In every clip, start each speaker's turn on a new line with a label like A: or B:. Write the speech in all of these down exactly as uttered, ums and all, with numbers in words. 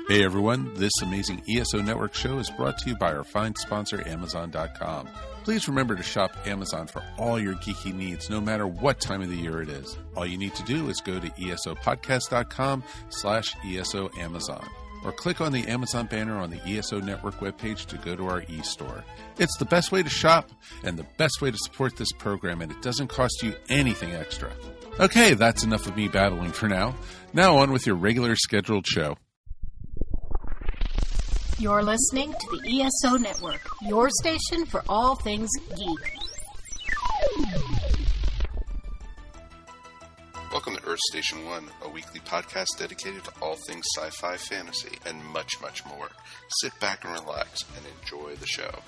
A: Hey everyone, this amazing E S O Network show is brought to you by our fine sponsor, Amazon dot com. Please remember to shop Amazon for all your geeky needs, no matter what time of the year it is. All you need to do is go to esopodcast.com slash ESO Amazon, or click on the Amazon banner on the E S O Network webpage to go to our e-store. It's the best way to shop and the best way to support this program, and it doesn't cost you anything extra. Okay, that's enough of me babbling for now. Now on with your regular scheduled show.
B: You're listening to the E S O Network, your station for all things geek.
A: Welcome to Earth Station One, a weekly podcast dedicated to all things sci-fi, fantasy, and much, much more. Sit back and relax and enjoy the show.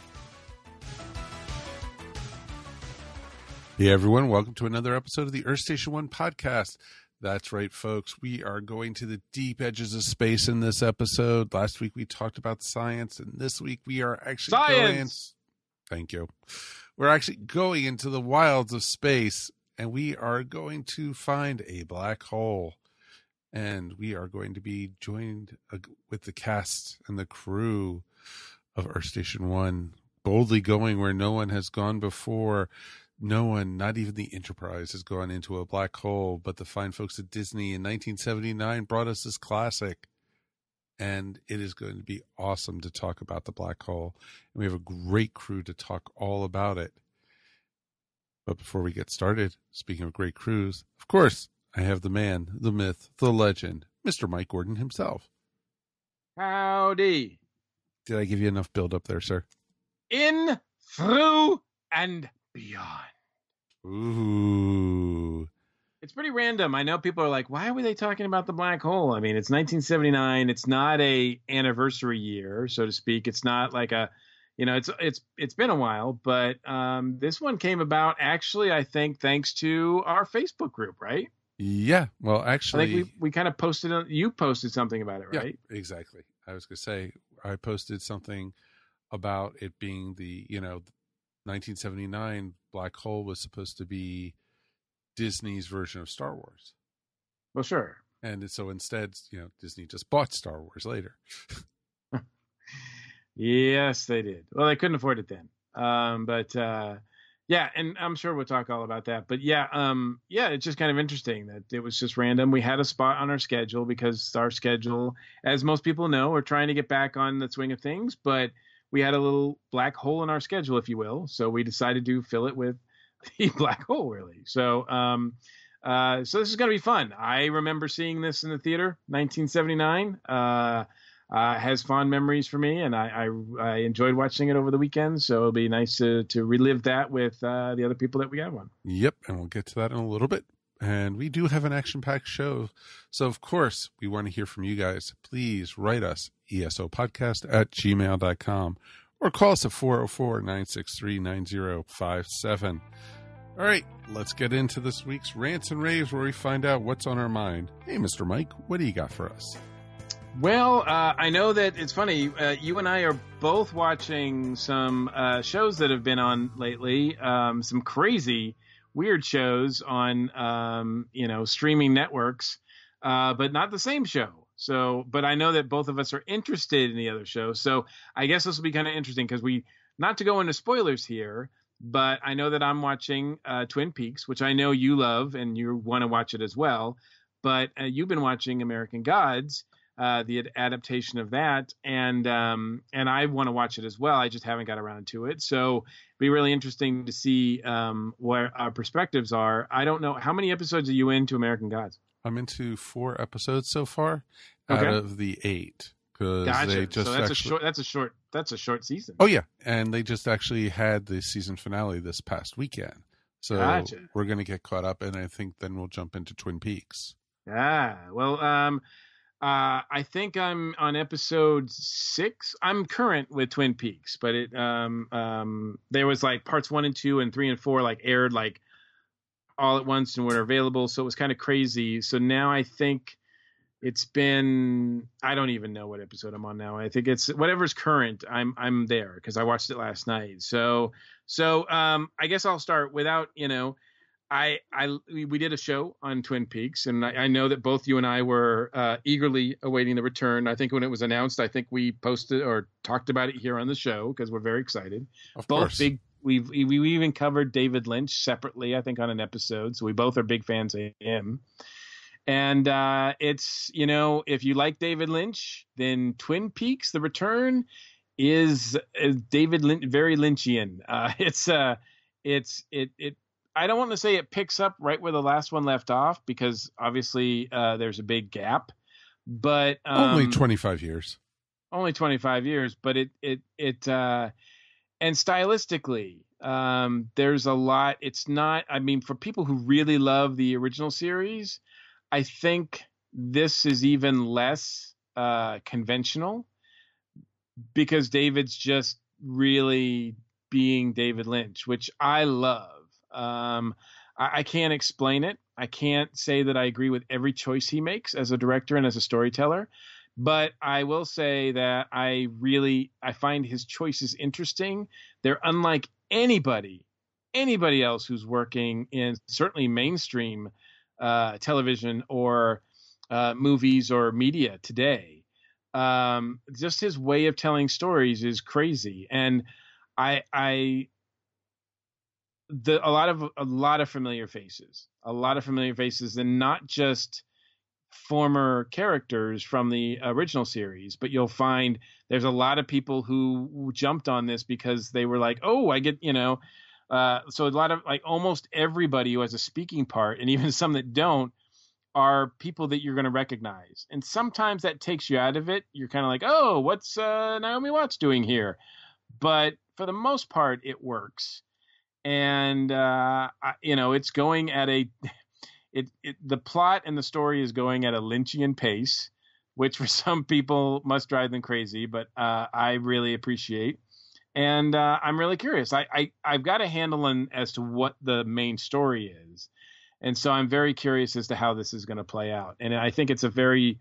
A: Hey everyone, welcome to another episode of the Earth Station One podcast. That's right, folks. We are going to the deep edges of space in this episode. Last week we talked about science, and this week we are actually
C: science.
A: going... Thank you. We're actually going into the wilds of space, and we are going to find a black hole. And we are going to be joined uh, with the cast and the crew of Earth Station One, boldly going where no one has gone before. No one, not even the Enterprise, has gone into a black hole, but the fine folks at Disney in nineteen seventy-nine brought us this classic, and it is going to be awesome to talk about the black hole. And we have a great crew to talk all about it. But before we get started, speaking of great crews, of course, I have the man, the myth, the legend, Mister Mike Gordon himself.
C: Howdy.
A: Did I give you enough build up there, sir?
C: In, through, and beyond.
A: Ooh.
C: It's pretty random. I know people are like, why were they talking about the black hole? I mean, it's nineteen seventy-nine. It's not a anniversary year, so to speak. It's not like a, you know, it's it's it's been a while, but um, this one came about actually, I think, thanks to our Facebook group, right?
A: Yeah. Well, actually,
C: I think we, we kind of posted, you posted something about it, right?
A: Yeah, exactly. I was going to say, I posted something about it being the, you know, nineteen seventy-nine black hole was supposed to be Disney's version of Star Wars.
C: Well, sure.
A: And so instead, you know, Disney just bought Star Wars later.
C: Yes, they did. Well, they couldn't afford it then. Um, but uh, yeah, and I'm sure we'll talk all about that. But yeah, um, yeah, it's just kind of interesting that it was just random. We had a spot on our schedule because our schedule, as most people know, we're trying to get back on the swing of things, but we had a little black hole in our schedule, if you will. So we decided to fill it with the black hole, really. So, um, uh, so this is going to be fun. I remember seeing this in the theater, nineteen seventy-nine. Uh, uh, has fond memories for me, and I, I, I enjoyed watching it over the weekend. So it'll be nice to, to relive that with uh, the other people that we got one.
A: Yep, and we'll get to that in a little bit. And we do have an action-packed show. So, of course, we want to hear from you guys. Please write us, esopodcast at gmail dot com, or call us at four oh four, nine six three, nine oh five seven. All right, let's get into this week's Rants and Raves, where we find out what's on our mind. Hey, Mister Mike, what do you got for us?
C: Well, uh, I know that it's funny. Uh, you and I are both watching some uh, shows that have been on lately, um, some crazy weird shows on, um, you know, streaming networks, uh, but not the same show. So, but I know that both of us are interested in the other show. So I guess this will be kind of interesting because we, not to go into spoilers here, but I know that I'm watching uh, Twin Peaks, which I know you love and you want to watch it as well. But uh, you've been watching American Gods, uh, the ad- adaptation of that, and um, and I want to watch it as well. I just haven't got around to it. So it'd be really interesting to see um, where our perspectives are. I don't know. How many episodes are you into American Gods?
A: I'm into four episodes so far
C: okay.
A: out of the eight.
C: Gotcha.
A: They just
C: so that's
A: actually...
C: a short. That's a short. That's a short season.
A: Oh yeah, and they just actually had the season finale this past weekend. So
C: gotcha.
A: We're going to get caught up, and I think then we'll jump into Twin Peaks.
C: Ah, well, um, uh, I think I'm on episode six. I'm current with Twin Peaks, but it um um there was like parts one and two and three and four like aired like all at once and were available, so it was kind of crazy. So now I think it's been, I don't even know what episode I'm on now. I think it's whatever's current. I'm I'm there because I watched it last night. So so um I guess I'll start without, you know, I, I, we did a show on Twin Peaks, and I, I know that both you and I were uh, eagerly awaiting the return. I think when it was announced, I think we posted or talked about it here on the show because we're very excited.
A: Of
C: both
A: course.
C: big. We've we, we even covered David Lynch separately, I think, on an episode. So we both are big fans of him. And uh, it's, you know, if you like David Lynch, then Twin Peaks: The Return is, is David Lynch, very Lynchian. Uh, it's uh, it's it it. I don't want to say it picks up right where the last one left off because obviously uh, there's a big gap, but um,
A: only twenty-five years.
C: Only twenty-five years, but it it it uh, and stylistically, um, there's a lot. It's not. I mean, for people who really love the original series, I think this is even less uh, conventional because David's just really being David Lynch, which I love. Um, I, I can't explain it. I can't say that I agree with every choice he makes as a director and as a storyteller, but I will say that I really, I find his choices interesting. They're unlike anybody, anybody else who's working in certainly mainstream uh, television or uh, movies or media today. Um, just his way of telling stories is crazy. And I, I, The, a lot of a lot of familiar faces, a lot of familiar faces, and not just former characters from the original series, but you'll find there's a lot of people who jumped on this because they were like, oh, I get, you know, uh, so a lot of like almost everybody who has a speaking part, and even some that don't, are people that you're going to recognize. And sometimes that takes you out of it. You're kind of like, oh, what's uh, Naomi Watts doing here? But for the most part, it works. And, uh, you know, it's going at a, it, it, the plot and the story is going at a Lynchian pace, which for some people must drive them crazy, but uh, I really appreciate. And uh, I'm really curious. I, I, I've got a handle on as to what the main story is. And so I'm very curious as to how this is going to play out. And I think it's a very,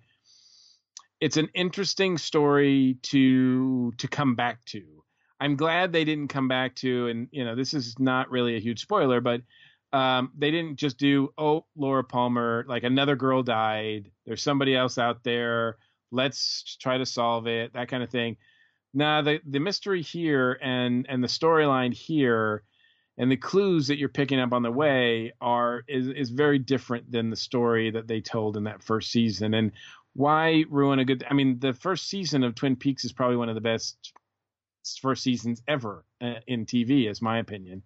C: it's an interesting story to, to come back to. I'm glad they didn't come back to, and, you know, this is not really a huge spoiler, but um, they didn't just do, oh, Laura Palmer, like another girl died. There's somebody else out there. Let's try to solve it, that kind of thing. Nah, the, the mystery here and, and the storyline here and the clues that you're picking up on the way are is, is very different than the story that they told in that first season. And why ruin a good, I mean, the first season of Twin Peaks is probably one of the best first seasons ever uh, in T V, is my opinion.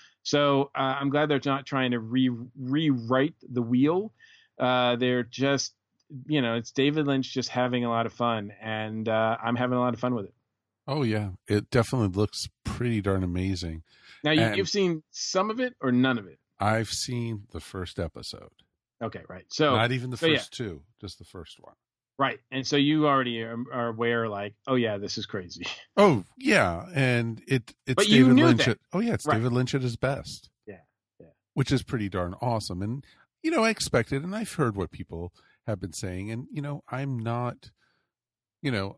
C: So uh, I'm glad they're not trying to re rewrite the wheel. Uh, they're just, you know, it's David Lynch just having a lot of fun, and uh, I'm having a lot of fun with it.
A: Oh yeah, it definitely looks pretty darn amazing.
C: Now you,
A: And
C: you've seen some of it or none of it?
A: I've seen the first episode.
C: Okay, right. So
A: not even the
C: so,
A: first
C: yeah.
A: two, just the first one.
C: Right. And so you already are, are aware, like, oh yeah, this is crazy.
A: Oh yeah, and it it's
C: But you
A: David
C: knew
A: Lynch.
C: that.
A: At, oh yeah, it's
C: Right.
A: David Lynch at his best.
C: Yeah, yeah.
A: Which is pretty darn awesome. And you know, I expected, and I've heard what people have been saying, and you know, I'm not, you know,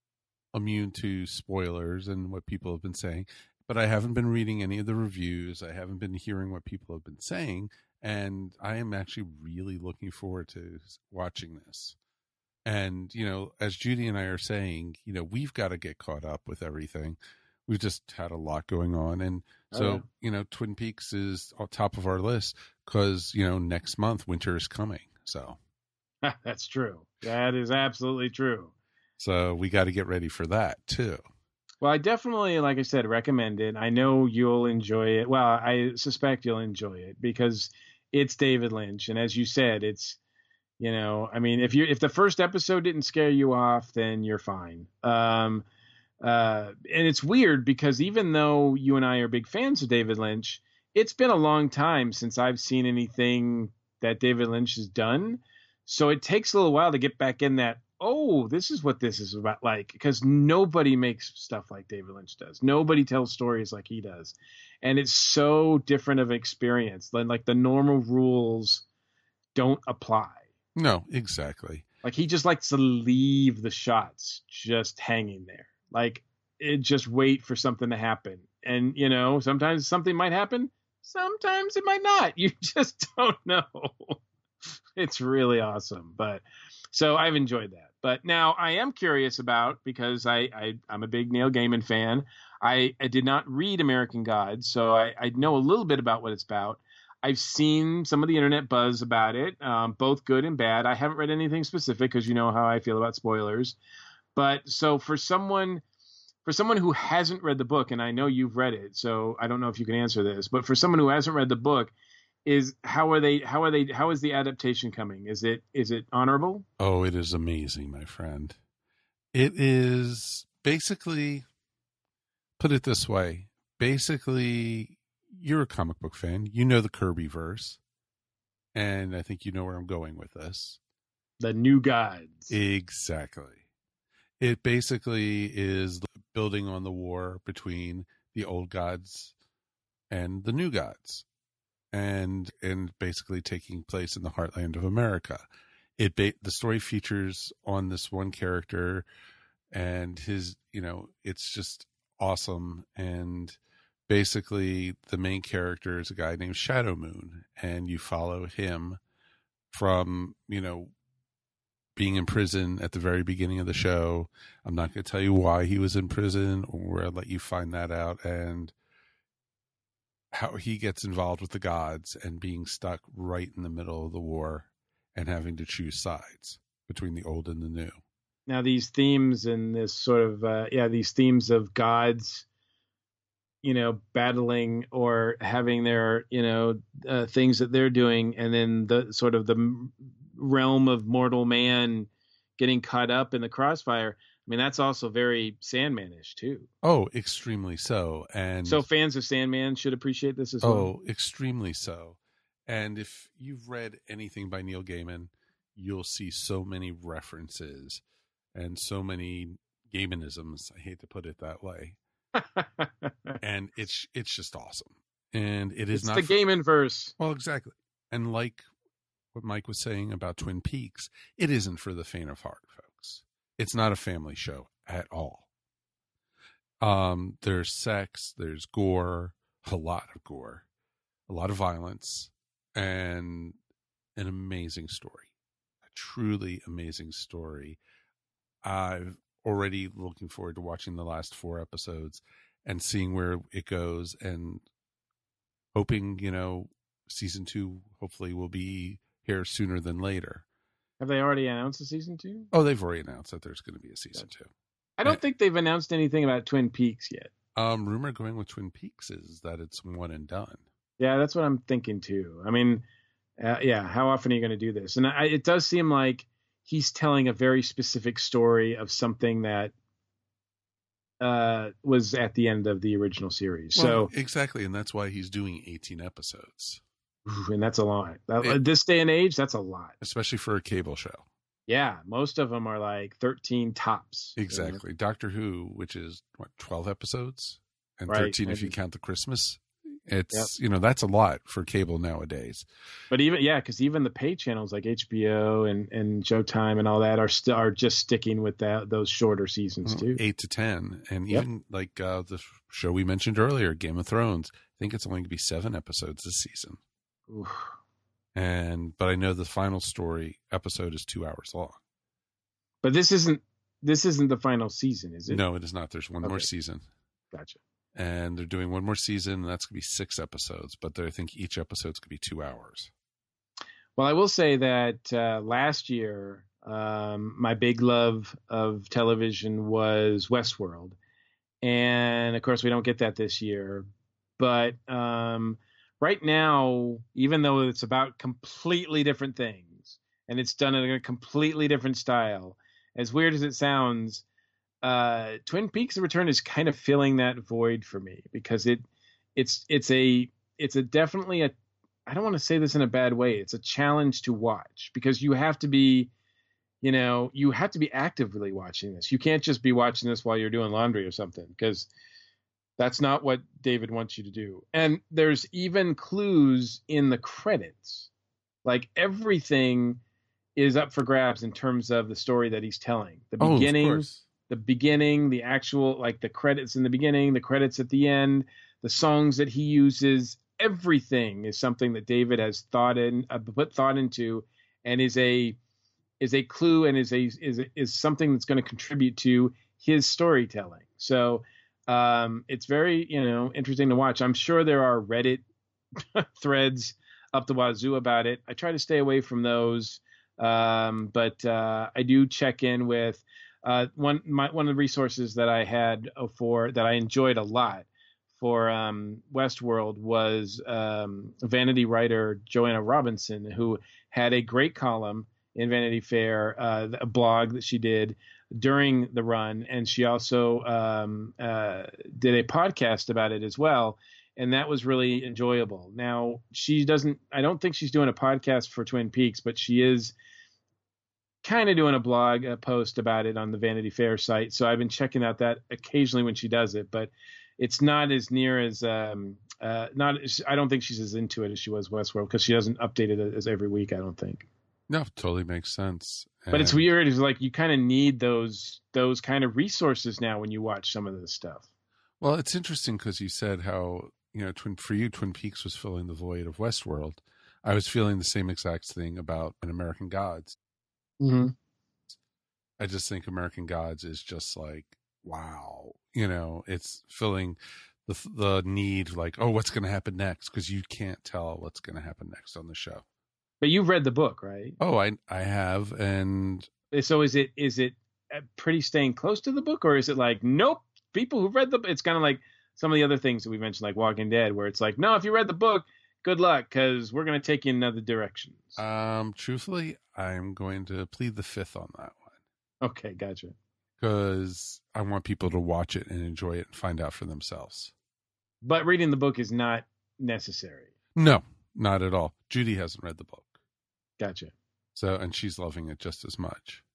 A: immune to spoilers and what people have been saying, but I haven't been reading any of the reviews. I haven't been hearing what people have been saying, and I am actually really looking forward to watching this. And, you know, as Judy and I are saying, you know, we've got to get caught up with everything. We've just had a lot going on. And so,
C: Oh, yeah.
A: you know, Twin Peaks is on top of our list because, you know, next month winter is coming. So,
C: That's true. That is absolutely true.
A: so we got to get ready for that too.
C: Well, I definitely, like I said, recommend it. I know you'll enjoy it. Well, I suspect you'll enjoy it because it's David Lynch. And as you said, it's, you know, I mean, if you if the first episode didn't scare you off, then you're fine. Um, uh, and it's weird because even though you and I are big fans of David Lynch, it's been a long time since I've seen anything that David Lynch has done. So it takes a little while to get back in that, oh, this is what this is about, like, because nobody makes stuff like David Lynch does. Nobody tells stories like he does. And it's so different of an experience. Like the normal rules don't apply.
A: No, exactly.
C: Like he just likes to leave the shots just hanging there. Like it just wait for something to happen. And, you know, sometimes something might happen. Sometimes it might not. You just don't know. It's really awesome. But so I've enjoyed that. But now I am curious about, because I, I, I'm a big Neil Gaiman fan. I, I did not read American Gods, so I, I know a little bit about what it's about. I've seen some of the internet buzz about it, um, both good and bad. I haven't read anything specific because you know how I feel about spoilers. But so for someone for someone who hasn't read the book, and I know you've read it, so I don't know if you can answer this, but for someone who hasn't read the book, is how are they how are they how is the adaptation coming? Is it is it honorable?
A: Oh, it is amazing, my friend. It is basically, put it this way, basically you're a comic book fan. You know the Kirby verse. And I think you know where I'm going with this.
C: The New Gods.
A: Exactly. It basically is building on the war between the old gods and the new gods. And and basically taking place in the heartland of America. It ba- the story features on this one character and his, you know, it's just awesome. And basically the main character is a guy named Shadow Moon, and you follow him from, you know, being in prison at the very beginning of the show. I'm not going to tell you why he was in prison, or I'll let you find that out, and how he gets involved with the gods and being stuck right in the middle of the war and having to choose sides between the old and the new.
C: Now these themes and this sort of, uh, yeah, these themes of gods, you know, battling or having their, you know, uh, things that they're doing, and then the sort of the realm of mortal man getting caught up in the crossfire. I mean, that's also very Sandman-ish too.
A: Oh, extremely so. And
C: so fans of Sandman should appreciate this as
A: oh,
C: well.
A: Oh, extremely so. And if you've read anything by Neil Gaiman, you'll see so many references and so many Gaimanisms. I hate to put it that way. And it's it's just awesome. And it is
C: it's
A: not
C: the
A: for,
C: Gaiman verse.
A: Well, exactly. And like what Mike was saying about Twin Peaks, it isn't for the faint of heart, folks. It's not a family show at all. Um, there's sex, there's gore, a lot of gore, a lot of violence, and an amazing story. A truly amazing story. I've already looking forward to watching the last four episodes and seeing where it goes, and hoping, you know, season two hopefully will be here sooner than later.
C: Have they already announced a season two?
A: Oh, they've already announced that there's going to be a season two.
C: I don't
A: and,
C: think they've announced anything about Twin Peaks yet.
A: Um, rumor going with Twin Peaks is that it's one and done.
C: Yeah, that's what I'm thinking too. I mean, uh, yeah, how often are you going to do this? And I, it does seem like he's telling a very specific story of something that uh, was at the end of the original series.
A: Well,
C: so
A: exactly, and that's why he's doing eighteen episodes.
C: And that's a lot. That,
A: it,
C: this day and age, that's a lot.
A: Especially for a cable show.
C: Yeah, most of them are like thirteen tops.
A: Exactly. You know? Doctor Who, which is, what, twelve episodes? And
C: right.
A: thirteen if you count the Christmas. It's, yep. you know, that's a lot for cable nowadays.
C: But even, yeah, because even the pay channels like H B O and, and Showtime and all that are still are just sticking with that those shorter seasons too.
A: Eight to ten. And
C: yep.
A: even like uh, the show we mentioned earlier, Game of Thrones, I think it's only going to be seven episodes this season.
C: Oof.
A: And but I know the final story episode is two hours long.
C: But this isn't this isn't the final season, is it?
A: No, it is not. There's one
C: okay.
A: more season.
C: Gotcha.
A: And they're doing one more season, and that's gonna be six episodes. But I think each episode's gonna be two hours.
C: Well, I will say that uh, last year, um, my big love of television was Westworld, and of course we don't get that this year. But um, right now, even though it's about completely different things and it's done in a completely different style, as weird as it sounds, uh, Twin Peaks: The Return is kind of filling that void for me, because it it's it's a it's a definitely a I don't want to say this in a bad way. It's a challenge to watch, because you have to be, you know, you have to be actively watching this. You can't just be watching this while you're doing laundry or something, because that's not what David wants you to do. And there's even clues in the credits. Like, everything is up for grabs in terms of the story that he's telling. The beginning,
A: oh, of course.
C: the beginning, the actual, like the credits in the beginning, the credits at the end, the songs that he uses, everything is something that David has thought in, uh, put thought into, and is a is a clue and is a is is something that's going to contribute to his storytelling. So um, it's very, you know, interesting to watch. I'm sure there are Reddit threads up the wazoo about it. I try to stay away from those, um, but uh, I do check in with uh, one my, one of the resources that I had for that I enjoyed a lot for um, Westworld was um, Vanity writer Joanna Robinson, who had a great column in Vanity Fair, uh, a blog that she did during the run, and she also um, uh, did a podcast about it as well, and that was really enjoyable. Now, she doesn't, I don't think she's doing a podcast for Twin Peaks, but she is kind of doing a blog a post about it on the Vanity Fair site, so I've been checking out that occasionally when she does it, but it's not as near as, um, uh, not, I don't think she's as into it as she was Westworld, because she doesn't update it as every week, I don't think.
A: No, totally makes sense. And
C: but it's weird. It's like you kind of need those those kind of resources now when you watch some of this stuff.
A: Well, it's interesting because you said how, you know, Twin, for you, Twin Peaks was filling the void of Westworld. I was feeling the same exact thing about An American Gods.
C: Mm-hmm.
A: I just think American Gods is just like, wow. You know, it's filling the the need, like, oh, what's going to happen next? Because you can't tell what's going to happen next on the show.
C: But you've read the book, right?
A: Oh, I I have, and
C: so is it is it pretty staying close to the book, or is it like, nope, people who read the book? It's kind of like some of the other things that we mentioned, like Walking Dead, where it's like, no, if you read the book, good luck, because we're going to take you in other directions.
A: Um, truthfully, I'm going to plead the fifth on that one.
C: Okay, gotcha.
A: Because I want people to watch it and enjoy it and find out for themselves.
C: But reading the book is not necessary.
A: No, not at all. Judy hasn't read the book.
C: Gotcha.
A: So, and she's loving it just as much.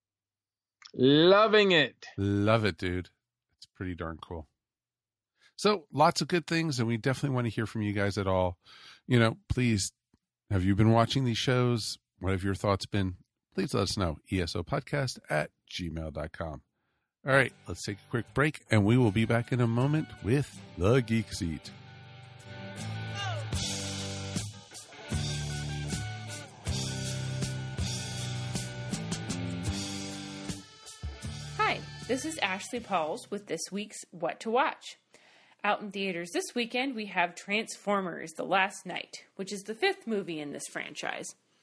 C: Loving it.
A: Love it, dude. It's pretty darn cool. So, lots of good things, and we definitely want to hear from you guys at all. You know, please, have you been watching these shows? What have your thoughts been? Please let us know. E S O podcast at gmail dot com. All right, let's take a quick break, and we will be back in a moment with The Geek Seat.
D: This is Ashley Pauls with this week's What to Watch. Out in theaters this weekend, we have Transformers: The Last Knight, which is the fifth movie in this franchise.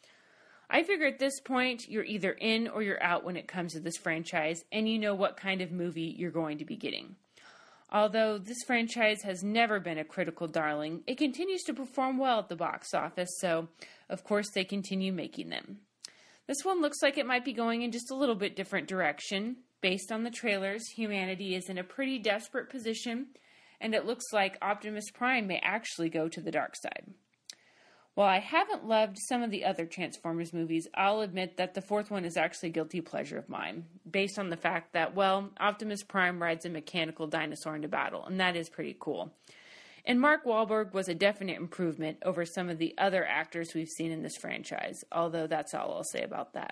D: I figure at this point, you're either in or you're out when it comes to this franchise, and you know what kind of movie you're going to be getting. Although this franchise has never been a critical darling, it continues to perform well at the box office, so of course they continue making them. This one looks like it might be going in just a little bit different direction. Based on the trailers, humanity is in a pretty desperate position, and it looks like Optimus Prime may actually go to the dark side. While I haven't loved some of the other Transformers movies, I'll admit that the fourth one is actually a guilty pleasure of mine, based on the fact that, well, Optimus Prime rides a mechanical dinosaur into battle, and that is pretty cool. And Mark Wahlberg was a definite improvement over some of the other actors we've seen in this franchise, although that's all I'll say about that.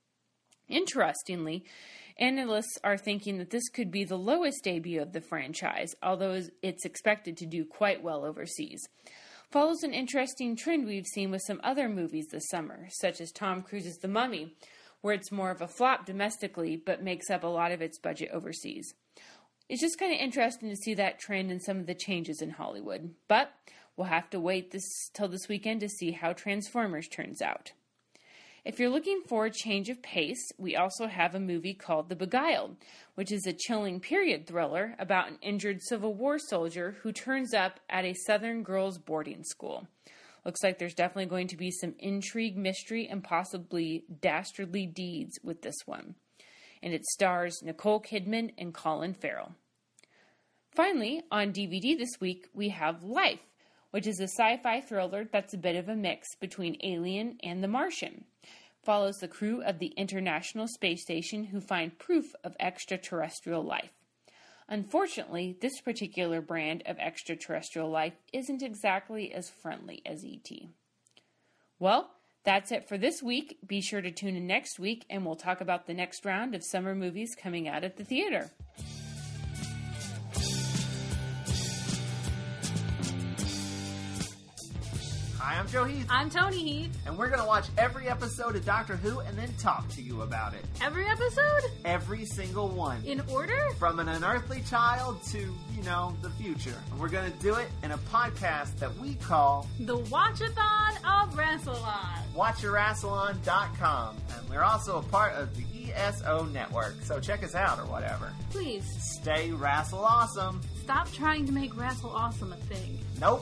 D: Interestingly, analysts are thinking that this could be the lowest debut of the franchise, although it's expected to do quite well overseas. Follows an interesting trend we've seen with some other movies this summer, such as Tom Cruise's The Mummy, where it's more of a flop domestically, but makes up a lot of its budget overseas. It's just kind of interesting to see that trend and some of the changes in Hollywood. But we'll have to wait this till this weekend to see how Transformers turns out. If you're looking for a change of pace, we also have a movie called The Beguiled, which is a chilling period thriller about an injured Civil War soldier who turns up at a Southern girls' boarding school. Looks like there's definitely going to be some intrigue, mystery, and possibly dastardly deeds with this one. And it stars Nicole Kidman and Colin Farrell. Finally, on D V D this week, we have Life, which is a sci-fi thriller that's a bit of a mix between Alien and The Martian. Follows the crew of the International Space Station who find proof of extraterrestrial life. Unfortunately, this particular brand of extraterrestrial life isn't exactly as friendly as E T. Well, that's it for this week. Be sure to tune in next week and we'll talk about the next round of summer movies coming out at the theater.
E: Hi, I'm Joe Heath.
F: I'm Tony Heath.
E: And we're going to watch every episode of Doctor Who and then talk to you about it.
F: Every episode?
E: Every single one.
F: In order?
E: From an unearthly child to, you know, the future. And we're going to do it in a podcast that we call
F: The Watchathon of Rassilon.
E: watch your rassilon dot com. And we're also a part of the E S O network, so check us out or whatever.
F: Please.
E: Stay Rassle Awesome.
F: Stop trying to make Rassle Awesome a thing.
E: Nope.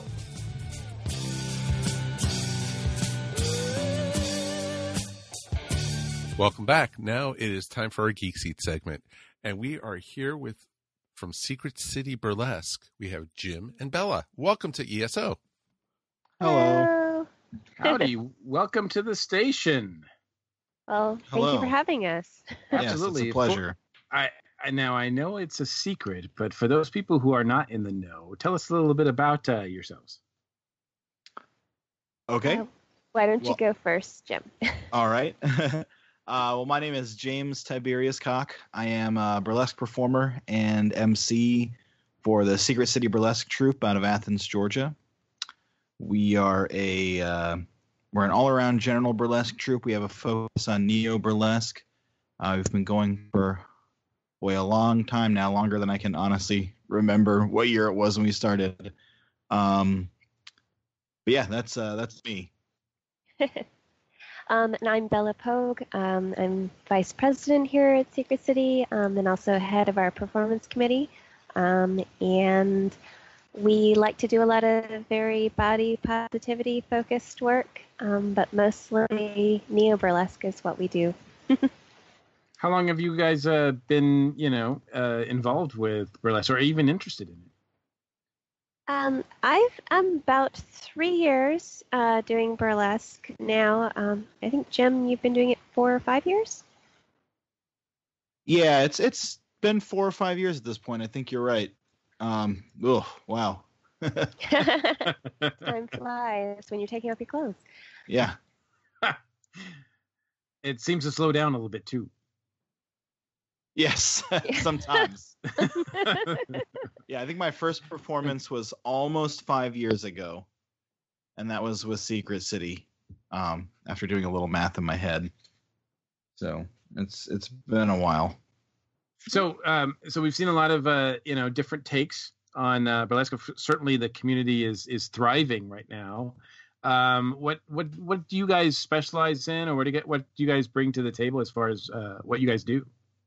A: Welcome back. Now it is time for our Geek Seat segment. And we are here with, from Secret City Burlesque, we have Jim and Bella. Welcome to E S O.
G: Hello.
C: Howdy. Welcome to the station.
G: Well, thank
H: Hello.
G: you for having us.
C: Absolutely.
H: Yes, it's a pleasure.
C: I, I now I know it's a secret, but for those people who are not in the know, tell us a little bit about uh, yourselves.
H: Okay.
G: Uh, Why don't you
H: Well-
G: go first, Jim?
H: All right. uh, well, my name is James Tiberius Cock. I am a burlesque performer and M C for the Secret City Burlesque Troupe out of Athens, Georgia. We are a uh, we're an all-around general burlesque troupe. We have a focus on neo burlesque. Uh, we've been going for boy a long time now, longer than I can honestly remember what year it was when we started. Um, but yeah, that's uh, that's me.
G: um, and I'm Bella Pogue. Um, I'm vice president here at Secret City, um, and also head of our performance committee. Um, and we like to do a lot of very body positivity focused work, um, but mostly neo burlesque is what we do.
C: How long have you guys uh, been, you know, uh, involved with burlesque or even interested in it?
G: Um, I've I'm about three years uh, doing burlesque now. Um, I think Jim, you've been doing it four or five years.
H: Yeah, it's it's been four or five years at this point. I think you're right. Um, oh, wow.
G: Time flies when you're taking off your clothes.
H: Yeah.
C: It seems to slow down a little bit too.
H: Yes, sometimes. Yeah, I think my first performance was almost five years ago, and that was with Secret City. Um, after doing a little math in my head, so it's it's been a while.
C: So, um, so we've seen a lot of uh, you know different takes on uh, burlesque. Certainly, the community is is thriving right now. Um, what what what do you guys specialize in, or what do you get? What do you guys bring to the table as far as uh, what you guys do?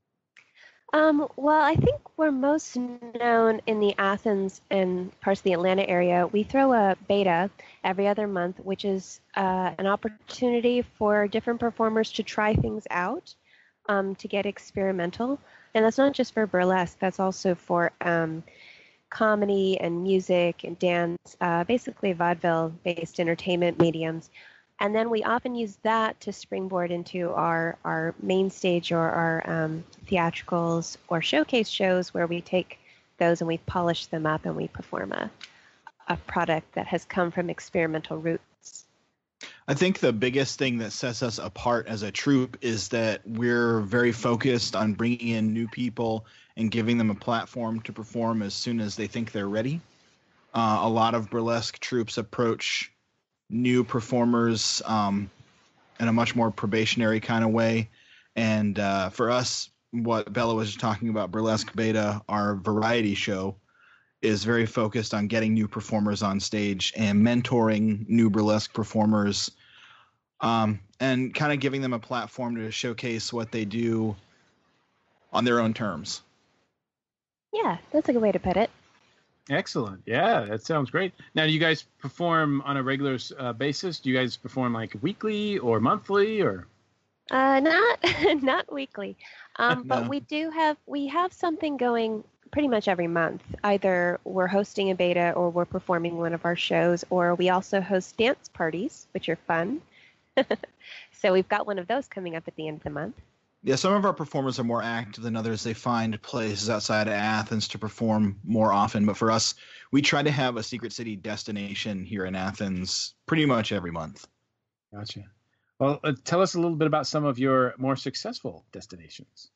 G: Um, well, I think we're most known in the Athens and parts of the Atlanta area. We throw a beta every other month, which is uh, an opportunity for different performers to try things out, um, to get experimental. And that's not just for burlesque, that's also for um, comedy and music and dance, uh, basically vaudeville-based entertainment mediums. And then we often use that to springboard into our, our main stage or our um, theatricals or showcase shows where we take those and we polish them up and we perform a, a product that has come from experimental roots.
H: I think the biggest thing that sets us apart as a troupe is that we're very focused on bringing in new people and giving them a platform to perform as soon as they think they're ready. Uh, a lot of burlesque troupes approach new performers um, in a much more probationary kind of way. And uh, for us, what Bella was just talking about, Burlesque Beta, our variety show, is very focused on getting new performers on stage and mentoring new burlesque performers um, and kind of giving them a platform to showcase what they do on their own terms.
G: Yeah, that's a good way to put it.
C: Excellent. Yeah, that sounds great. Now, do you guys perform on a regular uh, basis? Do you guys perform like weekly or monthly or?
G: Uh, not not weekly, um,
H: No.
G: but we do have we have something going pretty much every month. Either we're hosting a beta or we're performing one of our shows, or we also host dance parties, which are fun. So we've got one of those coming up at the end of the month.
H: Yeah, some of our performers are more active than others. They find places outside of Athens to perform more often. But for us, we try to have a Secret City destination here in Athens pretty much every month.
C: Gotcha. Well, uh, tell us a little bit about some of your more successful destinations.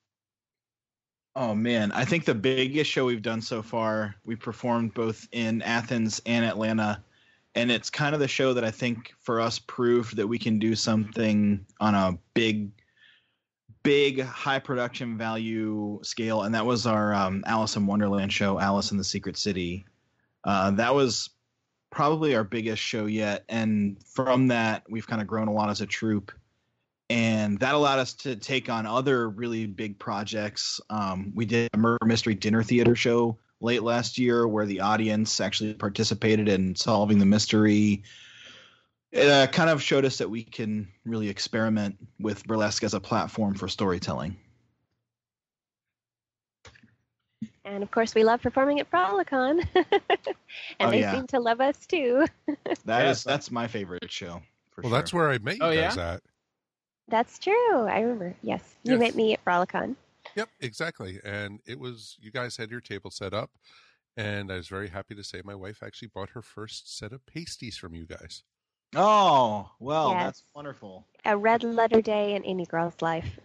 H: Oh, man. I think the biggest show we've done so far, we performed both in Athens and Atlanta, And it's kind of the show that I think for us proved that we can do something on a big, big high production value scale. And that was our um, Alice in Wonderland show, Alice in the Secret City. Uh, that was probably our biggest show yet. And from that, we've kind of grown a lot as a troupe. And that allowed us to take on other really big projects. Um, we did a murder mystery dinner theater show late last year where the audience actually participated in solving the mystery. It uh, kind of showed us that we can really experiment with burlesque as a platform for storytelling.
G: And of course, we love performing at Frolicon, and
H: Oh,
G: they
H: yeah.
G: seem to love us too.
H: That
C: Yes.
H: is that's my favorite show. For
A: Well,
H: sure.
A: that's where I met you
C: Oh,
A: guys
C: yeah?
A: at.
G: That's true. I remember. Yes, you
A: Yes.
G: met me at Frolicon.
A: Yep, exactly. And it was, you guys had your table set up. And I was very happy to say my wife actually bought her first set of pasties from you guys.
H: Oh, well,
G: Yes.
H: that's wonderful.
G: A red letter day in any girl's life.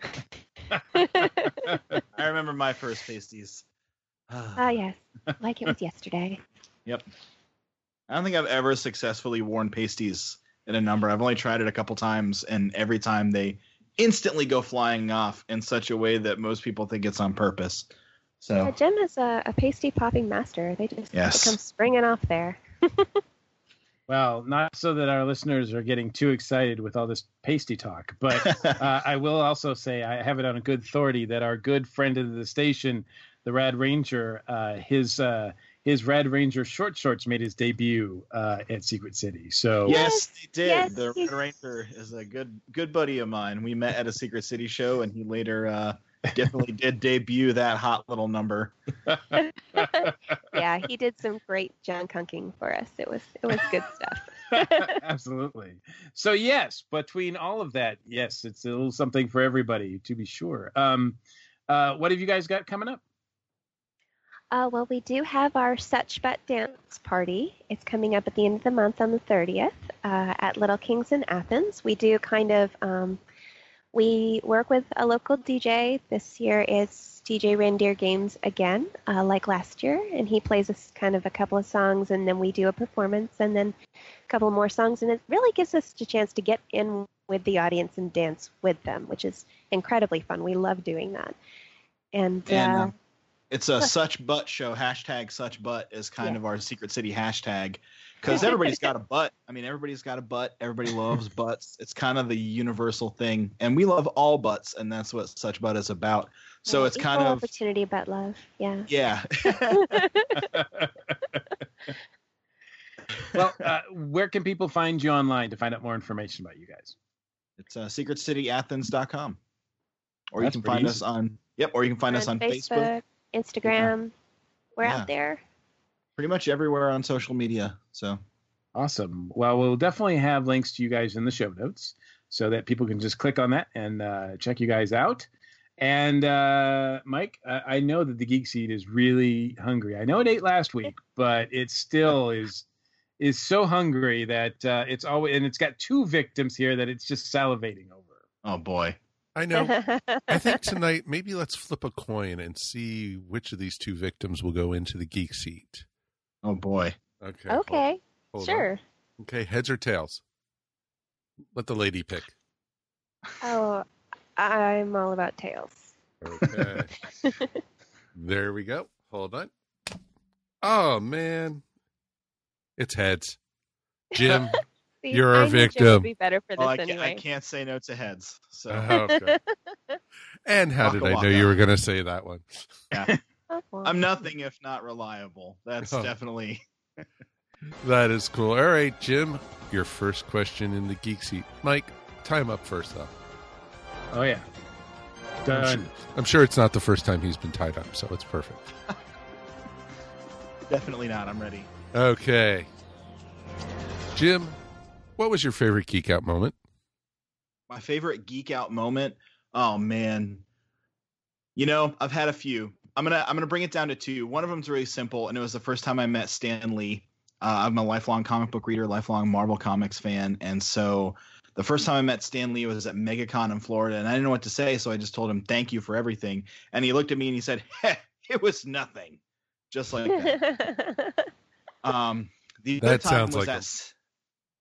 H: I remember my first pasties.
G: Ah, yes, like it was yesterday.
H: Yep. I don't think I've ever successfully worn pasties in a number. I've only tried it a couple times, and every time they instantly go flying off in such a way that most people think it's on purpose. So,
G: Yeah, Jim is a, a pasty popping master. They just
H: Yes.
G: come springing off there.
C: Well, not so that our listeners are getting too excited with all this pasty talk, but uh, I will also say I have it on a good authority that our good friend of the station, the Rad Ranger, uh, his uh, his Rad Ranger short shorts made his debut uh, at Secret City. So
H: yes, they did.
G: yes,
H: the
G: he's-
H: Red Ranger is a good good buddy of mine. We met at a Secret City show, and he later uh, definitely did debut that hot little number.
G: Yeah, he did some great junk hunking for us. It was it was good stuff.
C: absolutely. So yes, between all of that, yes, it's a little something for everybody to be sure. Um, uh, what have you guys got coming up?
G: Uh, well, we do have our Such Butt Dance Party. It's coming up at the end of the month on the thirtieth uh, at Little Kings in Athens. We do kind of, um, we work with a local D J. This year it's D J Reindeer Games again, uh, like last year, and he plays us kind of a couple of songs, and then we do a performance, and then a couple more songs, and it really gives us a chance to get in with the audience and dance with them, which is incredibly fun. We love doing that. And,
H: And,
G: uh,
H: uh, It's a Such Butt show. Hashtag Such Butt is kind
G: Yeah.
H: of our Secret City hashtag because everybody's got a butt. I mean, everybody's got a butt. Everybody loves butts. It's kind of the universal thing, and we love all butts, and that's what Such Butt is about. So
G: yeah,
H: it's kind
G: equal
H: of
G: opportunity but love. Yeah.
H: yeah.
C: Well, uh, where can people find you online to find out more information about you guys?
H: It's uh, secret city athens dot com, or
C: That's
H: you can
C: pretty
H: find
C: easy.
H: us on yep, or you can find us on Facebook.
G: Instagram. We're
H: Yeah.
G: out there.
H: Pretty much everywhere on social media. So
C: Awesome. Well, we'll definitely have links to you guys in the show notes so that people can just click on that and uh, check you guys out. And uh, Mike, I, I know that the Geek Seed is really hungry. I know it ate last week, but it still is is so hungry that uh, it's always, and it's got two victims here that it's just salivating over.
H: oh boy.
A: I know. I think tonight, maybe let's flip a coin and see which of these two victims will go into the geek seat.
H: Oh boy.
A: Okay. hold-
G: Okay.
A: hold on.
G: Sure.
A: Okay, heads or tails? Let the lady pick.
G: Oh, I'm all about tails.
A: Okay. There we go. Hold on. Oh, man. It's heads. Jim.
G: See,
A: You're a
G: I knew Jim
A: victim.
G: would be better for this
H: Well, I, can't,
G: anyway.
H: I can't say no to heads. So
A: Oh, okay. And how did
H: Waka
A: I know
H: waka.
A: you were going to say that one?
H: yeah.
G: Oh, well.
H: I'm nothing if not reliable. That's
A: Oh.
H: definitely
A: That is cool. All right, Jim, your first question in the geek seat. Mike, time up first, though.
C: Oh, yeah.
A: I'm
C: Done.
A: sure, I'm sure it's not the first time he's been tied up, so it's perfect.
H: definitely not. I'm ready.
A: Okay. Jim, what was your favorite geek out moment?
H: My favorite geek out moment. Oh man. You know, I've had a few. I'm gonna I'm gonna bring it down to two. One of them's really simple, and it was the first time I met Stan Lee. Uh, I'm a lifelong comic book reader, lifelong Marvel Comics fan, and so the first time I met Stan Lee was at MegaCon in Florida, and I didn't know what to say, so I just told him thank you for everything. And he looked at me and he said, "Heh, it was nothing," just like that. Um, the other
A: That
H: time
A: sounds
H: was
A: like
H: at,
A: a-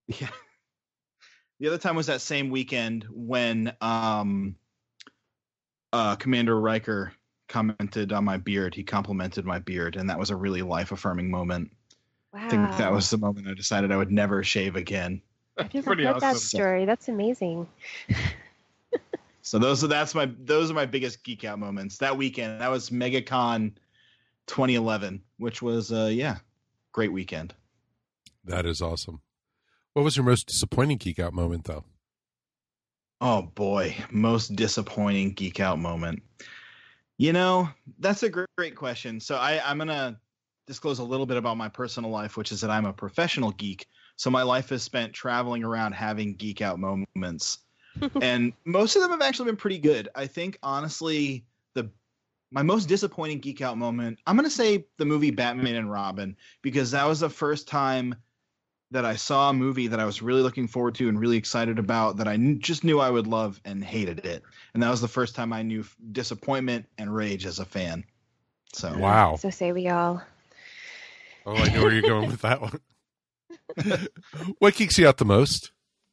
H: Yeah. The other time was that same weekend when um, uh, Commander Riker commented on my beard. He complimented my beard, and that was a really life-affirming moment.
G: Wow.
H: I think that was the moment I decided I would never shave again.
G: I've never
C: pretty
G: heard that
C: awesome.
G: story. That's amazing.
H: So those are that's my those are my biggest geek out moments that weekend. That was MegaCon twenty eleven, which was uh yeah, great weekend.
A: That is awesome. What was your most disappointing geek out moment, though?
H: Oh boy, most disappointing geek out moment. You know, that's a great, great question. So I, I'm gonna disclose a little bit about my personal life, which is that I'm a professional geek. So my life is spent traveling around having geek out moments. And most of them have actually been pretty good. I think honestly, the my most disappointing geek out moment, I'm gonna say the movie Batman and Robin, because that was the first time that I saw a movie that I was really looking forward to and really excited about, that I kn- just knew I would love and hated it. And that was the first time I knew f- disappointment and rage as a fan. So
A: Wow.
G: So say we all.
A: Oh, I know where you're going with that one. What geeks you out the most?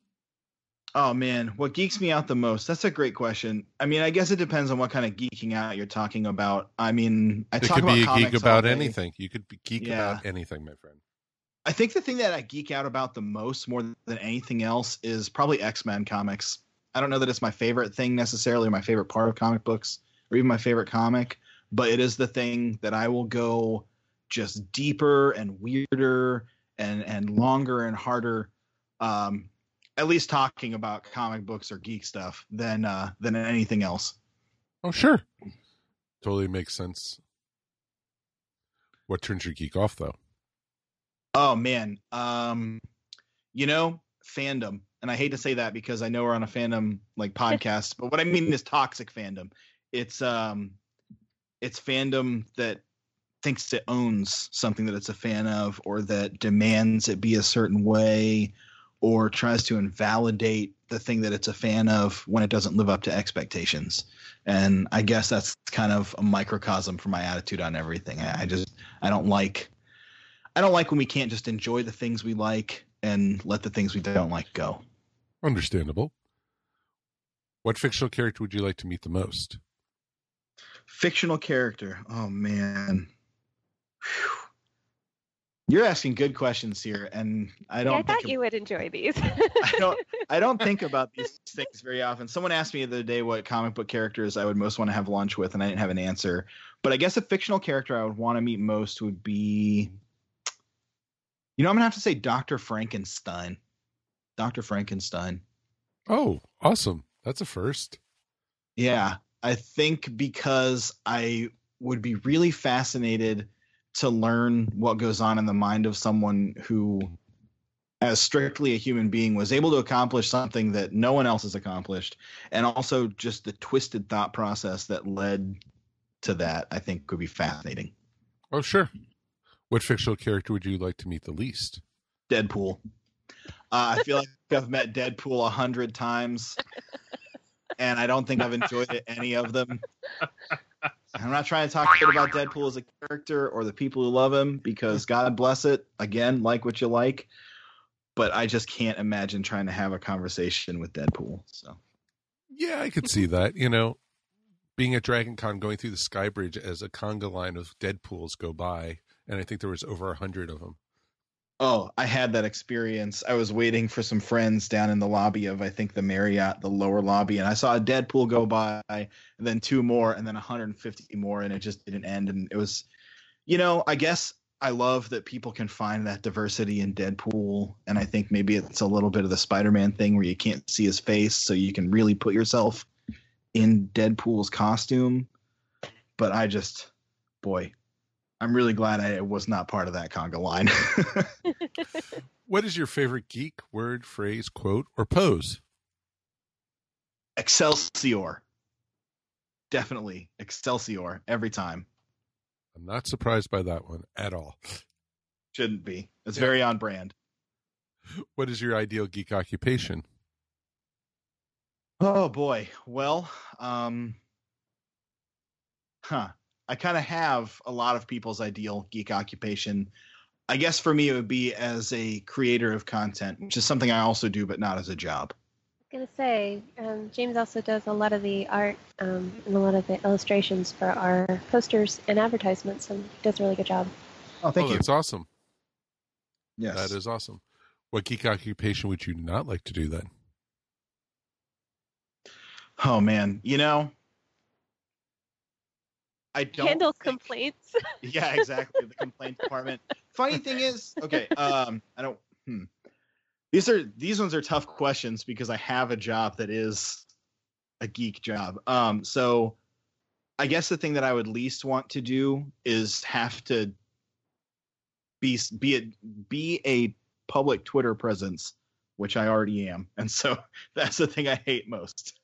H: Oh man, what geeks me out the most? That's a great question. I mean, I guess it depends on what kind of geeking out you're talking about. I mean, I
A: It
H: talk
A: could
H: about
A: be a
H: comics
A: geek
H: all
A: about
H: day.
A: anything. You could be geek
H: Yeah.
A: about anything, my friend.
H: I think the thing that I geek out about the most, more than anything else, is probably X-Men comics. I don't know that it's my favorite thing necessarily, or my favorite part of comic books, or even my favorite comic, but it is the thing that I will go just deeper and weirder and and longer and harder, um, at least talking about comic books or geek stuff than uh, than anything else.
A: Oh, sure. Totally makes sense. What turns your geek off, though?
H: Oh man, um, you know, fandom, and I hate to say that because I know we're on a fandom like podcast, but what I mean is toxic fandom. It's um, it's fandom that thinks it owns something that it's a fan of, or that demands it be a certain way, or tries to invalidate the thing that it's a fan of when it doesn't live up to expectations. And I guess that's kind of a microcosm for my attitude on everything. I, I just I don't like. I don't like when we can't just enjoy the things we like and let the things we don't like go.
A: Understandable. What fictional character would you like to meet the most?
H: Fictional character. Oh, man. Whew. You're asking good questions here, and I don't
G: Yeah, I
H: think
G: thought you would enjoy these.
H: I don't I don't think about these things very often. Someone asked me the other day what comic book characters I would most want to have lunch with, and I didn't have an answer. But I guess a fictional character I would want to meet most would be, you know, I'm gonna have to say Doctor Frankenstein. Doctor Frankenstein.
A: Oh, awesome. That's a first.
H: Yeah, I think because I would be really fascinated to learn what goes on in the mind of someone who, as strictly a human being, was able to accomplish something that no one else has accomplished, and also just the twisted thought process that led to that, I think could be fascinating.
A: Oh, sure. What fictional character would you like to meet the least?
H: Deadpool. Uh, I feel like I've met Deadpool a hundred times, and I don't think I've enjoyed it, any of them. I'm not trying to talk shit about Deadpool as a character or the people who love him, because God bless it. Again, like what you like. But I just can't imagine trying to have a conversation with Deadpool. So
A: Yeah, I could see that. You know, being at Dragon Con, going through the Sky Bridge as a conga line of Deadpools go by, and I think there was over a hundred of them.
H: Oh, I had that experience. I was waiting for some friends down in the lobby of, I think, the Marriott, the lower lobby, and I saw a Deadpool go by, and then two more, and then one hundred fifty more, and it just didn't end. And it was, you know, I guess I love that people can find that diversity in Deadpool, and I think maybe it's a little bit of the Spider-Man thing where you can't see his face, so you can really put yourself in Deadpool's costume. But I just, boy, I'm really glad I was not part of that conga line.
A: What is your favorite geek word, phrase, quote, or pose?
H: Excelsior. Definitely Excelsior every time.
A: I'm not surprised by that one at all.
H: Shouldn't be. It's
A: Yeah.
H: very on brand.
A: What is your ideal geek occupation?
H: Oh boy. Well, um, huh. I kind of have a lot of people's ideal geek occupation. I guess for me, it would be as a creator of content, which is something I also do, but not as a job.
G: I was gonna say, um, James also does a lot of the art um, and a lot of the illustrations for our posters and advertisements, and does a really good job.
H: Oh, thank
A: oh,
H: you.
A: That's awesome.
H: Yes.
A: That is awesome. What geek occupation would you not like to do then?
H: Oh, man. You know, I don't
G: Handle
H: think-
G: complaints.
H: Yeah, exactly. The complaint department. Funny thing is, okay, um, I don't. Hmm. These are these ones are tough questions because I have a job that is a geek job. Um, so I guess the thing that I would least want to do is have to be be a, be a public Twitter presence, which I already am, and so that's the thing I hate most.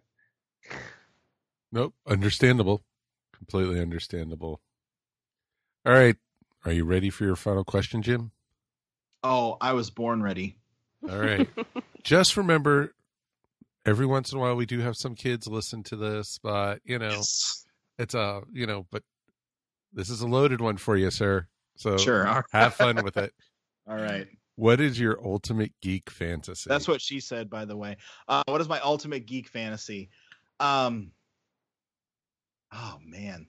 A: Nope. Understandable. Completely understandable. All right. Are you ready for your final question, Jim?
H: Oh, I was born ready.
A: All right. Just remember, every once in a while we do have some kids listen to this, but, you know,
H: Yes.
A: it's a, you know, but this is a loaded one for you, sir. So
H: Sure.
A: have fun with it.
H: All right.
A: What is your ultimate geek fantasy?
H: That's what she said, by the way. Uh, what is my ultimate geek fantasy? Um, oh, man.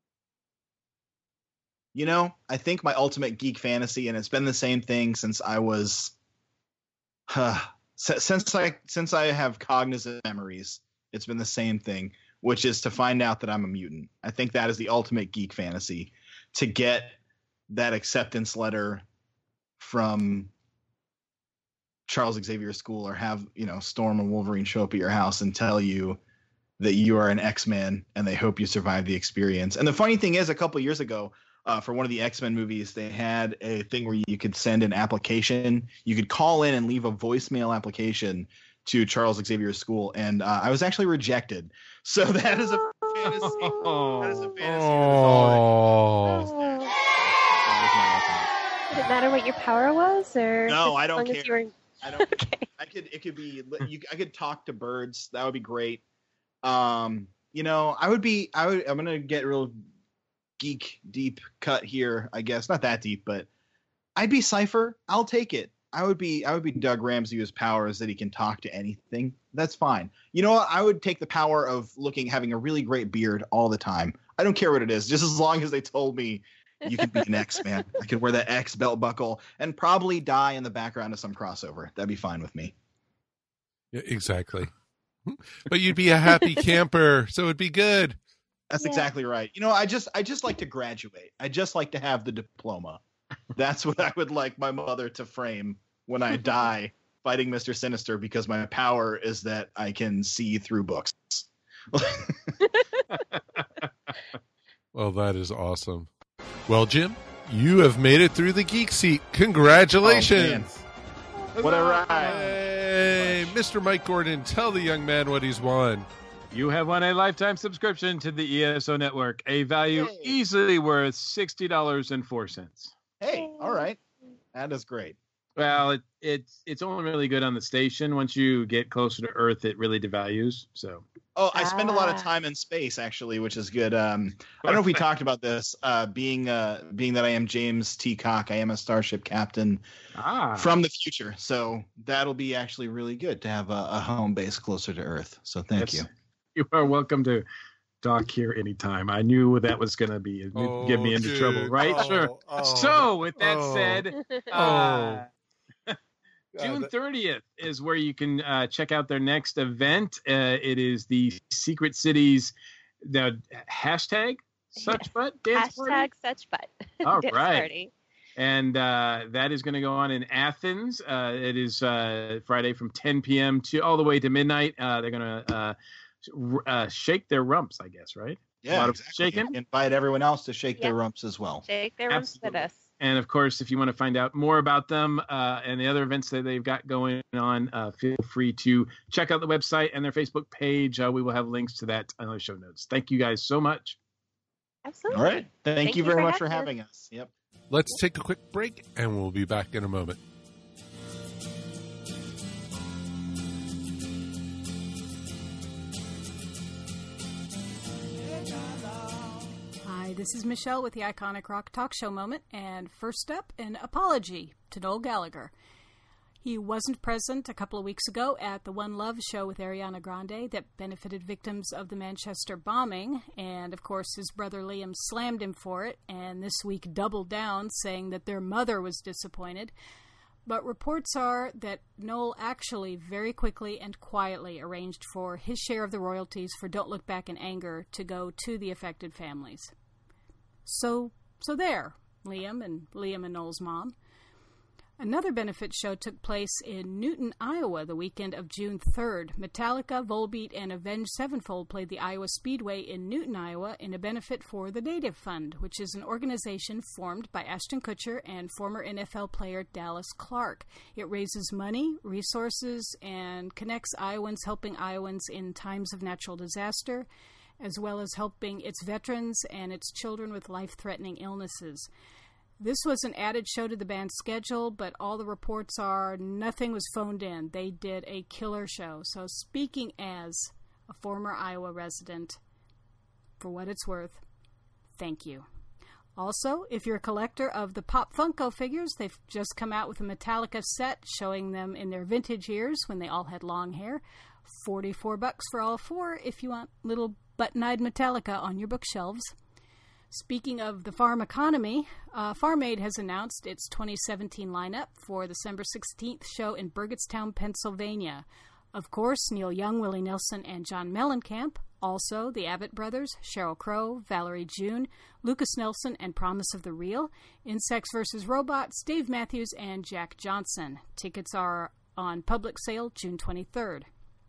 H: You know, I think my ultimate geek fantasy, and it's been the same thing since I was, uh, since I since I have cognizant memories, it's been the same thing, which is to find out that I'm a mutant. I think that is the ultimate geek fantasy, to get that acceptance letter from Charles Xavier School, or have, you know, Storm and Wolverine show up at your house and tell you that you are an X-Men and they hope you survive the experience. And the funny thing is, a couple years ago, uh, for one of the X-Men movies, they had a thing where you could send an application. You could call in and leave a voicemail application to Charles Xavier School, and uh, I was actually rejected. So that is a fantasy. That is a fantasy. That is all
A: Oh.
H: I- that is my ultimate.
G: Did it matter what your power was, or
H: No,
G: just
H: I
G: as
H: don't
G: long
H: care.
G: As you were...
H: I don't.
G: Okay.
H: I could. It could be. You, I could talk to birds. That would be great. Um, you know, I would be. I would. I'm gonna get real geek deep cut here. I guess not that deep, but I'd be Cypher. I'll take it. I would be. I would be Doug Ramsey, whose power is that he can talk to anything. That's fine. You know what? I would take the power of looking, having a really great beard all the time. I don't care what it is, just as long as they told me you could be an X-Man. I could wear that X belt buckle and probably die in the background of some crossover. That'd be fine with me.
A: Yeah, exactly. But you'd be a happy camper, so it'd be good.
H: That's
G: Yeah.
H: exactly right. You know, I just I just like to graduate. I just like to have the diploma. That's what I would like my mother to frame when I die fighting Mister Sinister, because my power is that I can see through books.
A: Well, that is awesome. Well, Jim, you have made it through the geek seat. Congratulations.
H: Oh, what a ride.
A: Hey, Mister Mike Gordon, tell the young man what he's won.
C: You have won a lifetime subscription to the E S O Network, a value
H: Hey.
C: easily worth sixty dollars and four cents.
H: Hey, all right. That is great.
C: Well, it, it's it's only really good on the station. Once you get closer to Earth, it really devalues. So,
H: Oh, I spend a lot of
G: Ah.
H: time in space, actually, which is good. Um, I don't know if we talked about this. Uh, being uh, being that I am James T. Cock, I am a starship captain
C: ah,
H: from the future. So that'll be actually really good to have a, a home base closer to Earth. So thank
C: yes.
H: you.
C: You are welcome to dock here anytime. I knew that was going to be it'd
A: Oh,
C: get me into
A: dude.
C: trouble, right?
A: Oh,
C: Sure.
A: oh,
C: So, with that
A: oh.
C: said,
A: Oh.
C: uh,
A: God,
C: June
A: that-
C: thirtieth is where you can uh, check out their next event. Uh, it is the Secret Cities, the hashtag such butt dance
G: Hashtag
C: party.
G: such butt.
C: All
G: Dance
C: right.
G: party.
C: And uh, that is going to go on in Athens. Uh, it is uh, Friday from ten p.m. to all the way to midnight. Uh, they're going to uh, r- uh, shake their rumps, I guess, right? A
H: Yeah,
C: lot of
H: exactly.
C: shaking?
H: Invite everyone else to shake their
G: Yep.
H: rumps as well.
G: Shake their rumps with
C: Absolutely.
G: us.
C: And of course, if you want to find out more about them uh, and the other events that they've got going on, uh, feel free to check out the website and their Facebook page. Uh, we will have links to that on the show notes. Thank you guys so much.
G: Absolutely.
H: All right. Thank,
G: Thank
H: you
G: you
H: very
G: for
H: much for
G: having
H: having us. Yep.
A: Let's take a quick break, and we'll be back in a moment.
B: Hi, this
I: This is Michelle with the Iconic Rock Talk Show moment, and first up, an apology to Noel Gallagher. He wasn't present a couple of weeks ago at the One Love show with Ariana Grande that benefited victims of the Manchester bombing, and of course his brother Liam slammed him for it, and this week doubled down, saying that their mother was disappointed. But reports are that Noel actually very quickly and quietly arranged for his share of the royalties for Don't Look Back in Anger to go to the affected families. So, so there, Liam and Liam and Noel's mom. Another benefit show took place in Newton, Iowa, the weekend of June third. Metallica, Volbeat, and Avenged Sevenfold played the Iowa Speedway in Newton, Iowa, in a benefit for the Native Fund, which is an organization formed by Ashton Kutcher and former N F L player Dallas Clark. It raises money, resources, and connects Iowans helping Iowans in times of natural disaster, as well as helping its veterans and its children with life-threatening illnesses. This was an added show to the band's schedule, but all the reports are nothing was phoned in. They did a killer show. So speaking as a former Iowa resident, for what it's worth, thank you. Also, if you're a collector of the Pop Funko figures, they've just come out with a Metallica set showing them in their vintage years when they all had long hair. forty-four bucks for all four if you want little button-eyed Metallica on your bookshelves. Speaking of the farm economy, uh, Farm Aid has announced its twenty seventeen lineup for the December sixteenth show in Burgettstown, Pennsylvania. Of course, Neil Young, Willie Nelson, and John Mellencamp. Also, the Abbott Brothers, Sheryl Crow, Valerie June, Lucas Nelson, and Promise of the Real, Insects versus Robots, Dave Matthews, and Jack Johnson. Tickets are on public sale June twenty-third.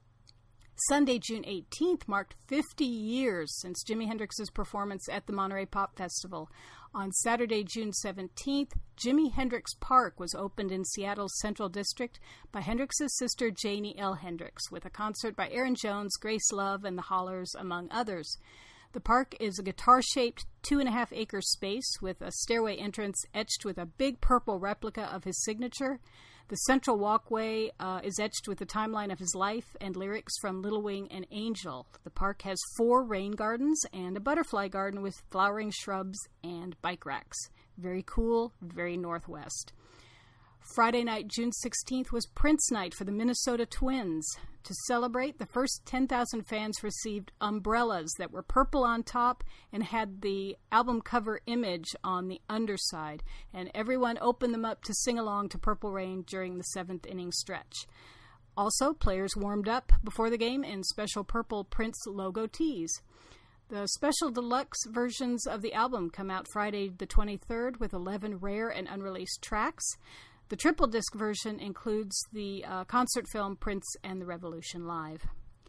I: Sunday, June eighteenth, marked fifty years since Jimi Hendrix's performance at the Monterey Pop Festival. On Saturday, June seventeenth, Jimi Hendrix Park was opened in Seattle's Central District by Hendrix's sister Janie L. Hendrix, with a concert by Aaron Jones, Grace Love, and the Hollers, among others. The park is a guitar-shaped two-and-a-half-acre space with a stairway entrance etched with a big purple replica of his signature. The central walkway uh, is etched with the timeline of his life and lyrics from Little Wing and Angel. The park has four rain gardens and a butterfly garden with flowering shrubs and bike racks. Very cool, very Northwest. Friday night, June sixteenth, was Prince Night for the Minnesota Twins. To celebrate, the first ten thousand fans received umbrellas that were purple on top and had the album cover image on the underside, and everyone opened them up to sing along to Purple Rain during the seventh inning stretch. Also, players warmed up before the game in special purple Prince logo tees. The special deluxe versions of the album come out Friday the twenty-third with eleven rare and unreleased tracks. The triple disc version includes the uh, concert film Prince and the Revolution Live.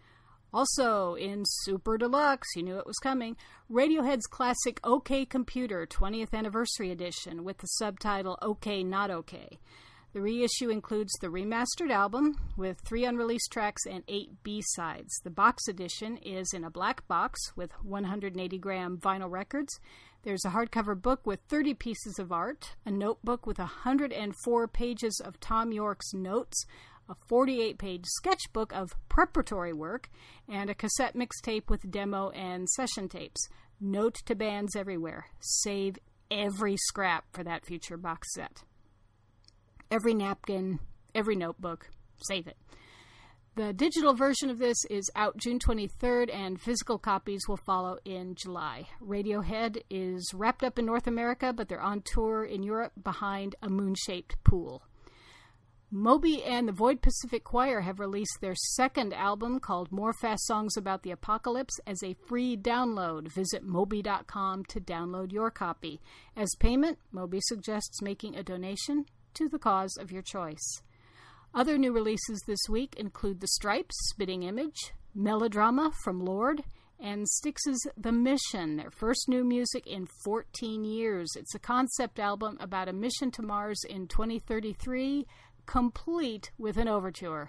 I: Also, in Super Deluxe, you knew it was coming, Radiohead's classic OK Computer twentieth Anniversary Edition with the subtitle OK Not OK. The reissue includes the remastered album with three unreleased tracks and eight B-sides. The box edition is in a black box with one hundred eighty gram vinyl records. There's a hardcover book with thirty pieces of art, a notebook with one hundred four pages of Tom York's notes, a forty-eight page sketchbook of preparatory work, and a cassette mixtape with demo and session tapes. Note to bands everywhere: save every scrap for that future box set. Every napkin, every notebook, save it. The digital version of this is out June twenty-third, and physical copies will follow in July. Radiohead is wrapped up in North America, but they're on tour in Europe behind a moon-shaped pool. Moby and the Void Pacific Choir have released their second album called More Fast Songs About the Apocalypse as a free download. Visit Moby dot com to download your copy. As payment, Moby suggests making a donation to the cause of your choice. Other new releases this week include The Stripes' Spitting Image, Melodrama from Lord, and Styx's The Mission, their first new music in fourteen years. It's a concept album about a mission to Mars in twenty thirty-three, complete with an overture.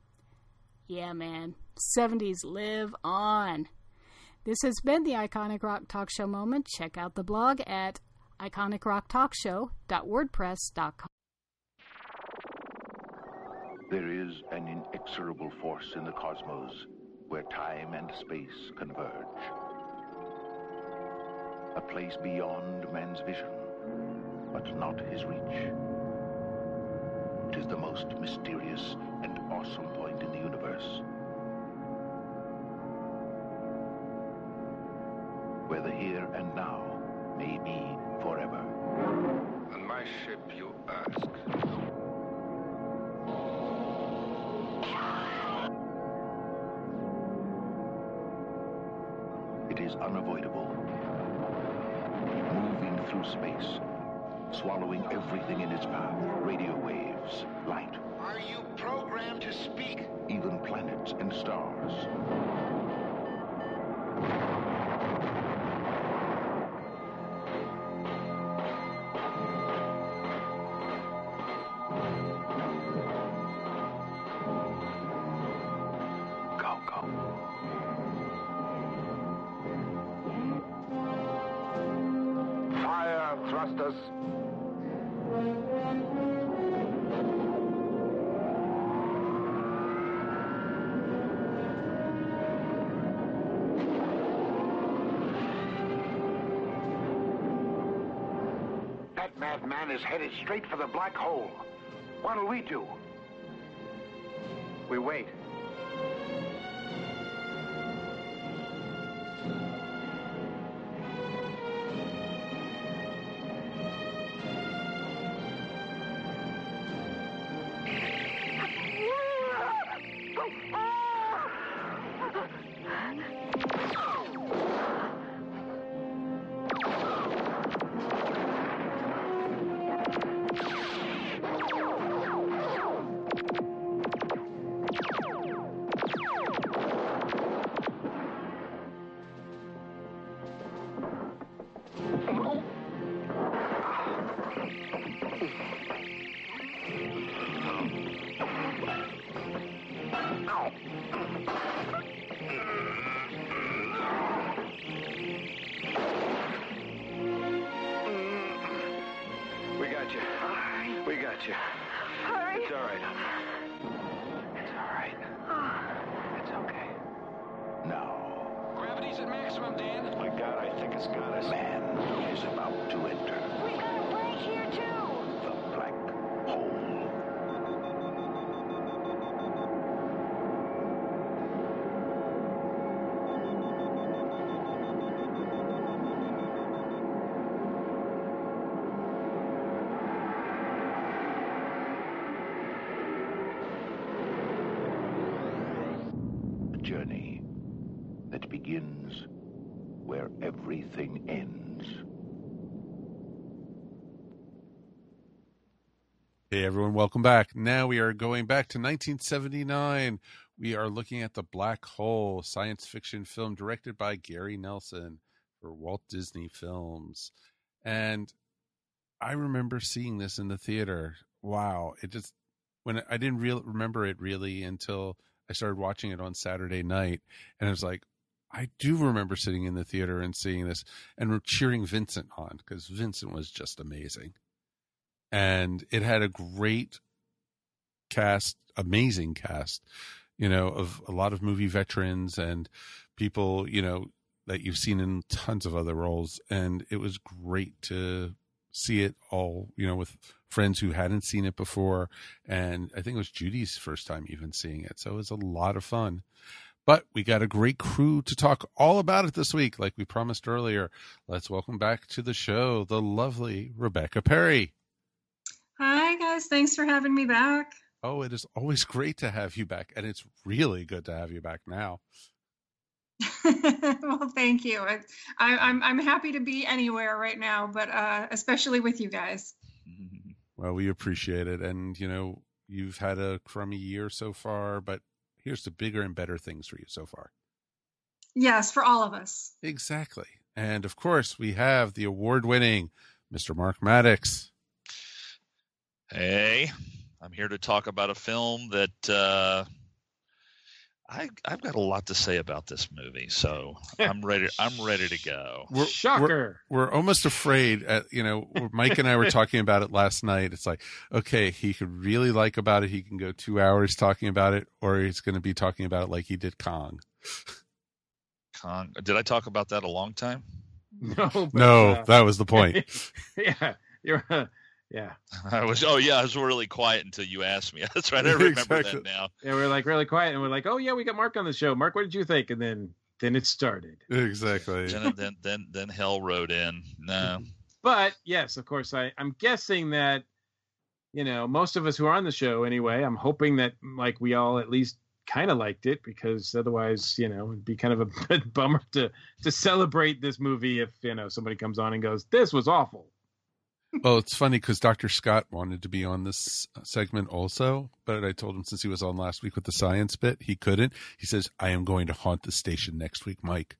I: Yeah, man. seventies live on. This has been the Iconic Rock Talk Show moment. Check out the blog at iconic rock talk show dot wordpress dot com.
J: There is an inexorable force in the cosmos where time and space converge. a place beyond man's vision, but not his reach. It is the most mysterious and awesome point in the universe, where the here and now may be forever.
K: On my ship, you ask.
J: It is unavoidable, moving through space, swallowing everything in its path. Radio waves, light.
K: Are you programmed to speak?
J: Even planets and stars. Go, go.
K: Fire thrusters. That madman is headed straight for the black hole. What'll we do?
E: We wait.
K: We got you. We got you.
L: Hurry.
K: It's all right. It's all right. It's okay.
J: Now,
K: Gravity's at maximum, Dan. My God, I think it's got us.
J: man is about to enter
L: We got a break here too.
J: the black hole. A journey that begins where everything ends.
A: Hey everyone, welcome back. Now we are going back to nineteen seventy-nine. We are looking at The Black Hole, science fiction film directed by Gary Nelson for Walt Disney Films. And I remember seeing this in the theater. Wow, it just when I didn't real remember it really until I started watching it on Saturday night, and it was like, I do remember sitting in the theater and seeing this and cheering Vincent on because Vincent was just amazing. And it had a great cast, amazing cast, you know, of a lot of movie veterans and people, you know, that you've seen in tons of other roles. And it was great to see it all, you know, with friends who hadn't seen it before. And I think it was Judy's first time even seeing it. So it was a lot of fun. But we got a great crew to talk all about it this week, like we promised earlier. Let's welcome back to the show the lovely Rebecca Perry.
M: Hi, guys. Thanks for having me back.
A: Oh, it is always great to have you back, and it's really good to have you back now.
M: Well, thank you. I, I, I'm I'm happy to be anywhere right now, but uh, especially with you guys.
A: Well, we appreciate it, and you know you've had a crummy year so far, but here's the bigger and better things for you so far.
M: Yes, for all of us.
A: Exactly, and of course we have the award-winning Mister Mark Maddox.
N: Hey, I'm here to talk about a film that uh, I, I've got a lot to say about this movie, so I'm ready. I'm ready to go.
A: We're,
C: Shocker!
A: We're, we're almost afraid. At, you know, Mike and I were talking about it last night. It's like, okay, he could really like about it. He can go two hours talking about it, or he's going to be talking about it like he did Kong.
N: Kong. Did I talk about that a long time?
C: No, but,
A: no,
C: uh,
A: that was the point.
C: yeah, you're. Uh, yeah,
N: I was. Oh yeah, I was really quiet until you asked me. That's right. I remember
A: Exactly.
N: that now.
C: yeah, we're like really quiet, and we're like, oh yeah, we got Mark on the show. Mark, what did you think? And then then it started.
A: Exactly.
N: Then then then then hell rode in. No.
C: But yes, of course, I I'm guessing that, you know, most of us who are on the show anyway, I'm hoping that like we all at least kind of liked it, because otherwise, you know, it'd be kind of a bummer to to celebrate this movie if, you know, somebody comes on and goes, this was awful.
A: Well, it's funny because Doctor Scott wanted to be on this segment also, but I told him since he was on last week with the science bit, he couldn't. He says, I am going to haunt the station next week, Mike.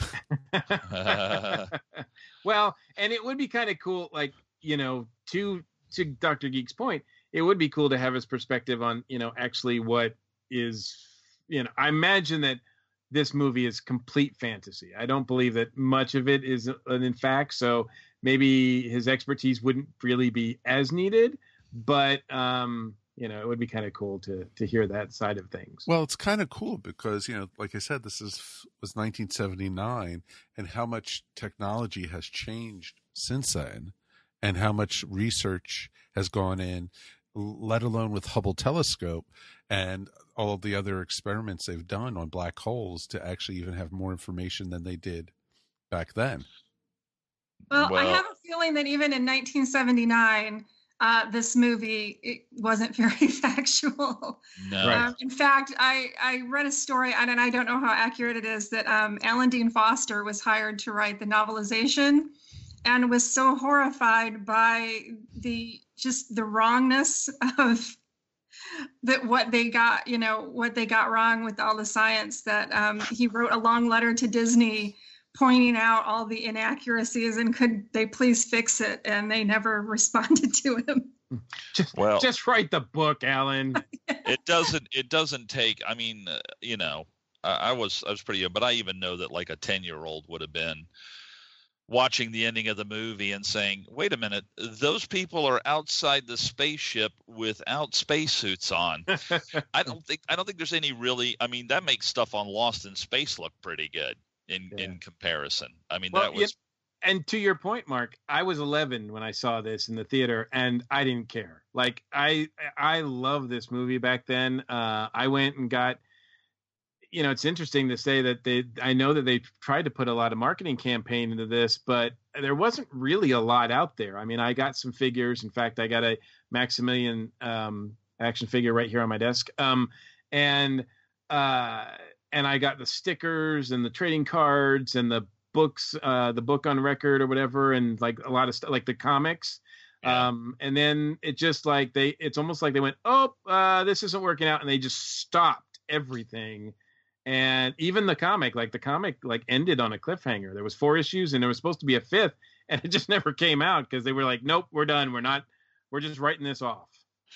C: Well, and it would be kind of cool, like, you know, to to Doctor Geek's point, it would be cool to have his perspective on, you know, actually what is, you know, I imagine that this movie is complete fantasy. I don't believe that much of it is in fact, so maybe his expertise wouldn't really be as needed, but um, you know, it would be kind of cool to to hear that side of things.
A: Well, it's kind of cool because, you know, like I said, this is was nineteen seventy-nine, and how much technology has changed since then, and how much research has gone in, let alone with Hubble telescope and all of the other experiments they've done on black holes to actually even have more information than they did back then.
M: Well,
N: Well-
M: I have a feeling that even in nineteen seventy-nine, uh, this movie it wasn't very factual.
N: No.
C: Right.
M: Um, in fact, I, I read a story, and I don't know how accurate it is, that um, Alan Dean Foster was hired to write the novelization and was so horrified by the just the wrongness of that what they got, you know, what they got wrong with all the science, that um, he wrote a long letter to Disney pointing out all the inaccuracies and could they please fix it, and they never responded to him.
C: Just,
N: Well-
C: just write the book, Alan.
N: It doesn't. It doesn't take. I mean, uh, you know, I, I was I was pretty young, but I even know that like a ten year old would have been watching the ending of the movie and saying, "Wait a minute, those people are outside the spaceship without spacesuits on." I don't think. I don't think there's any really. I mean, that makes stuff on Lost in Space look pretty good in
C: Yeah.
N: in comparison. I mean,
C: Well,
N: that was.
C: yeah, and to your point, Mark, I was eleven when I saw this in the theater, and I didn't care. Like I, I love this movie back then. Uh, I went and got. You know, it's interesting to say that they. I know that they tried to put a lot of marketing campaign into this, but there wasn't really a lot out there. I mean, I got some figures. In fact, I got a Maximilian um, action figure right here on my desk, um, and uh, and I got the stickers and the trading cards and the books, uh, the book on record or whatever, and like a lot of stuff, like the comics.
N: Yeah.
C: Um, and then it just like they, it's almost like they went, oh, uh, this isn't working out, and they just stopped everything. And even the comic, like the comic, like ended on a cliffhanger. There was four issues, and there was supposed to be a fifth, and it just never came out because they were like, "Nope, we're done. We're not. We're just writing this off."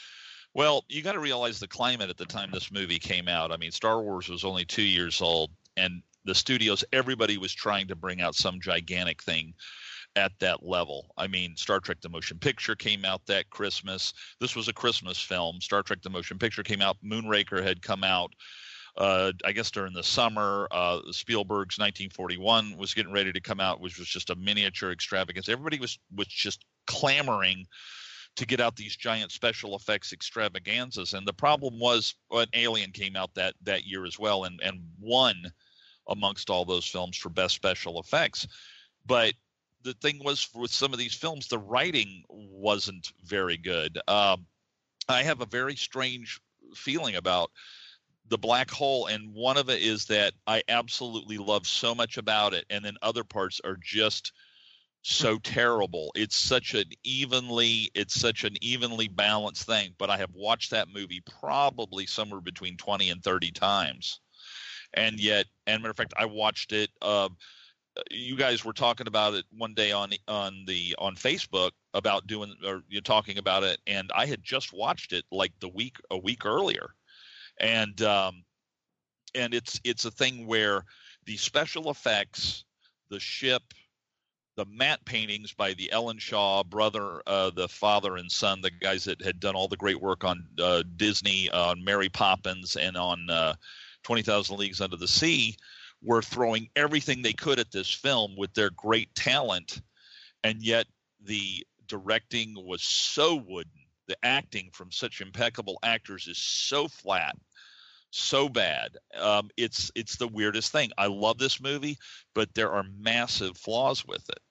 N: Well, you got to realize the climate at the time this movie came out. I mean, Star Wars was only two years old, and the studios, everybody was trying to bring out some gigantic thing at that level. I mean, Star Trek the Motion Picture came out that Christmas. This was a Christmas film. Star Trek the Motion Picture came out. Moonraker had come out. Uh, I guess during the summer, uh, Spielberg's nineteen forty-one was getting ready to come out, which was just a miniature extravagance. Everybody was was just clamoring to get out these giant special effects extravaganzas. And the problem was when Alien came out that that year as well, and and won amongst all those films for best special effects. But the thing was, with some of these films, the writing wasn't very good. Um, I have a very strange feeling about The Black Hole, and one of it is that I absolutely love so much about it, and then other parts are just so terrible. It's such an evenly, it's such an evenly balanced thing. But I have watched that movie probably somewhere between twenty and thirty times, and yet, and matter of fact, I watched it. Uh, you guys were talking about it one day on on the on Facebook about doing, or you're talking about it, and I had just watched it like the week a week earlier. And um, and it's it's a thing where the special effects, the ship, the matte paintings by the Ellen Shaw brother, uh, the father and son, the guys that had done all the great work on uh, Disney, on Mary Poppins, and on uh, twenty thousand Leagues Under the Sea, were throwing everything they could at this film with their great talent, and yet the directing was so wooden. The acting from such impeccable actors is so flat, so bad. Um, it's it's the weirdest thing. I love this movie, but there are massive flaws with it.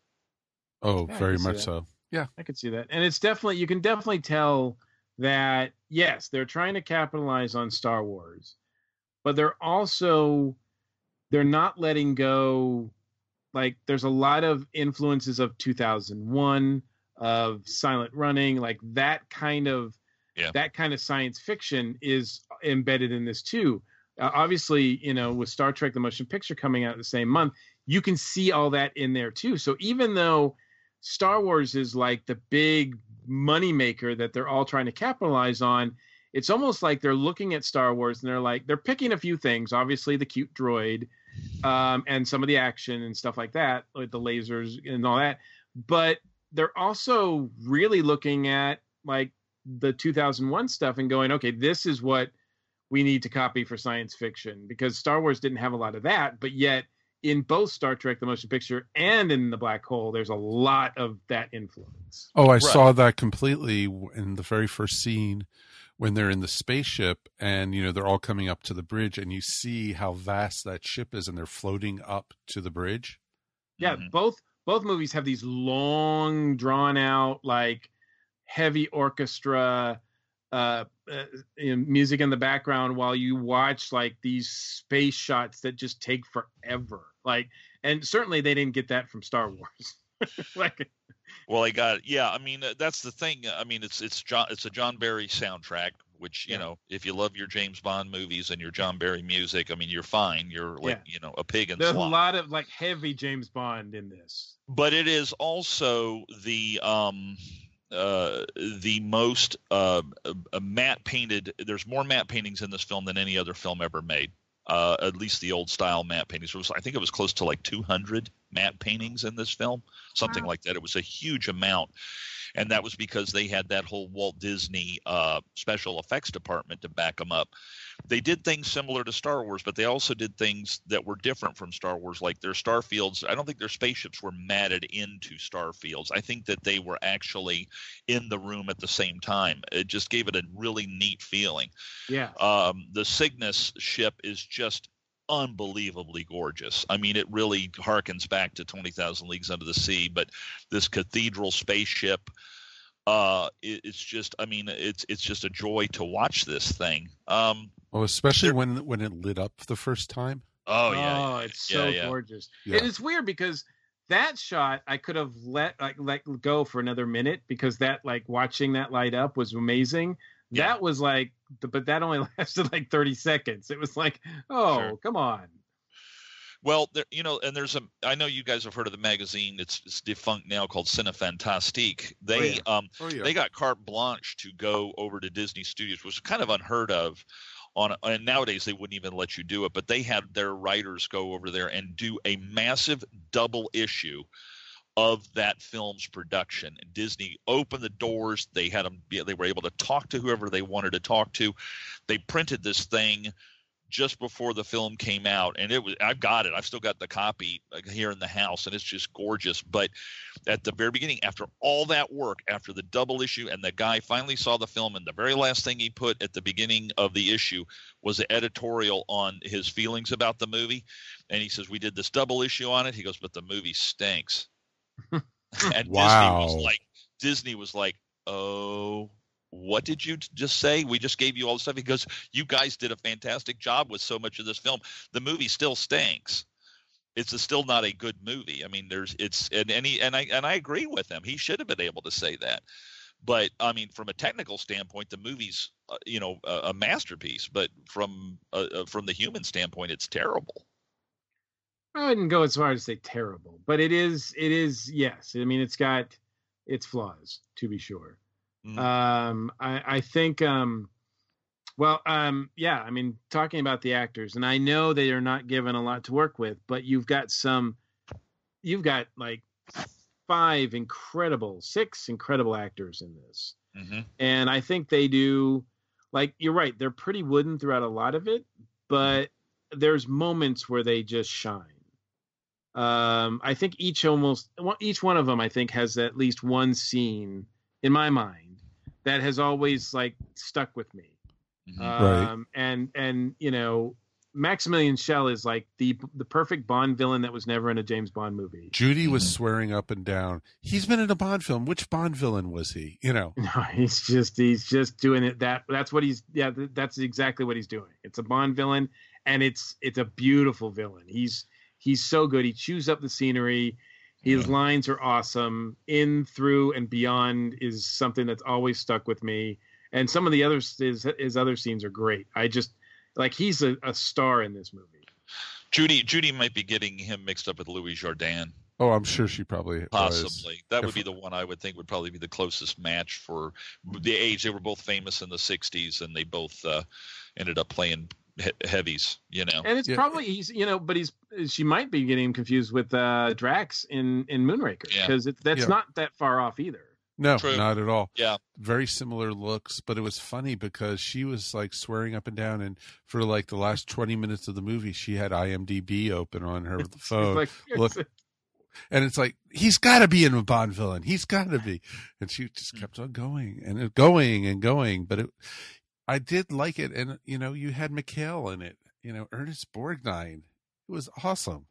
A: Oh,
C: Yeah, I
A: very
C: can see
A: much
C: that.
A: so. Yeah.
C: I could see that. And it's definitely, you can definitely tell that, yes, they're trying to capitalize on Star Wars, but they're also, they're not letting go. Like, there's a lot of influences of two thousand one, of Silent Running, like that kind of,
N: yeah.
C: that kind of science fiction is embedded in this too. Uh, obviously, you know, with Star Trek: The Motion Picture coming out the same month, you can see all that in there too. So even though Star Wars is like the big moneymaker that they're all trying to capitalize on, it's almost like they're looking at Star Wars and they're like, they're picking a few things, obviously the cute droid, um, and some of the action and stuff like that, like the lasers and all that. But they're also really looking at like the two thousand one stuff and going, okay, this is what we need to copy for science fiction, because Star Wars didn't have a lot of that, but yet in both Star Trek: The Motion Picture and in The Black Hole, there's a lot of that influence.
A: Oh, I
N: Right.
A: saw that completely in the very first scene when they're in the spaceship and, you know, they're all coming up to the bridge and you see how vast that ship is and they're floating up to the bridge.
C: Yeah, both both movies have these long, drawn out, like heavy orchestra uh, uh you know, music in the background while you watch like these space shots that just take forever. Like, and certainly they didn't get that from Star Wars. like,
N: Well, I got it. Yeah, I mean uh, that's the thing. I mean it's it's John it's a John Barry soundtrack, which you
C: Yeah.
N: know if you love your James Bond movies and your John Barry music, I mean you're fine. You're like
C: Yeah.
N: you know a pig in
C: there's a
N: slop.
C: lot of like heavy James Bond in this.
N: But it is also the um uh the most uh, uh matte painted. There's more matte paintings in this film than any other film ever made. Uh, at least the old style matte paintings. It was, I think it was close to like two hundred matte paintings in this film, something
M: Wow.
N: like that. It was a huge amount. And that was because they had that whole Walt Disney uh, special effects department to back them up. They did things similar to Star Wars, but they also did things that were different from Star Wars, like their star fields. I don't think their spaceships were matted into star fields. I think that they were actually in the room at the same time. It just gave it a really neat feeling.
C: Yeah.
N: Um, the Cygnus ship is just unbelievably gorgeous. I mean, it really harkens back to twenty thousand Leagues Under the Sea, but this cathedral spaceship, uh, it, it's just, I mean, it's it's just a joy to watch this thing. Um,
A: Oh, especially when when it lit up the first time.
N: oh, yeah.
C: Oh,
N: yeah,
C: it's
N: yeah,
C: so
N: yeah.
C: gorgeous.
A: Yeah.
C: And it's weird because that shot I could have let like let go for another minute, because that like watching that light up was amazing.
N: Yeah.
C: That was like, but that only lasted like thirty seconds. It was like, oh,
N: Sure.
C: come on.
N: Well, there, you know, and there's a. I know you guys have heard of the magazine. It's, it's defunct now, called Cinefantastique. They
C: Oh,
N: um
A: Oh, yeah.
N: they got carte blanche to go over to Disney Studios, which is kind of unheard of. On and nowadays they wouldn't even let you do it, but they had their writers go over there and do a massive double issue of that film's production. And Disney opened the doors. They had them. They were able to talk to whoever they wanted to talk to. They printed this thing just before the film came out, and it was, I've got it. I've still got the copy here in the house, and it's just gorgeous. But at the very beginning, after all that work, after the double issue, and the guy finally saw the film, and the very last thing he put at the beginning of the issue was an editorial on his feelings about the movie. And he says, we did this double issue on it. He goes, but the movie stinks. And
A: Wow.
N: Disney was like, Disney was like, oh, what did you t- just say? We just gave you all the stuff. He goes, you guys did a fantastic job with so much of this film. The movie still stinks. It's a, still not a good movie. I mean, there's it's and and, he, and I and I agree with him. He should have been able to say that. But I mean, from a technical standpoint, the movie's uh, you know a, a masterpiece. But from uh, uh, from the human standpoint, it's terrible.
C: I wouldn't go as far as to say terrible, but it is. It is. Yes. I mean, it's got its flaws, to be sure.
N: Mhm.
C: Um, I, I think, um, well, um, yeah, I mean, talking about the actors, and I know they are not given a lot to work with, but you've got some, you've got like five incredible, six incredible actors in this.
N: Mhm.
C: And I think they do, like, you're right, they're pretty wooden throughout a lot of it, but there's moments where they just shine. Um, I think each almost each one of them, I think, has at least one scene in my mind that has always like stuck with me.
N: Mm-hmm.
C: Um,
A: Right.
C: and and you know, Maximilian Schell is like the the perfect Bond villain that was never in a James Bond movie.
A: Judy was swearing up and down. He's been in a Bond film. Which Bond villain was he? You know.
C: No, he's just he's just doing it. That that's what he's yeah. That's exactly what he's doing. It's a Bond villain, and it's it's a beautiful villain. He's he's so good. He chews up the scenery. His
N: Yeah.
C: lines are awesome. In, through, and beyond is something that's always stuck with me. And some of the others his his other scenes are great. I just like he's a, a star in this movie.
N: Judy Judy might be getting him mixed up with Louis Jourdan.
A: Oh, I'm sure she probably
N: Possibly.
A: was.
N: That would
A: If-
N: be the one I would think would probably be the closest match for the age. They were both famous in the sixties, and they both uh, ended up playing he- heavies, you know.
C: And it's
A: Yeah.
C: probably he's you know, but he's she might be getting confused with uh, Drax in in Moonraker
N: Yeah.
C: because that's
A: Yeah.
C: not that far off either.
A: No,
N: True.
A: not at all.
N: Yeah.
A: Very similar looks, but it was funny because she was like swearing up and down, and for like the last twenty minutes of the movie, she had I M D B open on her
C: She's
A: phone.
C: like,
A: Look, and it's like he's got to be in a Bond villain. He's got to be, and she just kept on going and going and going. But it, I did like it, and you know, you had McHale in it. You know, Ernest Borgnine. It was awesome.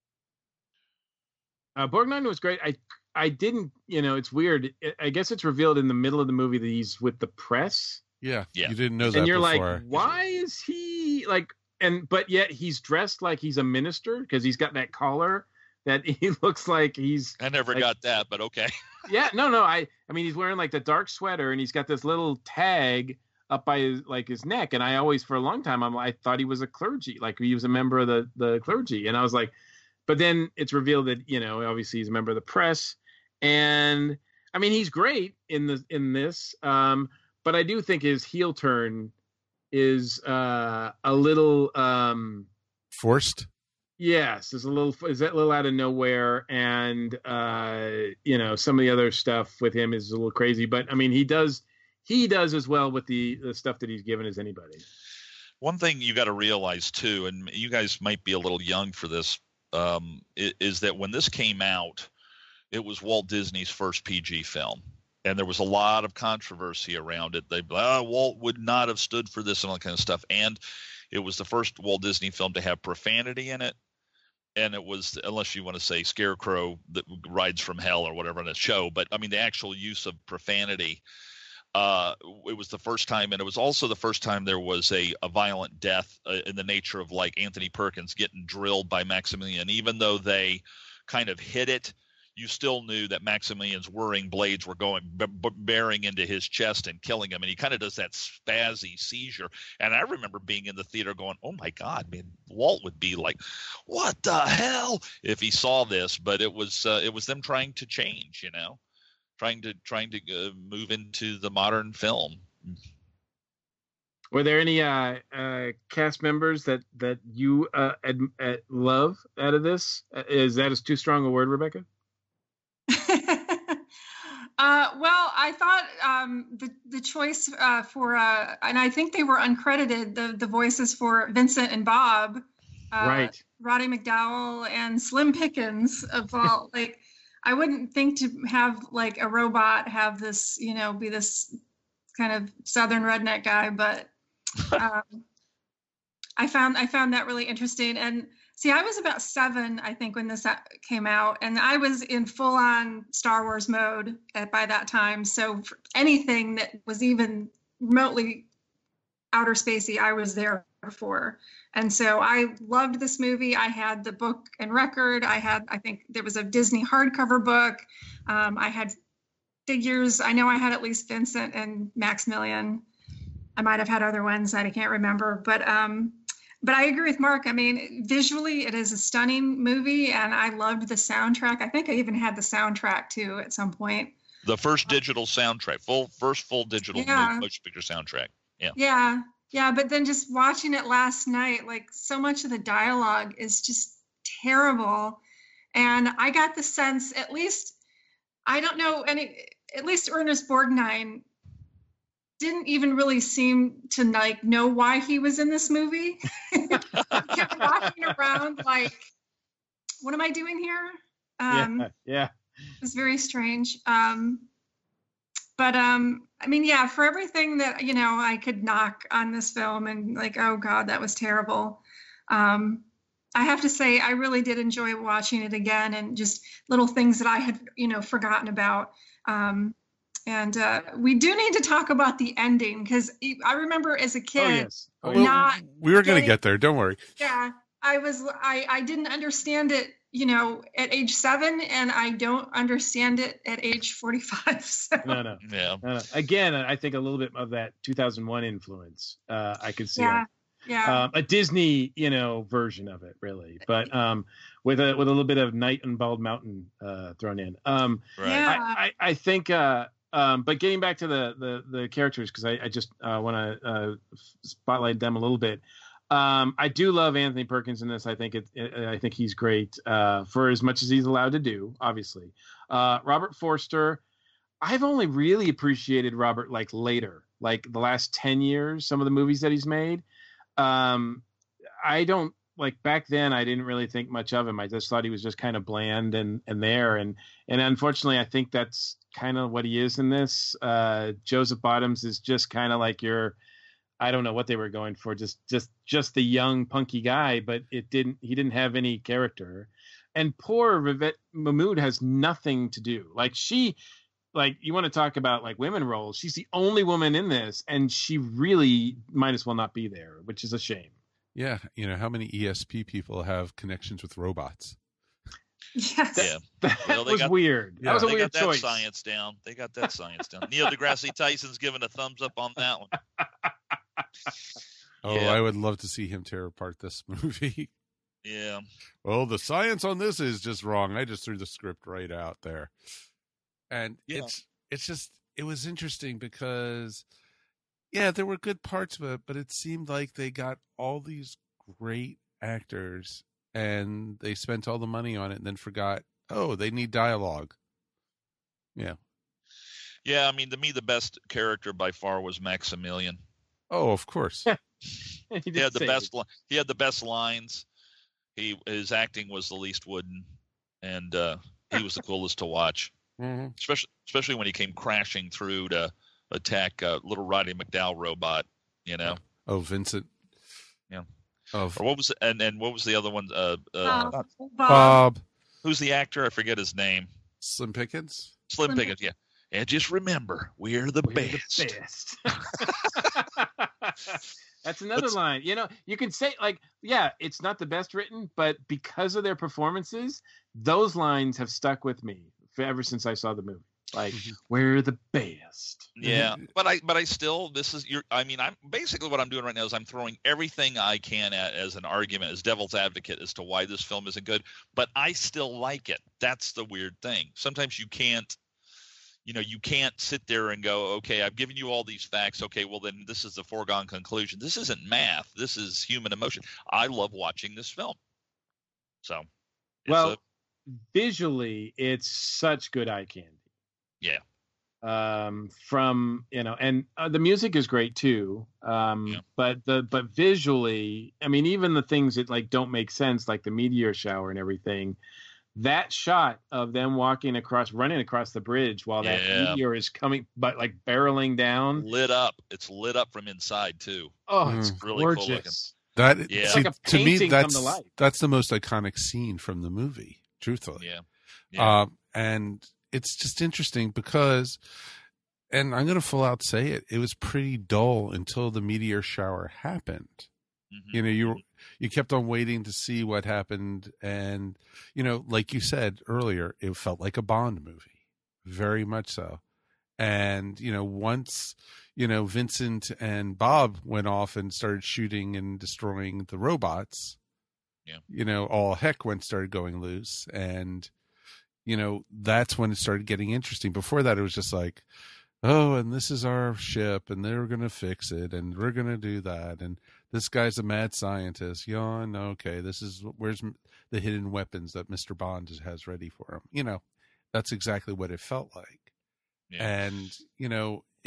C: Uh, Borgnine was great. I I didn't, you know, it's weird. I- I guess it's revealed in the middle of the movie that he's with the press,
A: Yeah,
N: Yeah.
A: you didn't know that
C: and you're
A: before.
C: like, why is he like? And but yet he's dressed like he's a minister because he's got that collar that he looks like he's.
N: I never
C: like-
N: got that, but okay.
C: Yeah, no, no. I I mean, he's wearing like the dark sweater and he's got this little tag up by his like his neck. And I always, for a long time, I'm I thought he was a clergy, like he was a member of the the clergy. And I was like, but then it's revealed that you know obviously he's a member of the press. And I mean, he's great in the in this, um, but I do think his heel turn is uh, a little, um,
A: Forced.
C: yes, is a little is that a little out of nowhere, and uh, you know, some of the other stuff with him is a little crazy. But I mean, he does he does as well with the the stuff that he's given as anybody.
N: One thing you got to realize too, and you guys might be a little young for this, um, i- is that when this came out, it was Walt Disney's first P G film, and there was a lot of controversy around it. They, oh, Walt would not have stood for this and all that kind of stuff. And it was the first Walt Disney film to have profanity in it, and it was, unless you want to say Scarecrow that rides from hell or whatever in a show, but I mean the actual use of profanity. Uh, it was the first time, and it was also the first time there was a, a violent death uh, in the nature of like Anthony Perkins getting drilled by Maximilian. Even though they kind of hid it, you still knew that Maximilian's whirring blades were going b- b- bearing into his chest and killing him, and he kind of does that spazzy seizure. And I remember being in the theater going, "Oh my God, man!" Walt would be like, "What the hell?" if he saw this. But it was uh, it was them trying to change, you know, trying to trying to uh, move into the modern film.
C: Were there any uh, uh, cast members that that you uh, ad, ad, love out of this? Uh, is that is too strong a word, Rebecca?
M: Uh, well, I thought um, the the choice uh, for uh, and I think they were uncredited. The the voices for Vincent and Bob, uh,
C: Right.
M: Roddy McDowell and Slim Pickens of all. Like, I wouldn't think to have like a robot have this, you know, be this kind of Southern redneck guy, but um, I found I found that really interesting. And see, I was about seven, I think, when this came out, and I was in full-on Star Wars mode at, by that time. So for anything that was even remotely outer spacey, I was there for. And so I loved this movie. I had the book and record. I had, I think there was a Disney hardcover book. Um, I had figures. I know I had at least Vincent and Maximilian. I might have had other ones that I can't remember, but um, but I agree with Mark. I mean, visually, it is a stunning movie, and I loved the soundtrack. I think I even had the soundtrack too at some point.
N: The first digital soundtrack, full first full digital
M: Yeah.
N: motion picture soundtrack. Yeah.
M: Yeah, yeah. But then just watching it last night, like so much of the dialogue is just terrible, and I got the sense, at least, I don't know any, at least Ernest Borgnine didn't even really seem to like know why he was in this movie. He kept walking around like, what am I doing here? Um,
C: yeah, yeah.
M: It was very strange. Um, but um, I mean, yeah, for everything that, you know, I could knock on this film and like, oh God, that was terrible. Um, I have to say, I really did enjoy watching it again, and just little things that I had, you know, forgotten about. Um, and uh, we do need to talk about the ending, because I remember as a kid,
C: oh, yes. oh,
A: Well,
M: not
A: we were going to
M: getting-
A: get there. Don't worry.
M: yeah, I was, I, I didn't understand it, you know, at age seven, and I don't understand it at age forty-five. So.
C: No, no.
N: Yeah.
C: no, no. Again, I think a little bit of that two thousand one influence. Uh, I could see.
M: Yeah.
C: on-
M: Yeah.
C: Um, a Disney, you know, version of it, really, but um, with a with a little bit of Night on Bald Mountain uh, thrown in. Um,
N: Right.
M: Yeah.
C: I, I, I think, uh, um, but getting back to the the, the characters, because I, I just uh, want to uh, spotlight them a little bit. Um, I do love Anthony Perkins in this. I think it, it I think he's great uh, for as much as he's allowed to do. Obviously, uh, Robert Forster. I've only really appreciated Robert like later, like the last ten years. Some of the movies that he's made. Um, I don't like back then. I didn't really think much of him. I just thought he was just kind of bland and, and there. And, and unfortunately, I think that's kind of what he is in this. Uh, Joseph Bottoms is just kind of like your, I don't know what they were going for. Just, just, just the young punky guy, but it didn't, he didn't have any character. And poor Vivette Mahmood has nothing to do. Like she, like you want to talk about like women roles. She's the only woman in this, and she really might as well not be there, which is a shame.
A: Yeah. You know, how many E S P people have connections with robots?
M: Yes.
N: Yeah.
C: That
N: Well, they
C: was
N: got-
C: weird.
A: Yeah,
C: that was a
N: they
C: weird
N: got that
C: choice.
N: science down. They got that science down. Neil deGrasse Tyson's giving a thumbs up on that one.
A: Oh,
N: Yeah.
A: I would love to see him tear apart this movie.
N: Yeah.
A: Well, the science on this is just wrong. I just threw the script right out there. And
N: Yeah.
A: it's it's just it was interesting because yeah, there were good parts of it, but it seemed like they got all these great actors and they spent all the money on it and then forgot, oh, they need dialogue. Yeah.
N: Yeah, I mean, to me, the best character by far was Maximilian.
A: Oh, of course.
C: He did
N: He had the
C: say
N: best.
C: it.
N: Li- he had the best lines. He his acting was the least wooden, and uh, he was the coolest to watch.
A: hmm
N: Especially especially when he came crashing through to attack uh, little Roddy McDowell robot. You know.
A: Oh, Vincent.
N: Yeah.
A: Of
N: Or what was and and what was the other one? Uh, uh,
M: Um, Bob.
A: Bob
N: who's the actor? I forget his name.
A: Slim Pickens.
N: Slim
M: Slim
N: Pickens. Yeah. And just remember, we're the
C: We're the
N: best.
C: best. That's another
N: What's-
C: line. You know, you can say like, yeah, it's not the best written, but because of their performances, those lines have stuck with me for, ever since I saw the movie. Like,
A: Mhm.
C: we're the best.
N: Yeah, but I but I still this is your I mean I'm basically what I'm doing right now is I'm throwing everything I can at as an argument as devil's advocate as to why this film isn't good, but I still like it. That's the weird thing. Sometimes you can't you know you can't sit there and go, okay, I've given you all these facts. Okay, well then this is the foregone conclusion. This isn't math. This is human emotion. I love watching this film. So it's
C: Well,
N: a-
C: visually, it's such good eye candy.
N: yeah.
C: Um, from you know, and uh, the music is great too. Um,
N: Yeah.
C: but the but visually, I mean, even the things that like don't make sense, like the meteor shower and everything. That shot of them walking across, running across the bridge while that
N: Yeah.
C: meteor is coming, but like barreling down.
N: Lit up. It's lit up from inside too.
C: Oh, it's
A: Mm.
N: Really cool looking.
C: gorgeous.
A: That
N: Yeah. It's
A: see,
C: like a
A: to me
C: painting come
A: that's
C: to life.
A: that's the most iconic scene from the movie, truthfully.
N: Yeah. Yeah.
A: Um, and it's just interesting because, and I'm going to full out say it, it was pretty dull until the meteor shower happened.
N: Mhm.
A: You know, you you kept on waiting to see what happened, and you know, like you said earlier, it felt like a Bond movie, very much so. And you know, once you know Vincent and Bob went off and started shooting and destroying the robots,
N: Yeah.
A: you know, all heck went started going loose, and you know, that's when it started getting interesting. Before that, it was just like, oh, and this is our ship, and they're going to fix it, and we're going to do that, and this guy's a mad scientist. Yawn. Okay, this is where's the hidden weapons that Mister Bond has ready for him. You know, that's exactly what it felt like.
N: Yeah.
A: And you know, it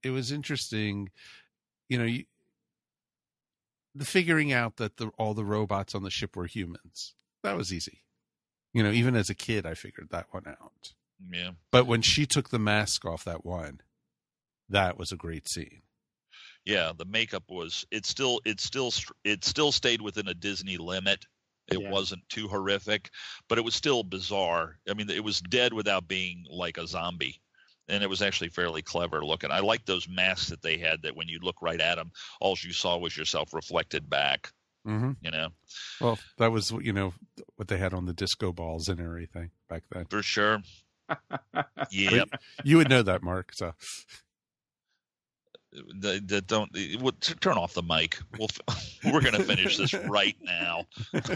A: it was interesting, you know, you, the figuring out that the, all the robots on the ship were humans. That was easy. You know, even as a kid, I figured that one out.
N: Yeah.
A: But when she took the mask off that one, that was a great scene.
N: Yeah, the makeup was it still it still it still stayed within a Disney limit. It
C: Yeah.
N: wasn't too horrific, but it was still bizarre. I mean, it was dead without being like a zombie. And it was actually fairly clever looking. I like those masks that they had that when you look right at them, all you saw was yourself reflected back.
A: Mm-hmm.
N: You know?
A: Well, that was, you know, what they had on the disco balls and everything back then.
N: For sure. Yep.
A: You would know that, Mark. So
N: The, the, don't we'll, turn off the mic. We'll, we're going to finish this right now.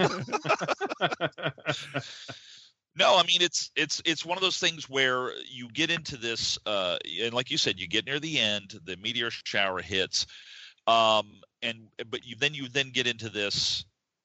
N: No, I mean it's it's it's one of those things where you get into this, uh, and like you said, you get near the end, the meteor shower hits, um, and but you then you then get into this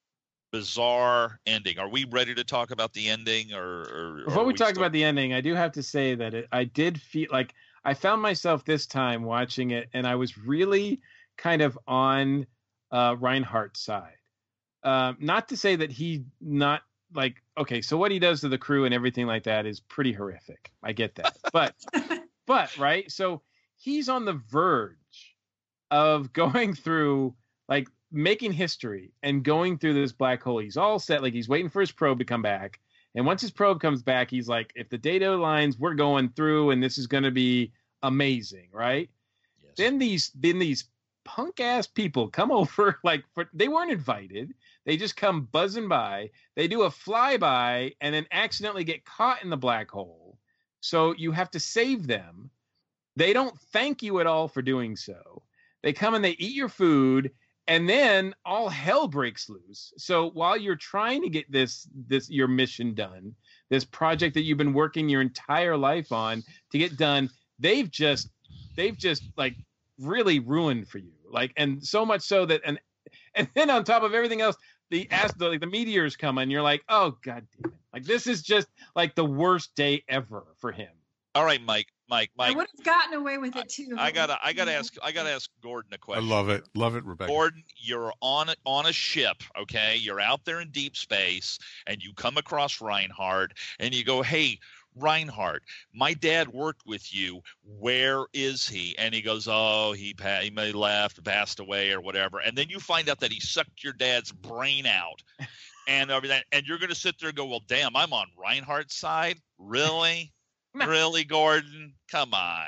N: bizarre ending. Are we ready to talk about the ending, or, or
C: Before
N: or
C: we,
N: we
C: talk
N: still-
C: about the ending, I do have to say that it, I did feel like I found myself this time watching it, and I was really kind of on uh, Reinhardt's side. Um, not to say that he not like okay, so what he does to the crew and everything like that is pretty horrific. I get that, but but right, so he's on the verge of going through like making history and going through this black hole. He's all set, like he's waiting for his probe to come back. And once his probe comes back, he's like, if the data aligns, we're going through and this is going to be amazing, right? Yes. Then these then these punk ass people come over, like for, they weren't invited. They just come buzzing by. They do a flyby and then accidentally get caught in the black hole. So you have to save them. They don't thank you at all for doing so. They come and they eat your food. And then all hell breaks loose. So while you're trying to get this this your mission done, this project that you've been working your entire life on to get done, they've just they've just like really ruined for you. Like, and so much so that and and then on top of everything else, the ast- the, like the meteors come and you're like, oh god damn it. Like this is just like the worst day ever for him.
N: All right, Mike. Mike,
M: I
N: Mike,
M: would have gotten away with it too.
N: I gotta, I gotta ask, I gotta ask Gordon a
A: I
N: question.
A: love it. Love it, Rebecca.
N: Gordon, you're on a- on a ship, okay? You're out there in deep space, and you come across Reinhardt, and you go, "Hey, Reinhardt, my dad worked with you. Where is he?" And he goes, "Oh, he pa- he may left, passed away, or whatever." And then you find out that he sucked your dad's brain out, and everything. And you're gonna sit there and go, "Well, damn, I'm on Reinhardt's side, really?" Really, Gordon? Come on.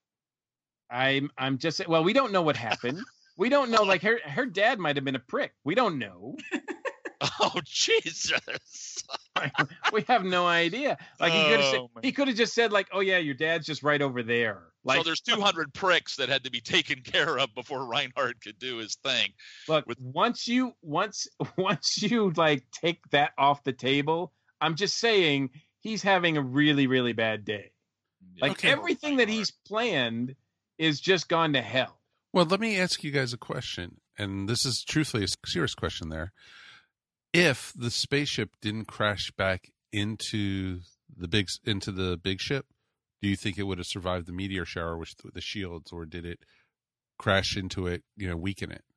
C: I'm I'm just well, we don't know what happened. We don't know. Like her her dad might have been a prick. We don't know.
N: Oh Jesus!
C: We have no idea. Like he could have said,
N: Oh, man.
C: he could have just said like, "Oh yeah, your dad's just right over there." Like
N: So there's two hundred pricks that had to be taken care of before Reinhardt could do his thing.
C: Look, once you once once you like take that off the table, I'm just saying he's having a really really bad day. Like
A: Okay.
C: everything that he's planned is just gone to hell.
A: Well, let me ask you guys a question, and this is truthfully a serious question there. If the spaceship didn't crash back into the big into the big ship, do you think it would have survived the meteor shower with the, the shields, or did it crash into it, you know, weaken it?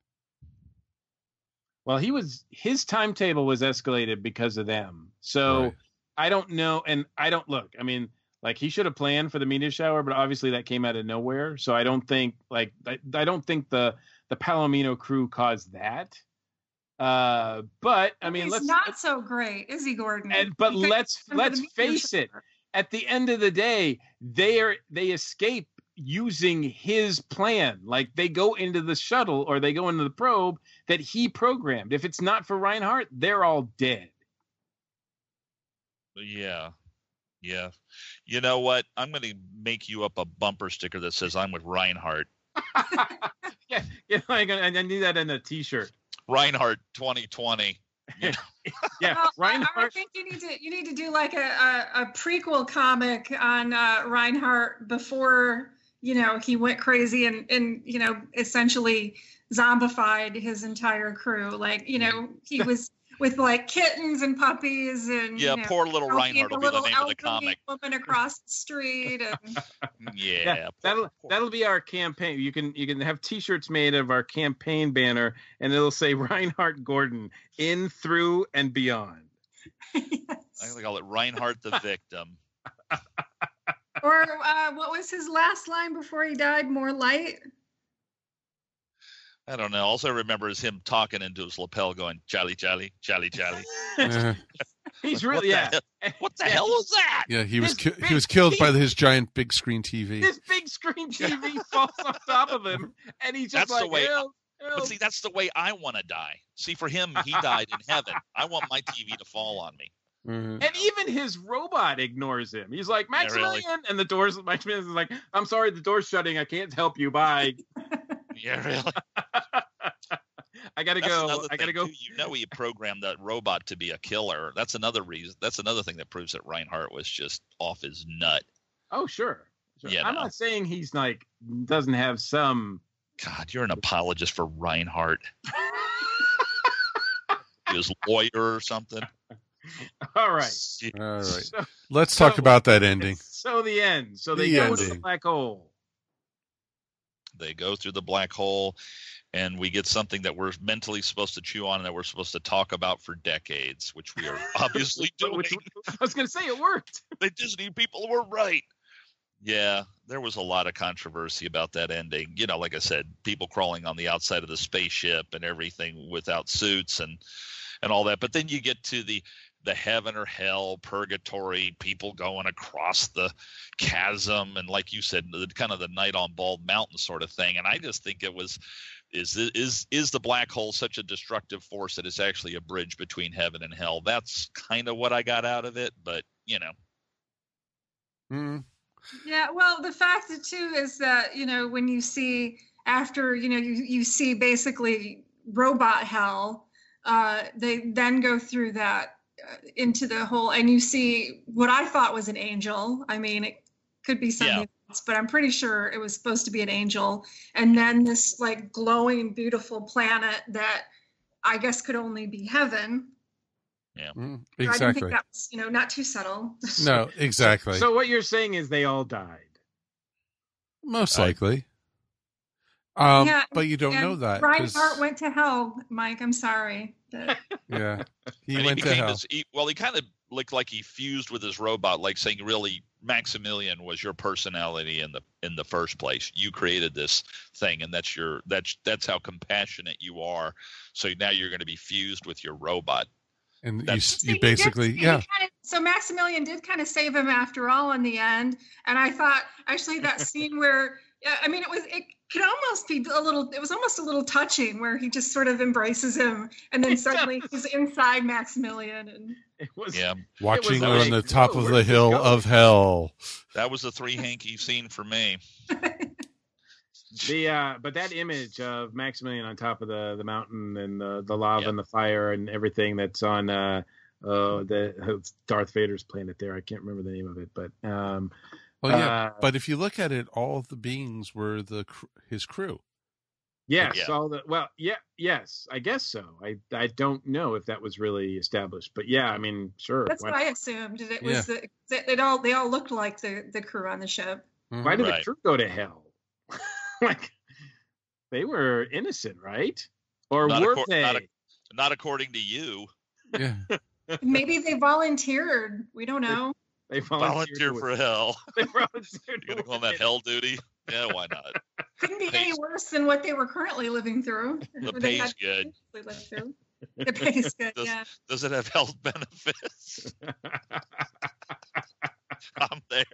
C: Well, he was his timetable was escalated because of them. So
A: Right.
C: I don't know, and I don't look. I mean, like he should have planned for the meteor shower, but obviously that came out of nowhere. So I don't think like I, I don't think the the Palomino crew caused that. Uh, but I mean,
M: he's
C: let's
M: not so great, is he, Gordon?
C: and, but
M: Because
C: let's
M: of the
C: let's
M: meteor
C: face it.
M: shower.
C: At the end of the day, they are they escape using his plan. Like they go into the shuttle or they go into the probe that he programmed. If it's not for Reinhardt, they're all dead.
N: Yeah. Yeah. You know what? I'm going to make you up a bumper sticker that says I'm with Reinhardt.
C: Yeah, you know, I, I need that in a T-shirt.
N: Reinhardt twenty twenty.
C: Yeah,
M: Well, I, I
C: Reinhardt.
M: think you need to you need to do like a, a, a prequel comic on uh, Reinhardt before you know he went crazy and and you know essentially zombified his entire crew. Like you know he was with like kittens and puppies and
N: Yeah,
M: you know,
N: poor little
M: Elfie,
N: Reinhardt
M: the
N: will be the
M: little
N: name of the
M: elderly
N: comic.
M: woman across the street. And
N: Yeah,
C: Yeah,
N: poor-
C: that'll
N: poor-
C: that'll be our campaign. You can you can have T-shirts made of our campaign banner, and it'll say Reinhardt Gordon in, through, and beyond.
N: I think they call it Reinhardt the victim.
M: or uh, what was his last line before he died? More light.
N: I don't know. Also, I remember is him talking into his lapel, going "Jolly, jolly, jolly, jolly."
A: Uh,
C: He's
N: Like,
C: really
N: what
C: yeah.
N: the hell- What the hell was that?
A: yeah, he was
C: His
A: ki-
C: big
A: he was killed by
C: teeth.
A: his giant big screen T V.
C: This big screen T V falls on top of him, and he's just
N: That's the
C: like,
N: way-
C: help,
N: But
C: help.
N: see, that's the way I want to die. See, for him, he died in heaven. I want my T V to fall on me.
A: Mhm.
C: And even his robot ignores him. He's like,
N: Yeah, really.
C: Maximilian, and the doors. Maximilian's like, I'm sorry, the door's shutting. I can't help you. Bye.
N: Yeah, really.
C: I gotta
N: That's
C: go.
N: another
C: I gotta
N: thing,
C: go.
N: too. You know, he programmed that robot to be a killer. That's another reason. That's another thing that proves that Reinhardt was just off his nut.
C: Oh, sure. sure.
N: Yeah,
C: I'm
N: no.
C: not saying he's like doesn't have some.
N: God, you're an apologist for Reinhardt. He was a lawyer or something.
C: All right.
A: All right,
C: So,
A: let's talk
C: so-
A: about that ending.
C: so the end. So they
A: The
C: go to the
A: ending.
C: black hole.
N: They go through the black hole, and we get something that we're mentally supposed to chew on and that we're supposed to talk about for decades, which we are obviously doing.
C: Which, I was gonna say it worked.
N: The Disney people were right. Yeah, there was a lot of controversy about that ending. You know, like I said, people crawling on the outside of the spaceship and everything without suits and and all that. But then you get to the the heaven or hell, purgatory, people going across the chasm, and like you said, the kind of the night on Bald Mountain sort of thing. And I just think it was is is is the black hole such a destructive force that it's actually a bridge between heaven and hell? That's kind of what I got out of it, but you know.
A: Mm.
M: Yeah, well, the fact that too is that you know when you see after you know you you see basically robot hell, uh, they then go through that uh, into the whole, and you see what I thought was an angel. I mean, it could be something
N: Yeah.
M: else, but I'm pretty sure it was supposed to be an angel. And then this like glowing, beautiful planet that I guess could only be heaven.
N: Yeah,
A: Mm,
M: I didn't
A: exactly.
M: think that was you know not too subtle.
A: No, exactly.
C: So what you're saying is they all died.
A: Most
N: I-
A: likely. Um,
M: Yeah,
A: but you don't
M: and
A: know that. 'cause-
M: Reinhardt went to hell, Mike. I'm sorry. That-
A: yeah, he
N: And
A: went to
N: became
A: hell.
N: this- he- well, he kind of looked like he fused with his robot, like saying, "Really, Maximilian was your personality in the in the first place. You created this thing, and that's your that's that's how compassionate you are. So now you're going to be fused with your robot."
A: And you,
N: That's-
A: s-
M: See,
A: you
M: he did-
A: basically,
M: he
A: yeah.
M: kinda- so Maximilian did kind of save him after all in the end. And I thought actually that scene where, yeah, I mean, it was, it could almost be a little, it was almost a little touching where he just sort of embraces him and then suddenly he's inside Maximilian. And
C: It was.
N: Yeah,
A: Watching
C: like,
A: on the top
C: whoa,
A: of
C: where
A: the
C: did this
A: hill
C: go?
A: of hell.
N: that was the three hanky scene for me.
C: The uh, but that image of Maximilian on top of the, the mountain and the, the lava
N: Yeah.
C: and the fire and everything that's on uh, uh the Darth Vader's planet there. I can't remember the name of it, but um,
A: Well, yeah.
C: uh,
A: But if you look at it, all of the beings were the cr- his crew.
C: yes,
N: Yeah.
C: all the well, yeah, yes, I guess so. I I don't know if that was really established, but yeah, I mean, sure.
M: that's
C: Why,
M: what I assumed. It was
A: Yeah.
M: the, that it all, they all looked like the, the crew on the ship.
A: Mhm.
C: why did
N: Right.
C: the crew go to hell? Like they were innocent, right? Or
N: Not
C: were
N: acco-
C: they?
N: not ac- Not according to you.
A: Yeah.
M: Maybe they volunteered. We don't know.
C: They
N: Volunteer
C: volunteered
N: for hell.
C: They volunteered
N: You're
C: to
N: gonna call
C: work
N: that
C: it.
N: hell duty? Yeah, why not?
M: Couldn't be any
N: Pays-
M: worse than what they were currently living through.
N: The
M: Or they
N: pay's
M: had
N: good.
M: previously lived through. The pay's good,
N: Does,
M: yeah.
N: does it have health benefits? I'm there.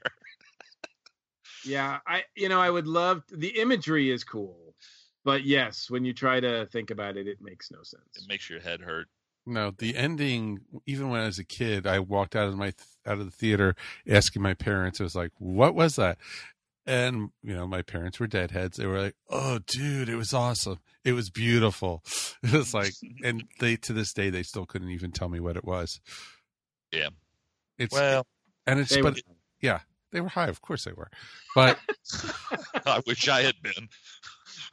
C: Yeah, I you know I would love the imagery is cool, but yes, when you try to think about it, it makes no sense.
N: It makes your head hurt.
A: No, the ending. Even when I was a kid, I walked out of my out of the theater asking my parents. It was like, "What was that?" And you know, my parents were deadheads. They were like, "Oh, dude, it was awesome. It was beautiful." It was like, and they to this day they still couldn't even tell me what it was.
N: Yeah.
A: It's
N: Well,
A: and it's
C: they
A: but
C: were-
A: yeah, they were high. Of course they were, but
N: I wish I had been.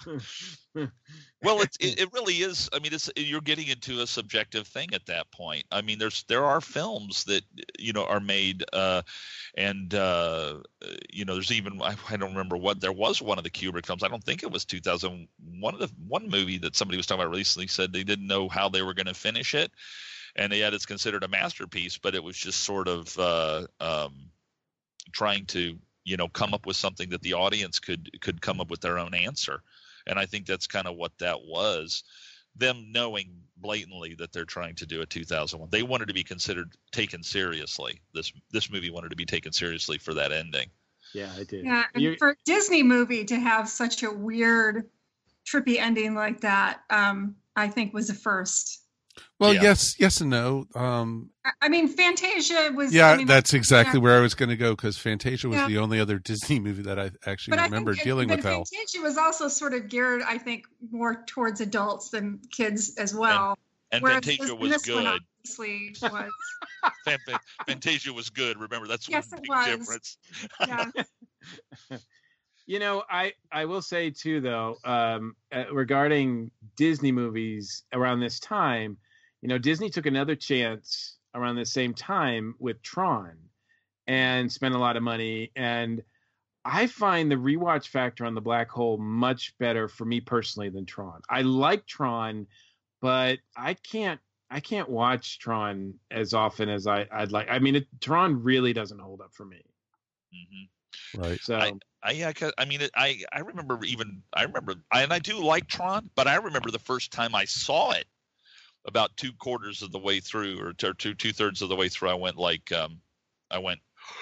N: Well, it, it it really is. I mean, it's you're getting into a subjective thing at that point. I mean, there's there are films that you know are made, uh, and uh, you know, there's even I, I don't remember what there was one of the Kubrick films. I don't think it was two thousand one of the one movie that somebody was talking about recently said they didn't know how they were going to finish it, and yet it's considered a masterpiece, but it was just sort of uh, um, trying to you know come up with something that the audience could could come up with their own answer. And I think that's kind of what that was, them knowing blatantly that they're trying to do a two thousand one. They wanted to be considered taken seriously. This this movie wanted to be taken seriously for that ending.
C: Yeah, it did.
M: Yeah, and for a Disney movie to have such a weird, trippy ending like that, um, I think was a first.
A: Well,
N: Yeah.
A: yes, yes and no. Um,
M: I- I mean, Fantasia was.
A: yeah,
M: I mean,
A: that's exactly
M: yeah.
A: where I was going to go because Fantasia was
M: Yeah.
A: the only other Disney movie that I actually
M: But I
A: remember
M: think,
A: dealing
M: but
A: with hell.
M: Fantasia was also sort of geared, I think, more towards adults than kids as well.
N: And
M: Whereas
N: Fantasia
M: this-
N: was
M: this one
N: good.
M: obviously was.
N: Fan- Fan- Fantasia was good. Remember, that's
M: Yes,
N: one
M: it
N: big
M: was.
N: difference.
M: Yeah.
C: You know, I, I will say too, though, um, uh, regarding Disney movies around this time, you know, Disney took another chance around the same time with Tron and spent a lot of money. And I find the rewatch factor on The Black Hole much better for me personally than Tron. I like Tron, but I can't I can't watch Tron as often as I, I'd like. I mean, it, Tron really doesn't hold up for me.
N: Mm-hmm.
A: Right.
C: So
N: I, I yeah, 'cause- I mean, it, I I remember even I remember, I, and I do like Tron, but I remember the first time I saw it, about two quarters of the way through, or two two two thirds of the way through, I went like, um, I went,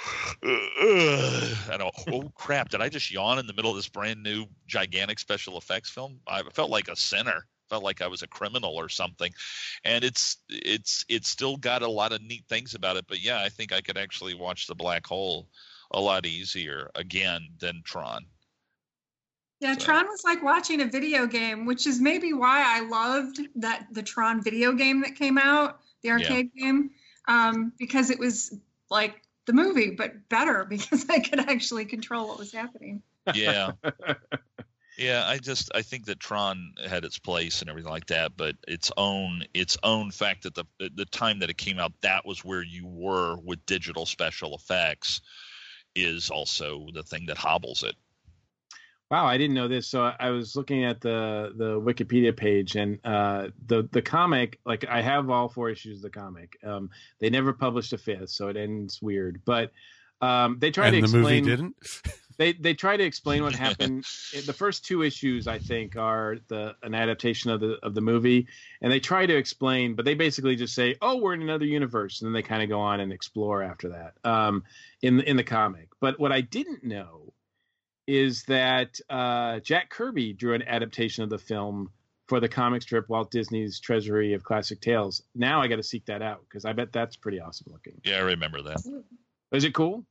N: I know, oh crap! Did I just yawn in the middle of this brand new gigantic special effects film? I felt like a sinner. Felt like I was a criminal or something. And it's it's it's still got a lot of neat things about it. But yeah, I think I could actually watch The Black Hole a lot easier again than Tron.
M: Yeah, Tron was like watching a video game, which is maybe why I loved that the Tron video game that came out, the arcade game, um, because it was like the movie, but better because I could actually control what was happening.
N: Yeah. Yeah, I just I think that Tron had its place and everything like that, but its own its own fact that the the time that it came out, that was where you were with digital special effects, is also the thing that hobbles it.
C: Wow, I didn't know this. So I was looking at the the Wikipedia page, and uh, the the comic, like I have all four issues of the comic. Um, they never published a fifth, so it ends weird. But um, they tried
A: And
C: to
A: the movie
C: explain.
A: didn't?
C: They they try to explain what happened. The first two issues, I think, are the an adaptation of the of the movie, and they try to explain, but they basically just say, "Oh, we're in another universe," and then they kind of go on and explore after that um, in in the comic. But what I didn't know is that uh, Jack Kirby drew an adaptation of the film for the comic strip Walt Disney's Treasury of Classic Tales. Now I got to seek that out because I bet that's pretty awesome looking.
N: Yeah, I remember that.
C: Is it cool?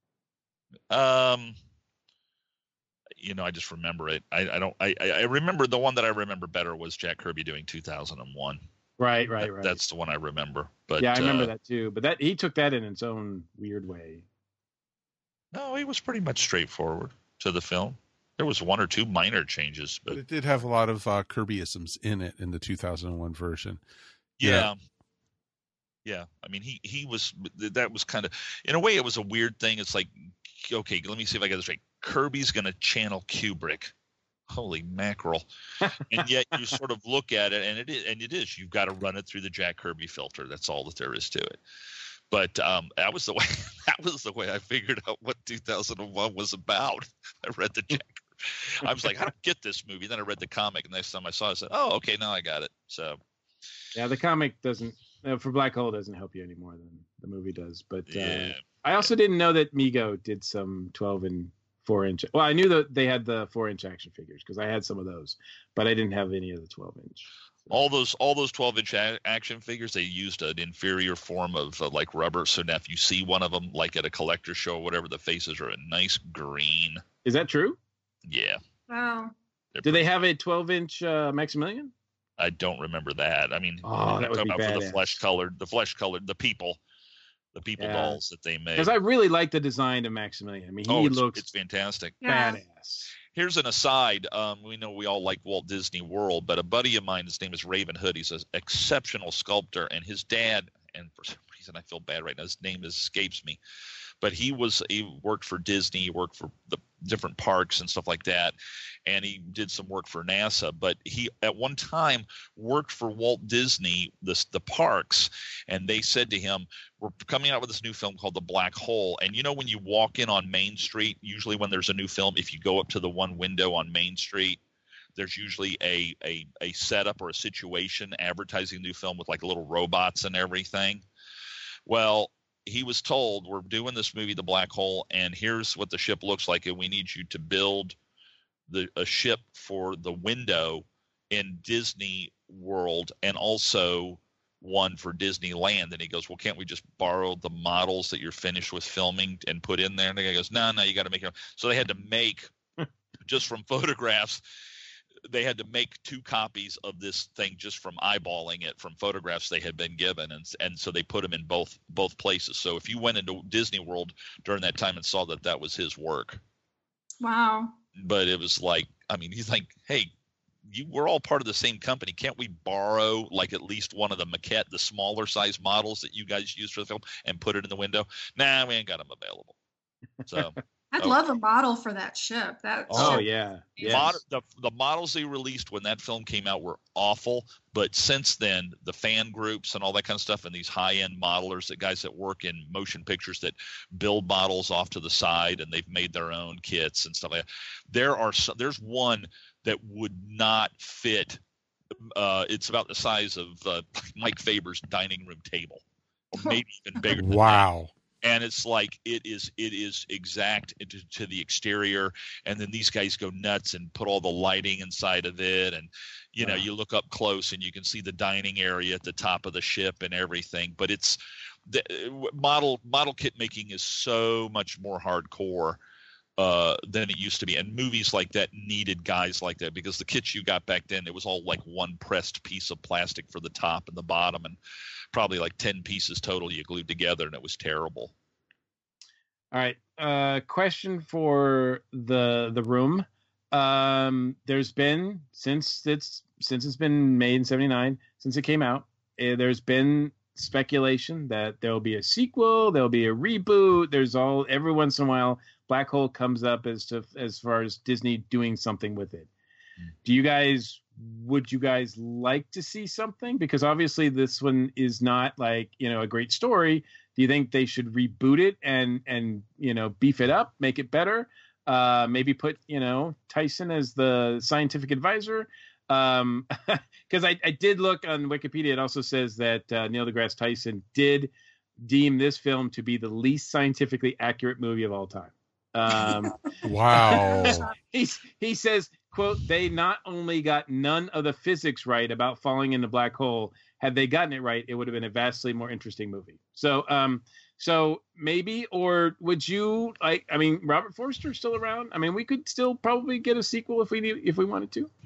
N: Um, you know, I just remember it. I, I don't. I, I remember the one that I remember better was Jack Kirby doing two thousand one.
C: Right, right,
N: That-
C: right.
N: That's the one I remember. But
C: yeah, I remember
N: uh,
C: that too. But that he took that in its own weird way.
N: No, he was pretty much straightforward to the film. There was one or two minor changes, but
A: But it did have a lot of uh, Kirbyisms in it in the two thousand one version.
N: yeah. Yeah, I mean, he he was that was kind of, in a way, it was a weird thing. It's like, okay, let me see if I get this right. Kirby's going to channel Kubrick. Holy mackerel! And yet you sort of look at it, and it is, and it is. You've got to run it through the Jack Kirby filter. That's all that there is to it. But um, that was the way. That was the way I figured out what two thousand one was about. I read the Jack. I was like, I don't get this movie. Then I read the comic, and next time I saw it, I said, oh, okay, now I got it. So
C: Yeah, the comic doesn't uh, for Black Hole doesn't help you any more than the movie does. But uh,
N: Yeah.
C: I also didn't know that Mego did some twelve and four inch. Well, I knew that they had the four inch action figures because I had some of those, but I didn't have any of the twelve inch.
N: all those all those twelve inch a- action figures, they used an inferior form of uh, like rubber. So now if you see one of them like at a collector show or whatever, the faces are a nice green.
C: Is that true?
N: Yeah.
M: Wow.
C: Do they have a twelve inch uh, Maximilian?
N: I don't remember that. I mean,
C: Oh, that would
N: talking
C: be
N: about for the
C: badass.
N: flesh colored, the flesh colored, the people, the people
C: Yeah.
N: dolls that they made.
C: Because I really like the design of Maximilian. I mean, he
N: oh, it's,
C: looks
N: it's fantastic.
M: Yeah.
C: badass.
N: Here's an aside. Um, we know we all like Walt Disney World, but a buddy of mine, his name is Raven Hood. He's an exceptional sculptor, and his dad, and for some reason I feel bad right now, his name escapes me, but he was he worked for Disney, he worked for the different parks and stuff like that, and he did some work for NASA. But he at one time worked for Walt Disney, this the parks, and they said to him, "We're coming out with this new film called The Black Hole." And you know, when you walk in on Main Street, usually when there's a new film, if you go up to the one window on Main Street, there's usually a a, a setup or a situation advertising new film with like little robots and everything. Well, he was told, we're doing this movie, The Black Hole, and here's what the ship looks like, and we need you to build the a ship for the window in Disney World and also one for Disneyland. And he goes, well, can't we just borrow the models that you're finished with filming and put in there? And the guy goes, no, no, you got to make it. So they had to make, just from photographs, they had to make two copies of this thing just from eyeballing it from photographs they had been given, and and so they put them in both both places. So if you went into Disney World during that time and saw that, that was his work.
M: Wow.
N: But it was like, I mean, he's like, hey, you we're all part of the same company. Can't we borrow like at least one of the maquette, the smaller size models that you guys use for the film, and put it in the window? Nah, we ain't got them available. So.
M: I'd
N: Oh.
M: love a model for that ship. That
C: Oh
M: ship.
C: yeah, yes.
N: Mod- the, the models they released when that film came out were awful, but since then, the fan groups and all that kind of stuff, and these high-end modelers, that guys that work in motion pictures that build models off to the side, and they've made their own kits and stuff like that. There are so, there's one that would not fit. Uh, it's about the size of uh, Mike Faber's dining room table, or maybe even bigger. than that.
A: Wow.
N: And it's like it is it is exact to, to the exterior, and then these guys go nuts and put all the lighting inside of it, and you know, you look up close and you can see the dining area at the top of the ship and everything. But it's the model model kit making is so much more hardcore uh, than it used to be, and movies like that needed guys like that, because the kits you got back then, it was all like one pressed piece of plastic for the top and the bottom, and probably like ten pieces total you glued together, and it was terrible.
C: All right. Uh, question for the the room. Um, there's been since it's since it's been made in seventy-nine, since it came out, uh, there's been speculation that there'll be a sequel, there'll be a reboot. There's all every once in a while, Black Hole comes up as to as far as Disney doing something with it. Mm. Do you guys? Would you guys like to see something? Because obviously this one is not like, you know, a great story. Do you think they should reboot it and, and, you know, beef it up, make it better? Uh, maybe put, you know, Tyson as the scientific advisor. Um, cause I, I did look on Wikipedia. It also says that uh, Neil deGrasse Tyson did deem this film to be the least scientifically accurate movie of all time. Um,
A: wow.
C: He's, he says, quote, they not only got none of the physics right about falling in the black hole. Had they gotten it right, it would have been a vastly more interesting movie. So, um, so maybe, or would you like, I mean, Robert Forster's still around. I mean, we could still probably get a sequel if we need, if we wanted to.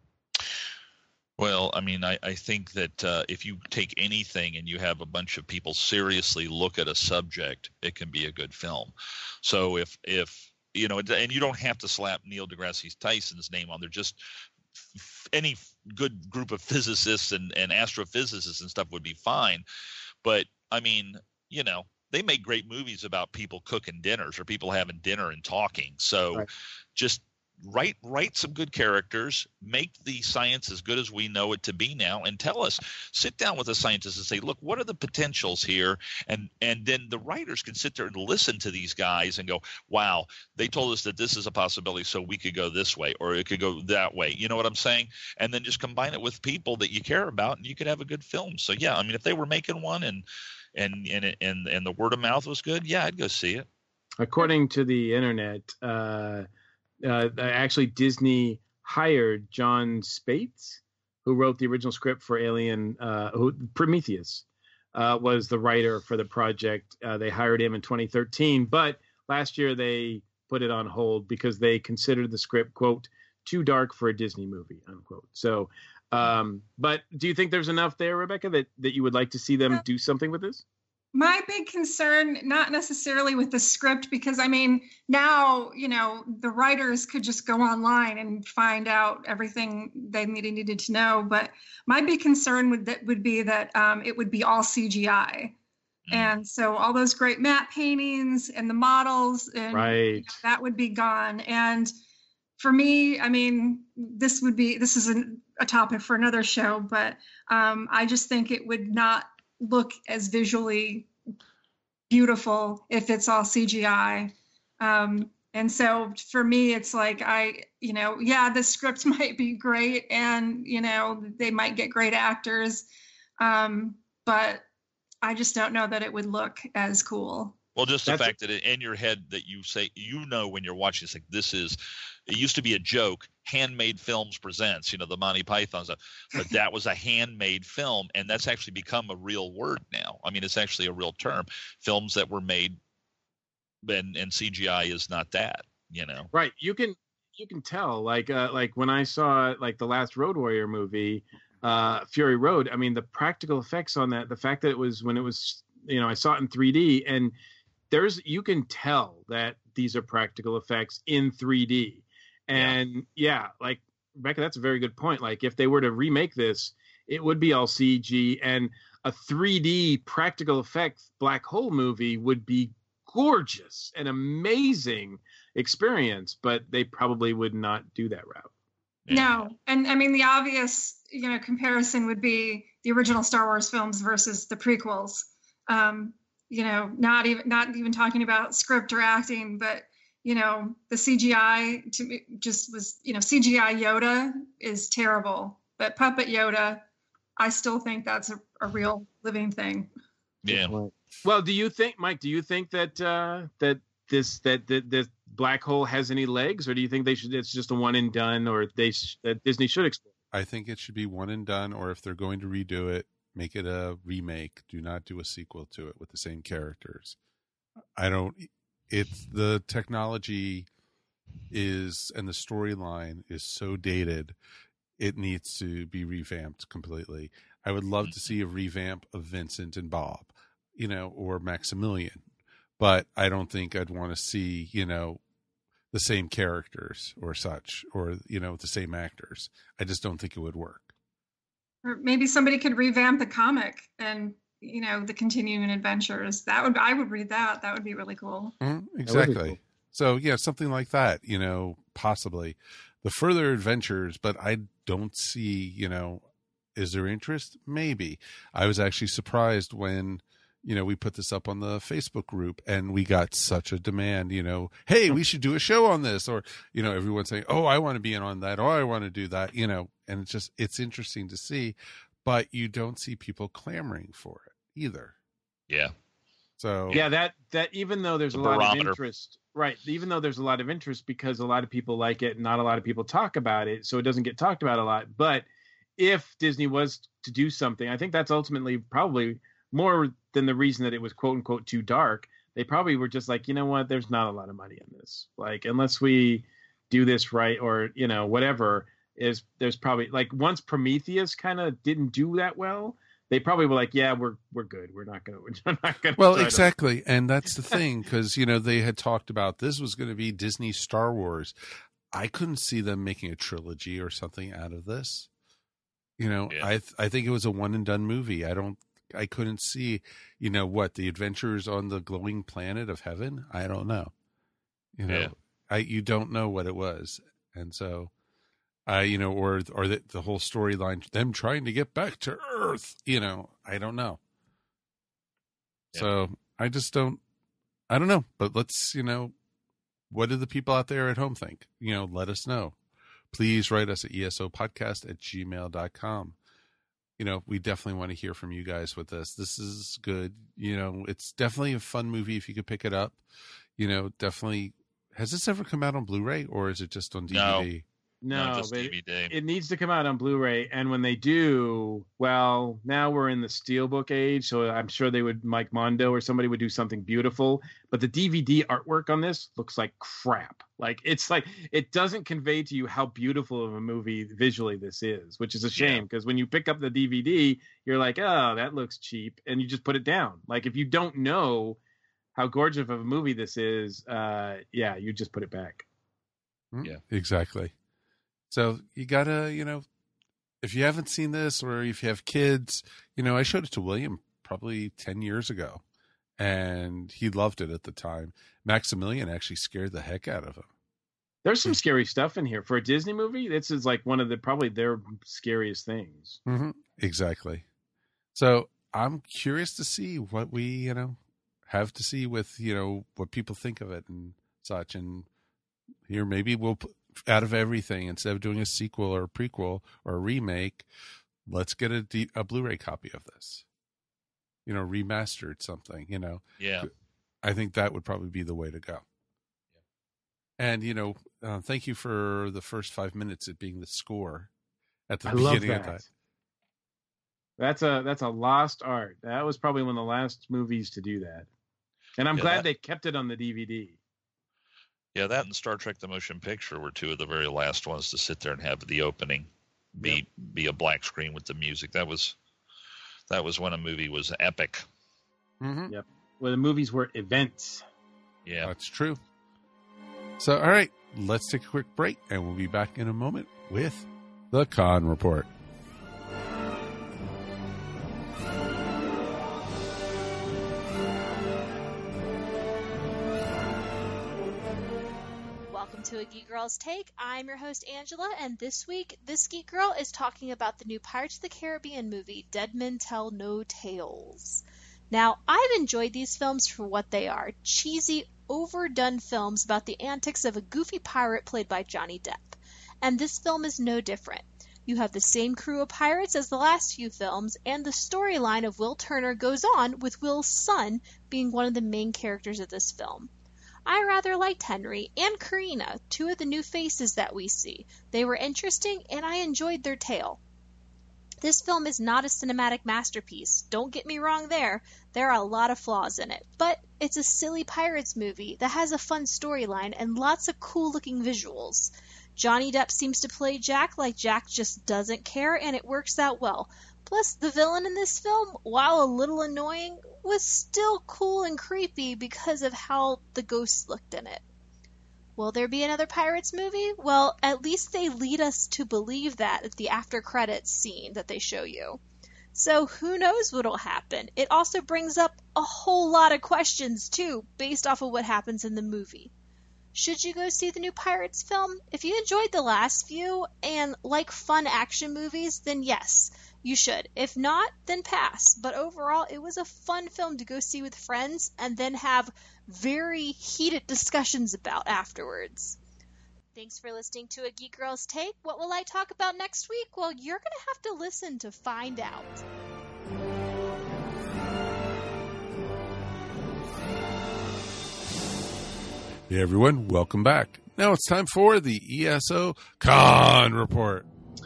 N: Well, I mean, I, I think that uh, if you take anything and you have a bunch of people seriously look at a subject, it can be a good film. So if, if you know, and you don't have to slap Neil deGrasse Tyson's name on there, just f- any good group of physicists and, and astrophysicists and stuff would be fine. But, I mean, you know, they make great movies about people cooking dinners or people having dinner and talking. So right. just write write some good characters, make the science as good as we know it to be now, and tell us, sit down with a scientist and say, look, what are the potentials here? And and then the writers can sit there and listen to these guys and go, wow, they told us that this is a possibility, so we could go this way or it could go that way. You know what I'm saying? And then just combine it with people that you care about, and you could have a good film. So yeah, I mean, if they were making one and and and and, and the word of mouth was good, yeah, I'd go see it.
C: According to the internet, uh Uh, actually, Disney hired John Spates, who wrote the original script for Alien. Uh, who, Prometheus uh, was the writer for the project. Uh, they hired him in twenty thirteen, but last year they put it on hold because they considered the script, quote, too dark for a Disney movie, unquote. So, um, but do you think there's enough there, Rebecca, that, that you would like to see them do something with this?
M: My big concern, not necessarily with the script, because I mean, now, you know, the writers could just go online and find out everything they needed, needed to know. But my big concern would that would be that um, it would be all C G I. Mm. And so all those great matte paintings and the models, and
C: right.
M: you know, that would be gone. And for me, I mean, this would be, this is an, a topic for another show, but um, I just think it would not look as visually beautiful if it's all C G I. Um, and so for me, it's like, I, you know, yeah, the script might be great and, you know, they might get great actors. Um, but I just don't know that it would look as cool.
N: Well, just the
C: That's
N: fact that in your head that you say, you know, when you're watching, it's like, this is, it used to be a joke, Handmade Films presents, you know, the Monty Python stuff, but that was a handmade film. And that's actually become a real word now. I mean, it's actually a real term, films that were made and, and C G I is not that, you know?
C: Right. You can, you can tell, like, uh, like when I saw like the last Road Warrior movie, uh, Fury Road, I mean, the practical effects on that, the fact that it was when it was, you know, I saw it in three D, and there's, you can tell that these are practical effects in three D. And yeah. yeah, like Rebecca, that's a very good point. Like if they were to remake this, it would be all C G, and a three D practical effect black hole movie would be gorgeous, an amazing experience, but they probably would not do that route.
M: Yeah. No. And I mean, the obvious, you know, comparison would be the original Star Wars films versus the prequels. Um, you know, not even, not even talking about script or acting, but you know, the C G I to me just was, you know, C G I Yoda is terrible, but puppet Yoda, I still think that's a, a real living thing.
N: Yeah.
C: Well, do you think, Mike, do you think that, uh, that this, that, that this black hole has any legs, or do you think they should, it's just a one and done, or they, that Disney should explore?
A: I think it should be one and done, or if they're going to redo it, make it a remake. Do not do a sequel to it with the same characters. I don't, It's the technology is, and the storyline is so dated. It needs to be revamped completely. I would love to see a revamp of Vincent and Bob, you know, or Maximilian, but I don't think I'd want to see, you know, the same characters or such, or, you know, the same actors. I just don't think it would work.
M: Or maybe somebody could revamp the comic and, you know, the continuing adventures. That would, I would read that. That would be really cool.
A: Mm-hmm, exactly. Cool. So yeah, something like that, you know, possibly the further adventures, but I don't see, you know, is there interest? Maybe. I was actually surprised when, you know, we put this up on the Facebook group and we got such a demand, you know, hey, we should do a show on this, or, you know, everyone saying, oh, I want to be in on that. Oh, I want to do that, you know, and it's just, it's interesting to see, but you don't see people clamoring for it either.
N: Yeah.
A: So
C: yeah, that, that even though there's
N: the
C: a lot
N: barometer.
C: of interest, right. Even though there's a lot of interest because a lot of people like it and not a lot of people talk about it. So it doesn't get talked about a lot. But if Disney was to do something, I think that's ultimately probably more than the reason that it was quote unquote too dark. They probably were just like, you know what, there's not a lot of money in this. Like, unless we do this right, or, you know, whatever is, there's probably like once Prometheus kind of didn't do that well, they probably were like, yeah, we're, we're good. We're not going to, we're not going to.
A: Well, exactly. To... And that's the thing. Cause you know, they had talked about this was going to be Disney Star Wars. I couldn't see them making a trilogy or something out of this. You know, yeah. I, th- I think it was a one and done movie. I don't, I couldn't see, you know, what the adventures on the glowing planet of heaven. I don't know, you know, yeah. I, you don't know what it was. And so I, uh, you know, or, or the, the whole storyline, them trying to get back to Earth, you know, I don't know. Yeah. So I just don't, I don't know, but let's, you know, what do the people out there at home think? You know, let us know. Please write us at esopodcast at gmail dot com. You know, we definitely want to hear from you guys with this. This is good. You know, it's definitely a fun movie if you could pick it up. You know, definitely. Has this ever come out on Blu-ray or is it just on D V D?
C: No,
N: No, just
C: but
N: D V D.
C: It, it needs to come out on Blu-ray, and when they do, well, now we're in the Steelbook age, so I'm sure they would, Mike Mondo or somebody would do something beautiful. But the D V D artwork on this looks like crap. Like it's like it doesn't convey to you how beautiful of a movie visually this is, which is a shame because when you pick up the D V D, you're like, oh, that looks cheap, and you just put it down. Like if you don't know how gorgeous of a movie this is, uh, yeah, you just put it back.
N: Yeah,
A: exactly. So you gotta, you know, if you haven't seen this or if you have kids, you know, I showed it to William probably ten years ago and he loved it at the time. Maximilian actually scared the heck out of him.
C: There's some scary stuff in here for a Disney movie. This is like one of the, probably their scariest things.
A: Mm-hmm. Exactly. So I'm curious to see what we, you know, have to see with, you know, what people think of it and such. And here, maybe we'll put, out of everything, instead of doing a sequel or a prequel or a remake, let's get a, D- a Blu-ray copy of this, you know, remastered something, you know.
N: Yeah.
A: I think that would probably be the way to go. Yeah. And, you know, uh, thank you for the first five minutes, it being the score at the
C: I
A: beginning
C: love
A: of
C: that.
A: that.
C: That's a, that's a lost art. That was probably one of the last movies to do that. And I'm
N: Yeah,
C: glad
N: that-
C: they kept it on the D V D.
N: Yeah, that and Star Trek: The Motion Picture were two of the very last ones to sit there and have the opening be
C: Yep.
N: be a black screen with the music. That was that was when a movie was epic.
A: Mm-hmm.
C: Yep. Well, the movies were events.
N: Yeah,
A: That's true. So, all right, let's take a quick break, and we'll be back in a moment with the Con Report.
O: Welcome to A Geek Girl's Take. I'm your host, Angela, and this week, this Geek Girl is talking about the new Pirates of the Caribbean movie, Dead Men Tell No Tales. Now, I've enjoyed these films for what they are, cheesy, overdone films about the antics of a goofy pirate played by Johnny Depp. And this film is no different. You have the same crew of pirates as the last few films, and the storyline of Will Turner goes on, with Will's son being one of the main characters of this film. I rather liked Henry and Karina, two of the new faces that we see. They were interesting, and I enjoyed their tale. This film is not a cinematic masterpiece. Don't get me wrong there. There are a lot of flaws in it. But it's a silly pirates movie that has a fun storyline and lots of cool-looking visuals. Johnny Depp seems to play Jack like Jack just doesn't care, and it works out well. Plus, the villain in this film, while a little annoying, was still cool and creepy because of how the ghosts looked in it. Will there be another Pirates movie? Well, at least they lead us to believe that at the after credits scene that they show you. So who knows what'll happen? It also brings up a whole lot of questions, too, based off of what happens in the movie. Should you go see the new Pirates film? If you enjoyed the last few and like fun action movies, then yes, you should. If not, then pass. But overall, it was a fun film to go see with friends and then have very heated discussions about afterwards. Thanks for listening to A Geek Girl's Take. What will I talk about next week? Well, you're going to have to listen to find out.
A: Hey everyone, welcome back. Now it's time for the E S O Con Report.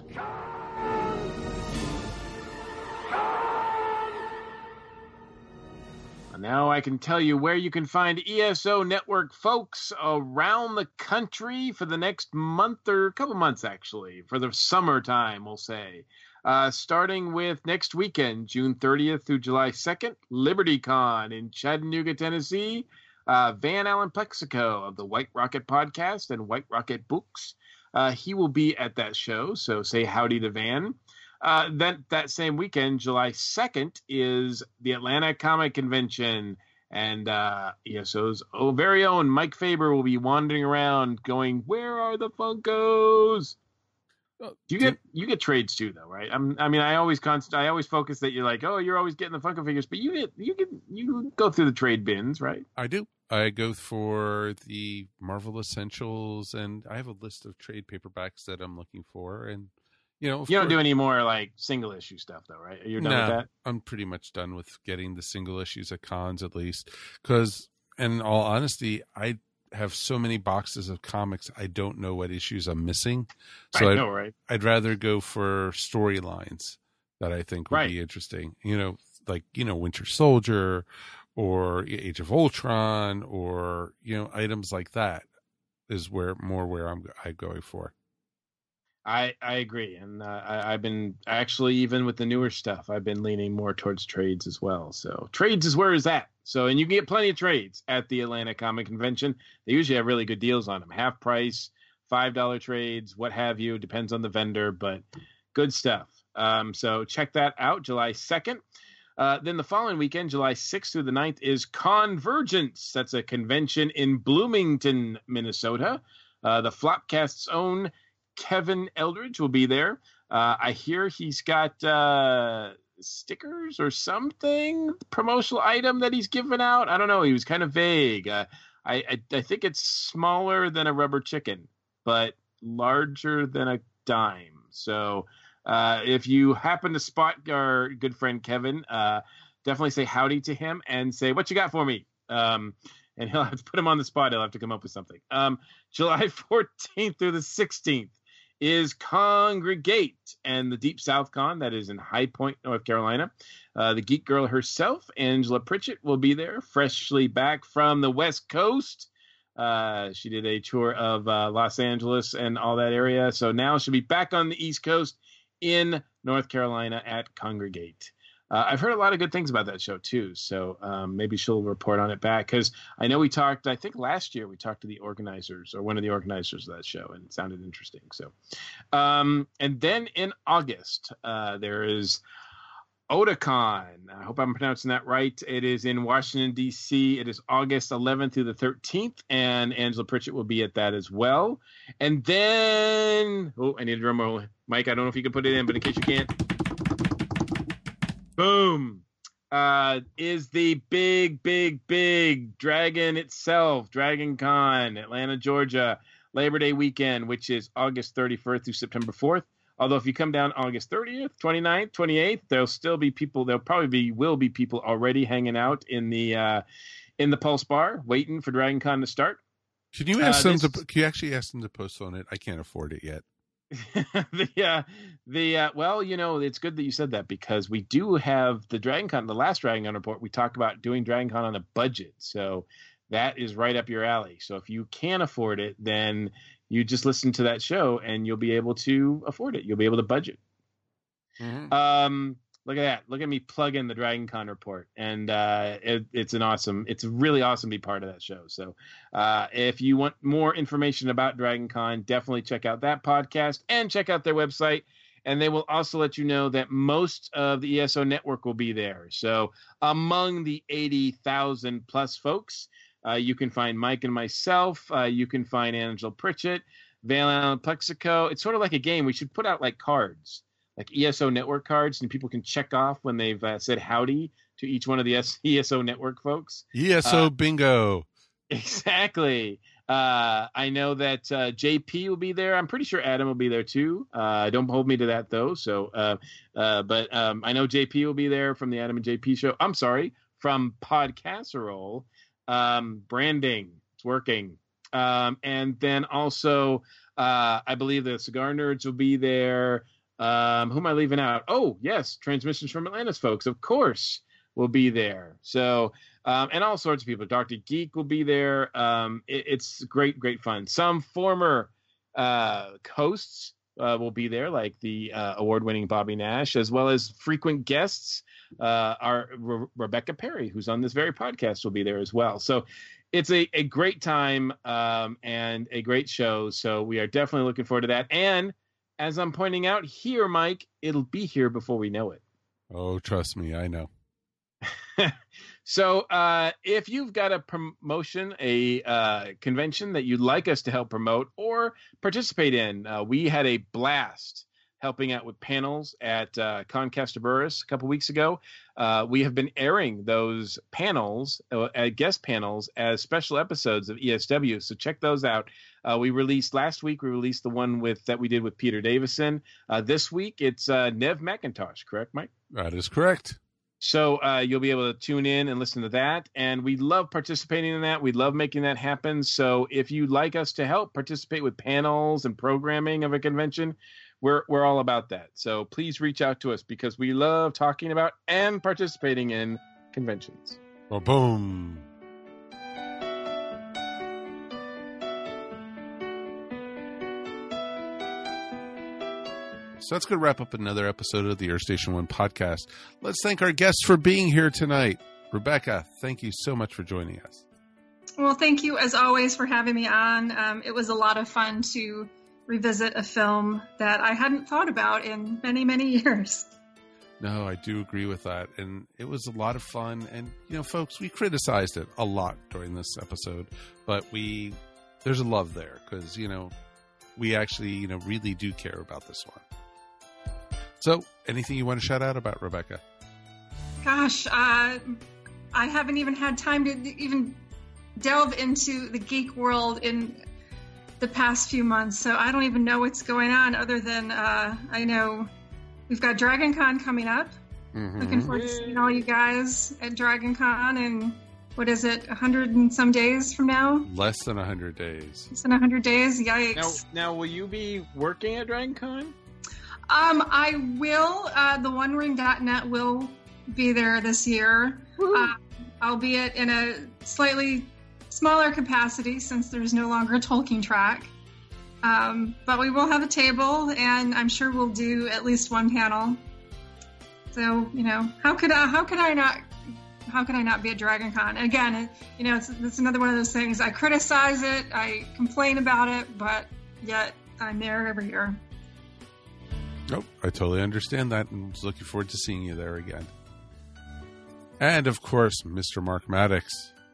C: Now I can tell you where you can find E S O Network folks around the country for the next month or a couple months, actually, for the summertime, we'll say. Uh, starting with next weekend, June thirtieth through July second, LibertyCon in Chattanooga, Tennessee. Uh, Van Allen Plexico of the White Rocket Podcast and White Rocket Books. Uh, he will be at that show, so say howdy to Van. Uh, that, that same weekend, July second, is the Atlanta Comic Convention. And uh, E S O's oh, very own Mike Faber will be wandering around going, where are the Funkos? You get you get trades too, though, right? I'm, I mean, I always const- I always focus that you're like, oh, you're always getting the Funko figures, but you get you get you go through the trade bins, right?
A: I do. I go for the Marvel Essentials, and I have a list of trade paperbacks that I'm looking for. And you know,
C: you don't do any more like single issue stuff, though, right? You're done
A: no,
C: with that.
A: I'm pretty much done with getting the single issues at cons, at least, because, in all honesty, I have so many boxes of comics, I don't know what issues I'm missing. So
C: I
A: I'd,
C: know, right?
A: I'd rather go for storylines that I think would
C: Right.
A: be interesting. You know, like, you know, Winter Soldier or Age of Ultron or, you know, items like that is where more where I'm, I'm going for.
C: I, I agree. And uh, I, I've been actually, even with the newer stuff, I've been leaning more towards trades as well. So trades is where is that. So, and you can get plenty of trades at the Atlanta Comic Convention. They usually have really good deals on them. Half price, five dollar trades, what have you. Depends on the vendor, but good stuff. Um, so check that out, July second. Uh, then the following weekend, July sixth through the ninth, is Convergence. That's a convention in Bloomington, Minnesota. Uh, the Flopcast's own Kevin Eldridge will be there. Uh, I hear he's got uh, stickers or something, promotional item that he's giving out. I don't know. He was kind of vague. Uh, I, I I think it's smaller than a rubber chicken, but larger than a dime. So uh, if you happen to spot our good friend Kevin, uh, definitely say howdy to him and say, "What you got for me?" Um, and he'll have to put him on the spot. He'll have to come up with something. Um, July fourteenth through the sixteenth is Congregate and the Deep South Con. That is in High Point, North Carolina. Uh, the Geek Girl herself, Angela Pritchett, will be there, freshly back from the West Coast. Uh, she did a tour of uh, Los Angeles and all that area. So now she'll be back on the East Coast in North Carolina at Congregate. Uh, I've heard a lot of good things about that show, too. So um, maybe she'll report on it back. Because I know we talked, I think last year we talked to the organizers or one of the organizers of that show, and it sounded interesting. So, um, and then in August, uh, there is Otakon. I hope I'm pronouncing that right. It is in Washington, D C. It is August eleventh through the thirteenth, and Angela Pritchett will be at that as well. And then, oh, I need a drum roll. Mike, I don't know if you can put it in, but in case you can't. Boom, uh, is the big, big, big Dragon itself, Dragon Con, Atlanta, Georgia, Labor Day weekend, which is August thirty-first through September fourth. Although if you come down August thirtieth, twenty-ninth, twenty-eighth, there'll still be people, there'll probably be, will be people already hanging out in the, uh, in the Pulse Bar waiting for Dragon Con to start.
A: Can you ask
C: uh,
A: them
C: this...
A: to, can you actually ask them to postpone it? I can't afford it yet.
C: the uh, the uh, well, you know, it's good that you said that because we do have the Dragon Con, the last Dragon Con report. We talked about doing Dragon Con on a budget, so that is right up your alley. So if you can afford it, then you just listen to that show and you'll be able to afford it. You'll be able to budget. Mm-hmm. Um, look at that! Look at me plug in the Dragon Con report, and uh, it, it's an awesome. It's really awesome to be part of that show. So, uh, if you want more information about Dragon Con, definitely check out that podcast and check out their website. And they will also let you know that most of the E S O network will be there. So, among the eighty thousand plus folks, uh, you can find Mike and myself. Uh, you can find Angela Pritchett, Vale Allen Plexico. It's sort of like a game. We should put out like cards. Like E S O network cards, and people can check off when they've uh, said howdy to each one of the E S O network folks.
A: E S O
C: uh,
A: bingo.
C: Exactly. Uh, I know that uh, J P will be there. I'm pretty sure Adam will be there too. Uh, don't hold me to that though. So, uh, uh, but um, I know J P will be there from the Adam and J P show. I'm sorry, from Podcasserole. Um, branding, it's working. Um, and then also, uh, I believe the Cigar Nerds will be there. Um, who am I leaving out? Oh, yes, Transmissions from Atlantis folks, of course, will be there. So, um, and all sorts of people. Doctor Geek will be there. Um, it, it's great, great fun. Some former uh, hosts uh, will be there, like the uh, award-winning Bobby Nash, as well as frequent guests. Uh, our Re- Rebecca Perry, who's on this very podcast, will be there as well. So it's a, a great time um, and a great show. So we are definitely looking forward to that. And as I'm pointing out here, Mike, it'll be here before we know it.
A: Oh, trust me, I know.
C: So uh, if you've got a promotion, a uh, convention that you'd like us to help promote or participate in, uh, we had a blast helping out with panels at uh, Concaster Burris a couple weeks ago. Uh, we have been airing those panels, uh, guest panels, as special episodes of E S W. So check those out. Uh, we released last week. We released the one with that we did with Peter Davison. Uh, this week it's uh, Nev McIntosh. Correct, Mike?
A: That is correct.
C: So uh, you'll be able to tune in and listen to that. And we love participating in that. We love making that happen. So if you'd like us to help participate with panels and programming of a convention, we're we're all about that. So please reach out to us because we love talking about and participating in conventions.
A: Well, boom. So that's going to wrap up another episode of the Earth Station One podcast. Let's thank our guests for being here tonight. Rebecca, thank you so much for joining us.
M: Well, thank you as always for having me on. Um, it was a lot of fun to revisit a film that I hadn't thought about in many, many years.
A: No, I do agree with that. And it was a lot of fun. And, you know, folks, we criticized it a lot during this episode, but we, there's a love there because, you know, we actually, you know, really do care about this one. So, anything you want to shout out about, Rebecca?
M: Gosh, uh, I haven't even had time to even delve into the geek world in the past few months, so I don't even know what's going on other than uh, I know we've got Dragon Con coming up. Mm-hmm. Looking forward to seeing all you guys at Dragon Con in, what is it, a hundred and some days from now?
A: Less than a hundred days.
M: Less than a hundred days, yikes.
C: Now, now, will you be working at Dragon Con?
M: Um, I will. Uh, the One Ring dot net will be there this year, uh, albeit in a slightly smaller capacity since there's no longer a Tolkien track. Um, but we will have a table, and I'm sure we'll do at least one panel. So, you know, how could I, how could I not? How could I not be at Dragon Con? Again, it, you know, it's, it's another one of those things. I criticize it, I complain about it, but yet I'm there every year.
A: Nope, I totally understand that, and was looking forward to seeing you there again. And, of course, Mister Mark Maddox.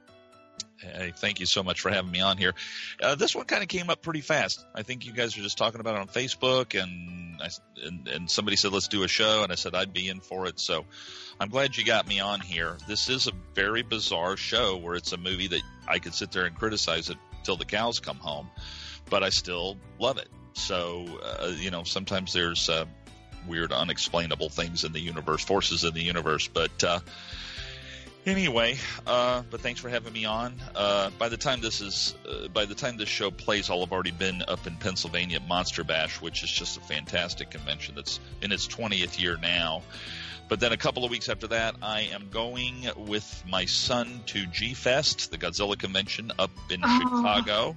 N: Hey, thank you so much for having me on here. Uh, this one kind of came up pretty fast. I think you guys were just talking about it on Facebook, and, I, and and somebody said, let's do a show, and I said I'd be in for it. So I'm glad you got me on here. This is a very bizarre show where it's a movie that I could sit there and criticize it till the cows come home, but I still love it. So, uh, you know, sometimes there's uh, weird, unexplainable things in the universe, forces in the universe. But uh, anyway, uh, but thanks for having me on. Uh, by the time this is, uh, by the time this show plays, I'll have already been up in Pennsylvania at Monster Bash, which is just a fantastic convention that's in its twentieth year now. But then a couple of weeks after that, I am going with my son to G-Fest, the Godzilla convention up in oh. Chicago.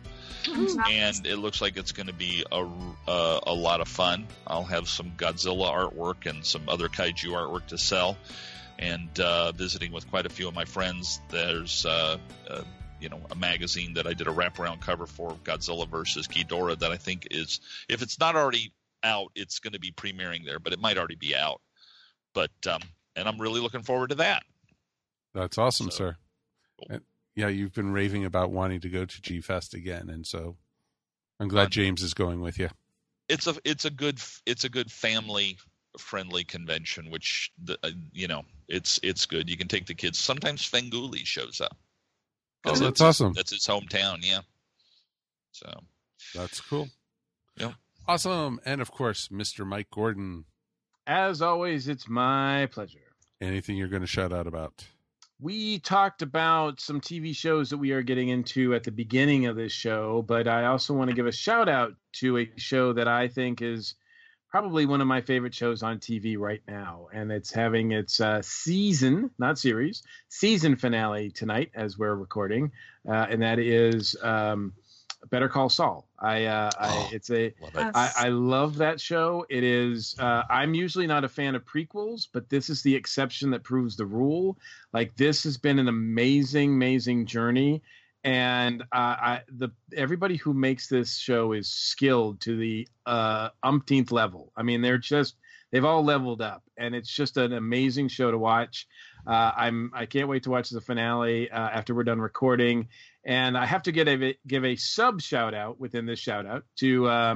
N: And it looks like it's going to be a, uh, a lot of fun. I'll have some Godzilla artwork and some other kaiju artwork to sell. And uh, visiting with quite a few of my friends. There's uh, uh, you know, a magazine that I did a wraparound cover for, Godzilla versus Ghidorah, that I think is, if it's not already out, it's going to be premiering there, but it might already be out. But um, and I'm really looking forward to that.
A: That's awesome,
N: so,
A: sir.
N: Cool.
A: And, yeah, you've been raving about wanting to go to G-Fest again, and so I'm glad James is going with you.
N: It's a it's a good it's a good family friendly convention, which the, uh, you know it's it's good. You can take the kids. Sometimes Fenguli shows up.
A: Oh, that's awesome.
N: That's his hometown. Yeah. So
A: that's cool.
N: Yeah.
A: Awesome, and of course, Mister Mike Gordon.
C: As always, it's my pleasure.
A: Anything you're going to shout out about?
C: We talked about some T V shows that we are getting into at the beginning of this show, but I also want to give a shout out to a show that I think is probably one of my favorite shows on T V right now. And it's having its uh, season, not series, season finale tonight as we're recording. Uh, and that is um, Better Call Saul. I, uh, I oh, it's a, I, I love that show. It is, uh, I'm usually not a fan of prequels, but this is the exception that proves the rule. Like, this has been an amazing, amazing journey. And uh, I, the everybody who makes this show is skilled to the uh, umpteenth level. I mean, they're just, they've all leveled up, and it's just an amazing show to watch. Uh, I'm, I can't wait to watch the finale uh, after we're done recording. And I have to get a, give a sub shout out within this shout out to um,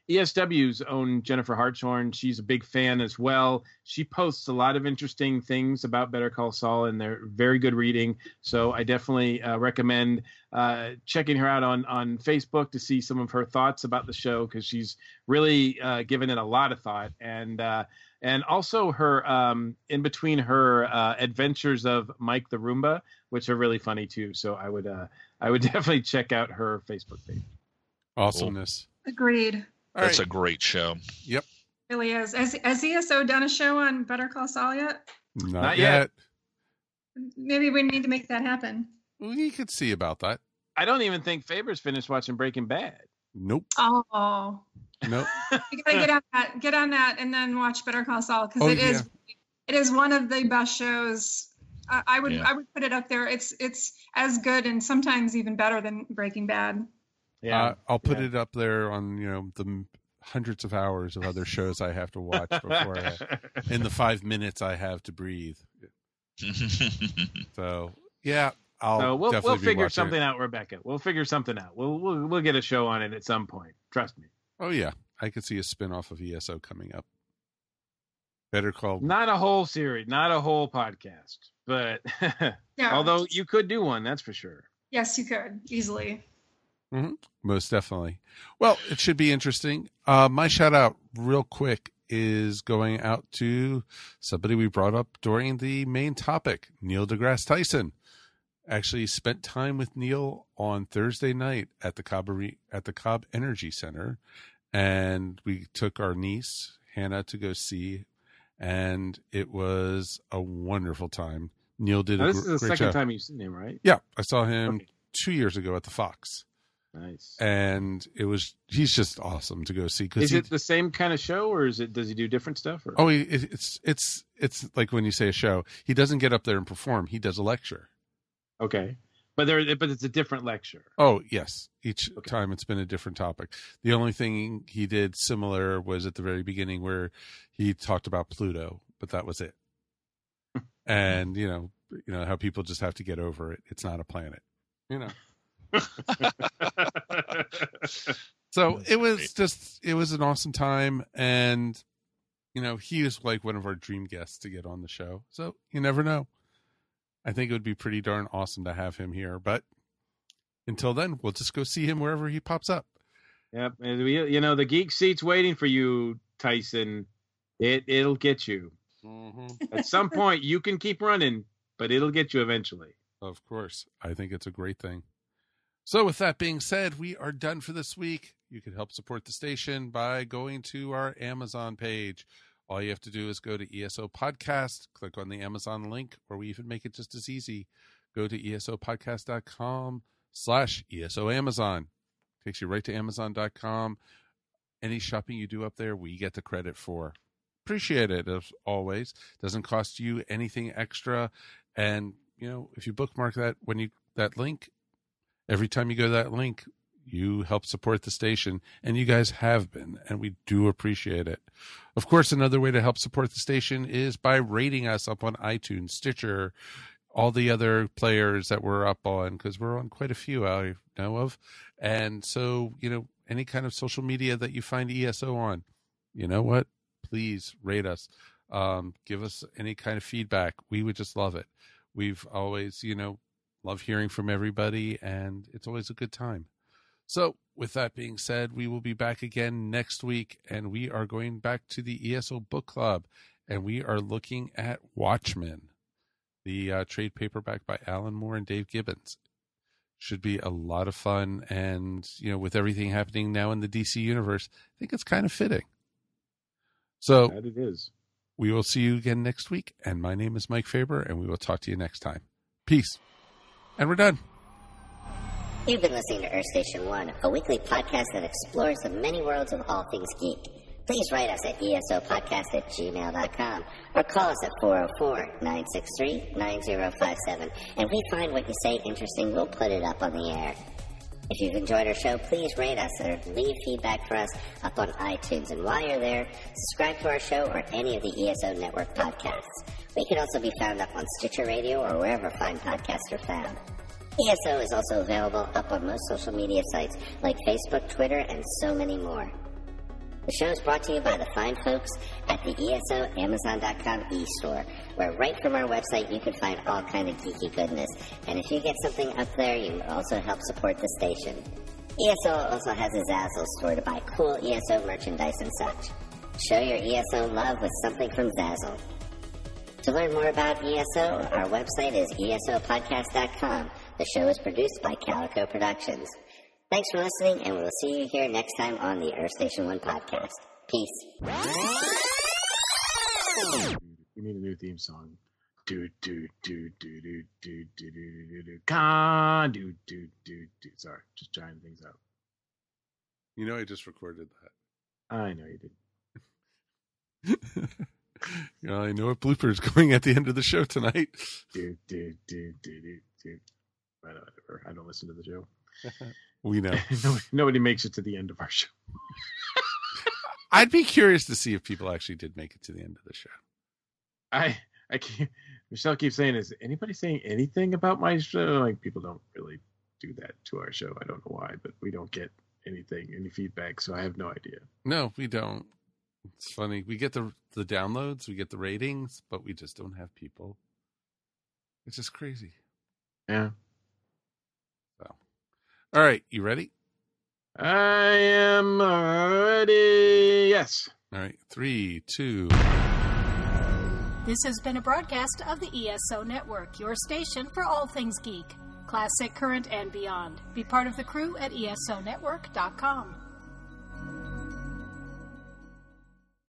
C: E S W's own Jennifer Hartshorn, she's a big fan as well. She posts a lot of interesting things about Better Call Saul, and they're very good reading. So I definitely uh, recommend uh, checking her out on, on Facebook to see some of her thoughts about the show, because she's really uh, given it a lot of thought. And uh, and also her um, in between her uh, adventures of Mike the Roomba, which are really funny too. So I would uh, I would definitely check out her Facebook page.
A: Awesomeness.
M: Agreed.
A: All
N: That's
A: right.
N: a great show.
A: Yep.
M: Really is. Has, has E S O done a show on Better Call Saul yet?
A: Not,
C: Not
A: yet.
C: yet.
M: Maybe we need to make that happen.
A: We could see about that.
C: I don't even think Faber's finished watching Breaking Bad.
A: Nope.
M: Oh,
A: Nope.
M: you gotta get on that. Get on that, and then watch Better Call Saul, because
A: Oh,
M: it is
A: yeah.
M: it is one of the best shows. I, I would
N: Yeah.
M: I would put it up there. It's it's as good and sometimes even better than Breaking Bad.
C: Yeah,
A: Uh, I'll put
C: yeah.
A: it up there on, you know, the m- hundreds of hours of other shows I have to watch before I, in the five minutes I have to breathe. So, yeah, I'll
C: So we'll
A: definitely
C: we'll
A: be
C: figure
A: watching
C: something
A: it.
C: out, Rebecca. We'll figure something out. We'll we'll we'll get a show on it at some point. Trust me.
A: Oh, yeah. I could see a spin-off of E S O coming up. Better Call.
C: Not a whole series, not a whole podcast, but
M: Yeah.
C: although you could do one, that's for sure.
M: Yes, you could easily.
A: Mm-hmm. Most definitely. Well, it should be interesting. Uh, my shout out, real quick, is going out to somebody we brought up during the main topic, Neil deGrasse Tyson. Actually spent time with Neil on Thursday night at the Cobb at the Cobb Energy Center, and we took our niece Hannah to go see, and it was a wonderful time. Neil did
C: Now,
A: a
C: this
A: gr-
C: is the
A: great
C: second
A: job.
C: time you've seen him, right?
A: Yeah, I saw him
C: Okay.
A: two years ago at the Fox.
C: Nice.
A: And it was, he's just awesome to go see. Cause
C: Is
A: he,
C: it the same kind of show, or is it? Does he do different stuff? Or?
A: oh, he, it, it's, it's, it's like when you say a show, he doesn't get up there and perform. He does a lecture.
C: Okay, but there, but it's a different lecture.
A: Oh, yes. Each
C: Okay.
A: time it's been a different topic. The only thing he did similar was at the very beginning where he talked about Pluto, but that was it. And, you know, you know how people just have to get over it. It's not a planet, you know? So it was just, it was an awesome time. And, you know, he is like one of our dream guests to get on the show. So you never know. I think it would be pretty darn awesome to have him here. But until then, we'll just go see him wherever he pops up.
C: Yep, and we, you know, the geek seat's waiting for you, Tyson. It it'll get you. At some point, you can keep running, but it'll get you eventually.
A: Of course. I think it's a great thing. So with that being said, we are done for this week. You can help support the station by going to our Amazon page. All you have to do is go to E S O Podcast, click on the Amazon link, or we even make it just as easy. Go to esopodcast.com slash ESO Amazon. Takes you right to amazon dot com. Any shopping you do up there, we get the credit for. Appreciate it as always. Doesn't cost you anything extra. And, you know, if you bookmark that when you that link, every time you go to that link, you help support the station, and you guys have been, and we do appreciate it. Of course, another way to help support the station is by rating us up on iTunes, Stitcher, all the other players that we're up on, because we're on quite a few I know of. And so, you know, any kind of social media that you find E S O on, you know what? Please rate us. Um, give us any kind of feedback. We would just love it. We've always, you know, love hearing from everybody, and it's always a good time. So with that being said, we will be back again next week, and we are going back to the E S O Book Club, and we are looking at Watchmen, the uh, trade paperback by Alan Moore and Dave Gibbons. Should be a lot of fun, and, you know, with everything happening now in the D C universe, I think it's kind of fitting. So
C: That it is.
A: we will see you again next week, and my name is Mike Faber, and we will talk to you next time. Peace. And we're done.
P: You've been listening to Earth Station One, a weekly podcast that explores the many worlds of all things geek. Please write us at esopodcast at gmail dot com or call us at four oh four, nine six three, nine oh five seven. And if we find what you say interesting, we'll put it up on the air. If you've enjoyed our show, please rate us or leave feedback for us up on iTunes. And while you're there, subscribe to our show or any of the E S O Network podcasts. We can also be found up on Stitcher Radio or wherever fine podcasts are found. E S O is also available up on most social media sites like Facebook, Twitter, and so many more. The show is brought to you by the fine folks at the E S O Amazon dot com e-store, where right from our website you can find all kind of geeky goodness. And if you get something up there, you also help support the station. E S O also has a Zazzle store to buy cool E S O merchandise and such. Show your E S O love with something from Zazzle. To learn more about E S O, our website is E S O podcast dot com. The show is produced by Calico Productions. Thanks for listening, and we'll see you here next time on the Earth Station One podcast. Peace.
C: We need a new theme song. Do do do do do do do do do do con do do do do. Sorry, just trying things out.
A: You know, I just recorded that.
C: I know you
A: did. You know, I know a blooper is going at the end of the show tonight.
C: Do do do do do do. I don't. I don't listen to the show.
A: We know.
C: nobody, nobody makes it to the end of our show.
A: I'd be curious to see if people actually did make it to the end of the show.
C: I I can't. Michelle keeps saying, "Is anybody saying anything about my show?" Like, people don't really do that to our show. I don't know why, but we don't get anything, any feedback, so I have no idea.
A: No, we don't. It's funny. We get the the downloads, we get the ratings, but we just don't have people. It's just crazy.
C: Yeah.
A: So, all right, you ready?
C: I am ready. Yes.
A: All right, three, two.
I: This has been a broadcast of the E S O Network, your station for all things geek, classic, current, and beyond. Be part of the crew at E S O network dot com.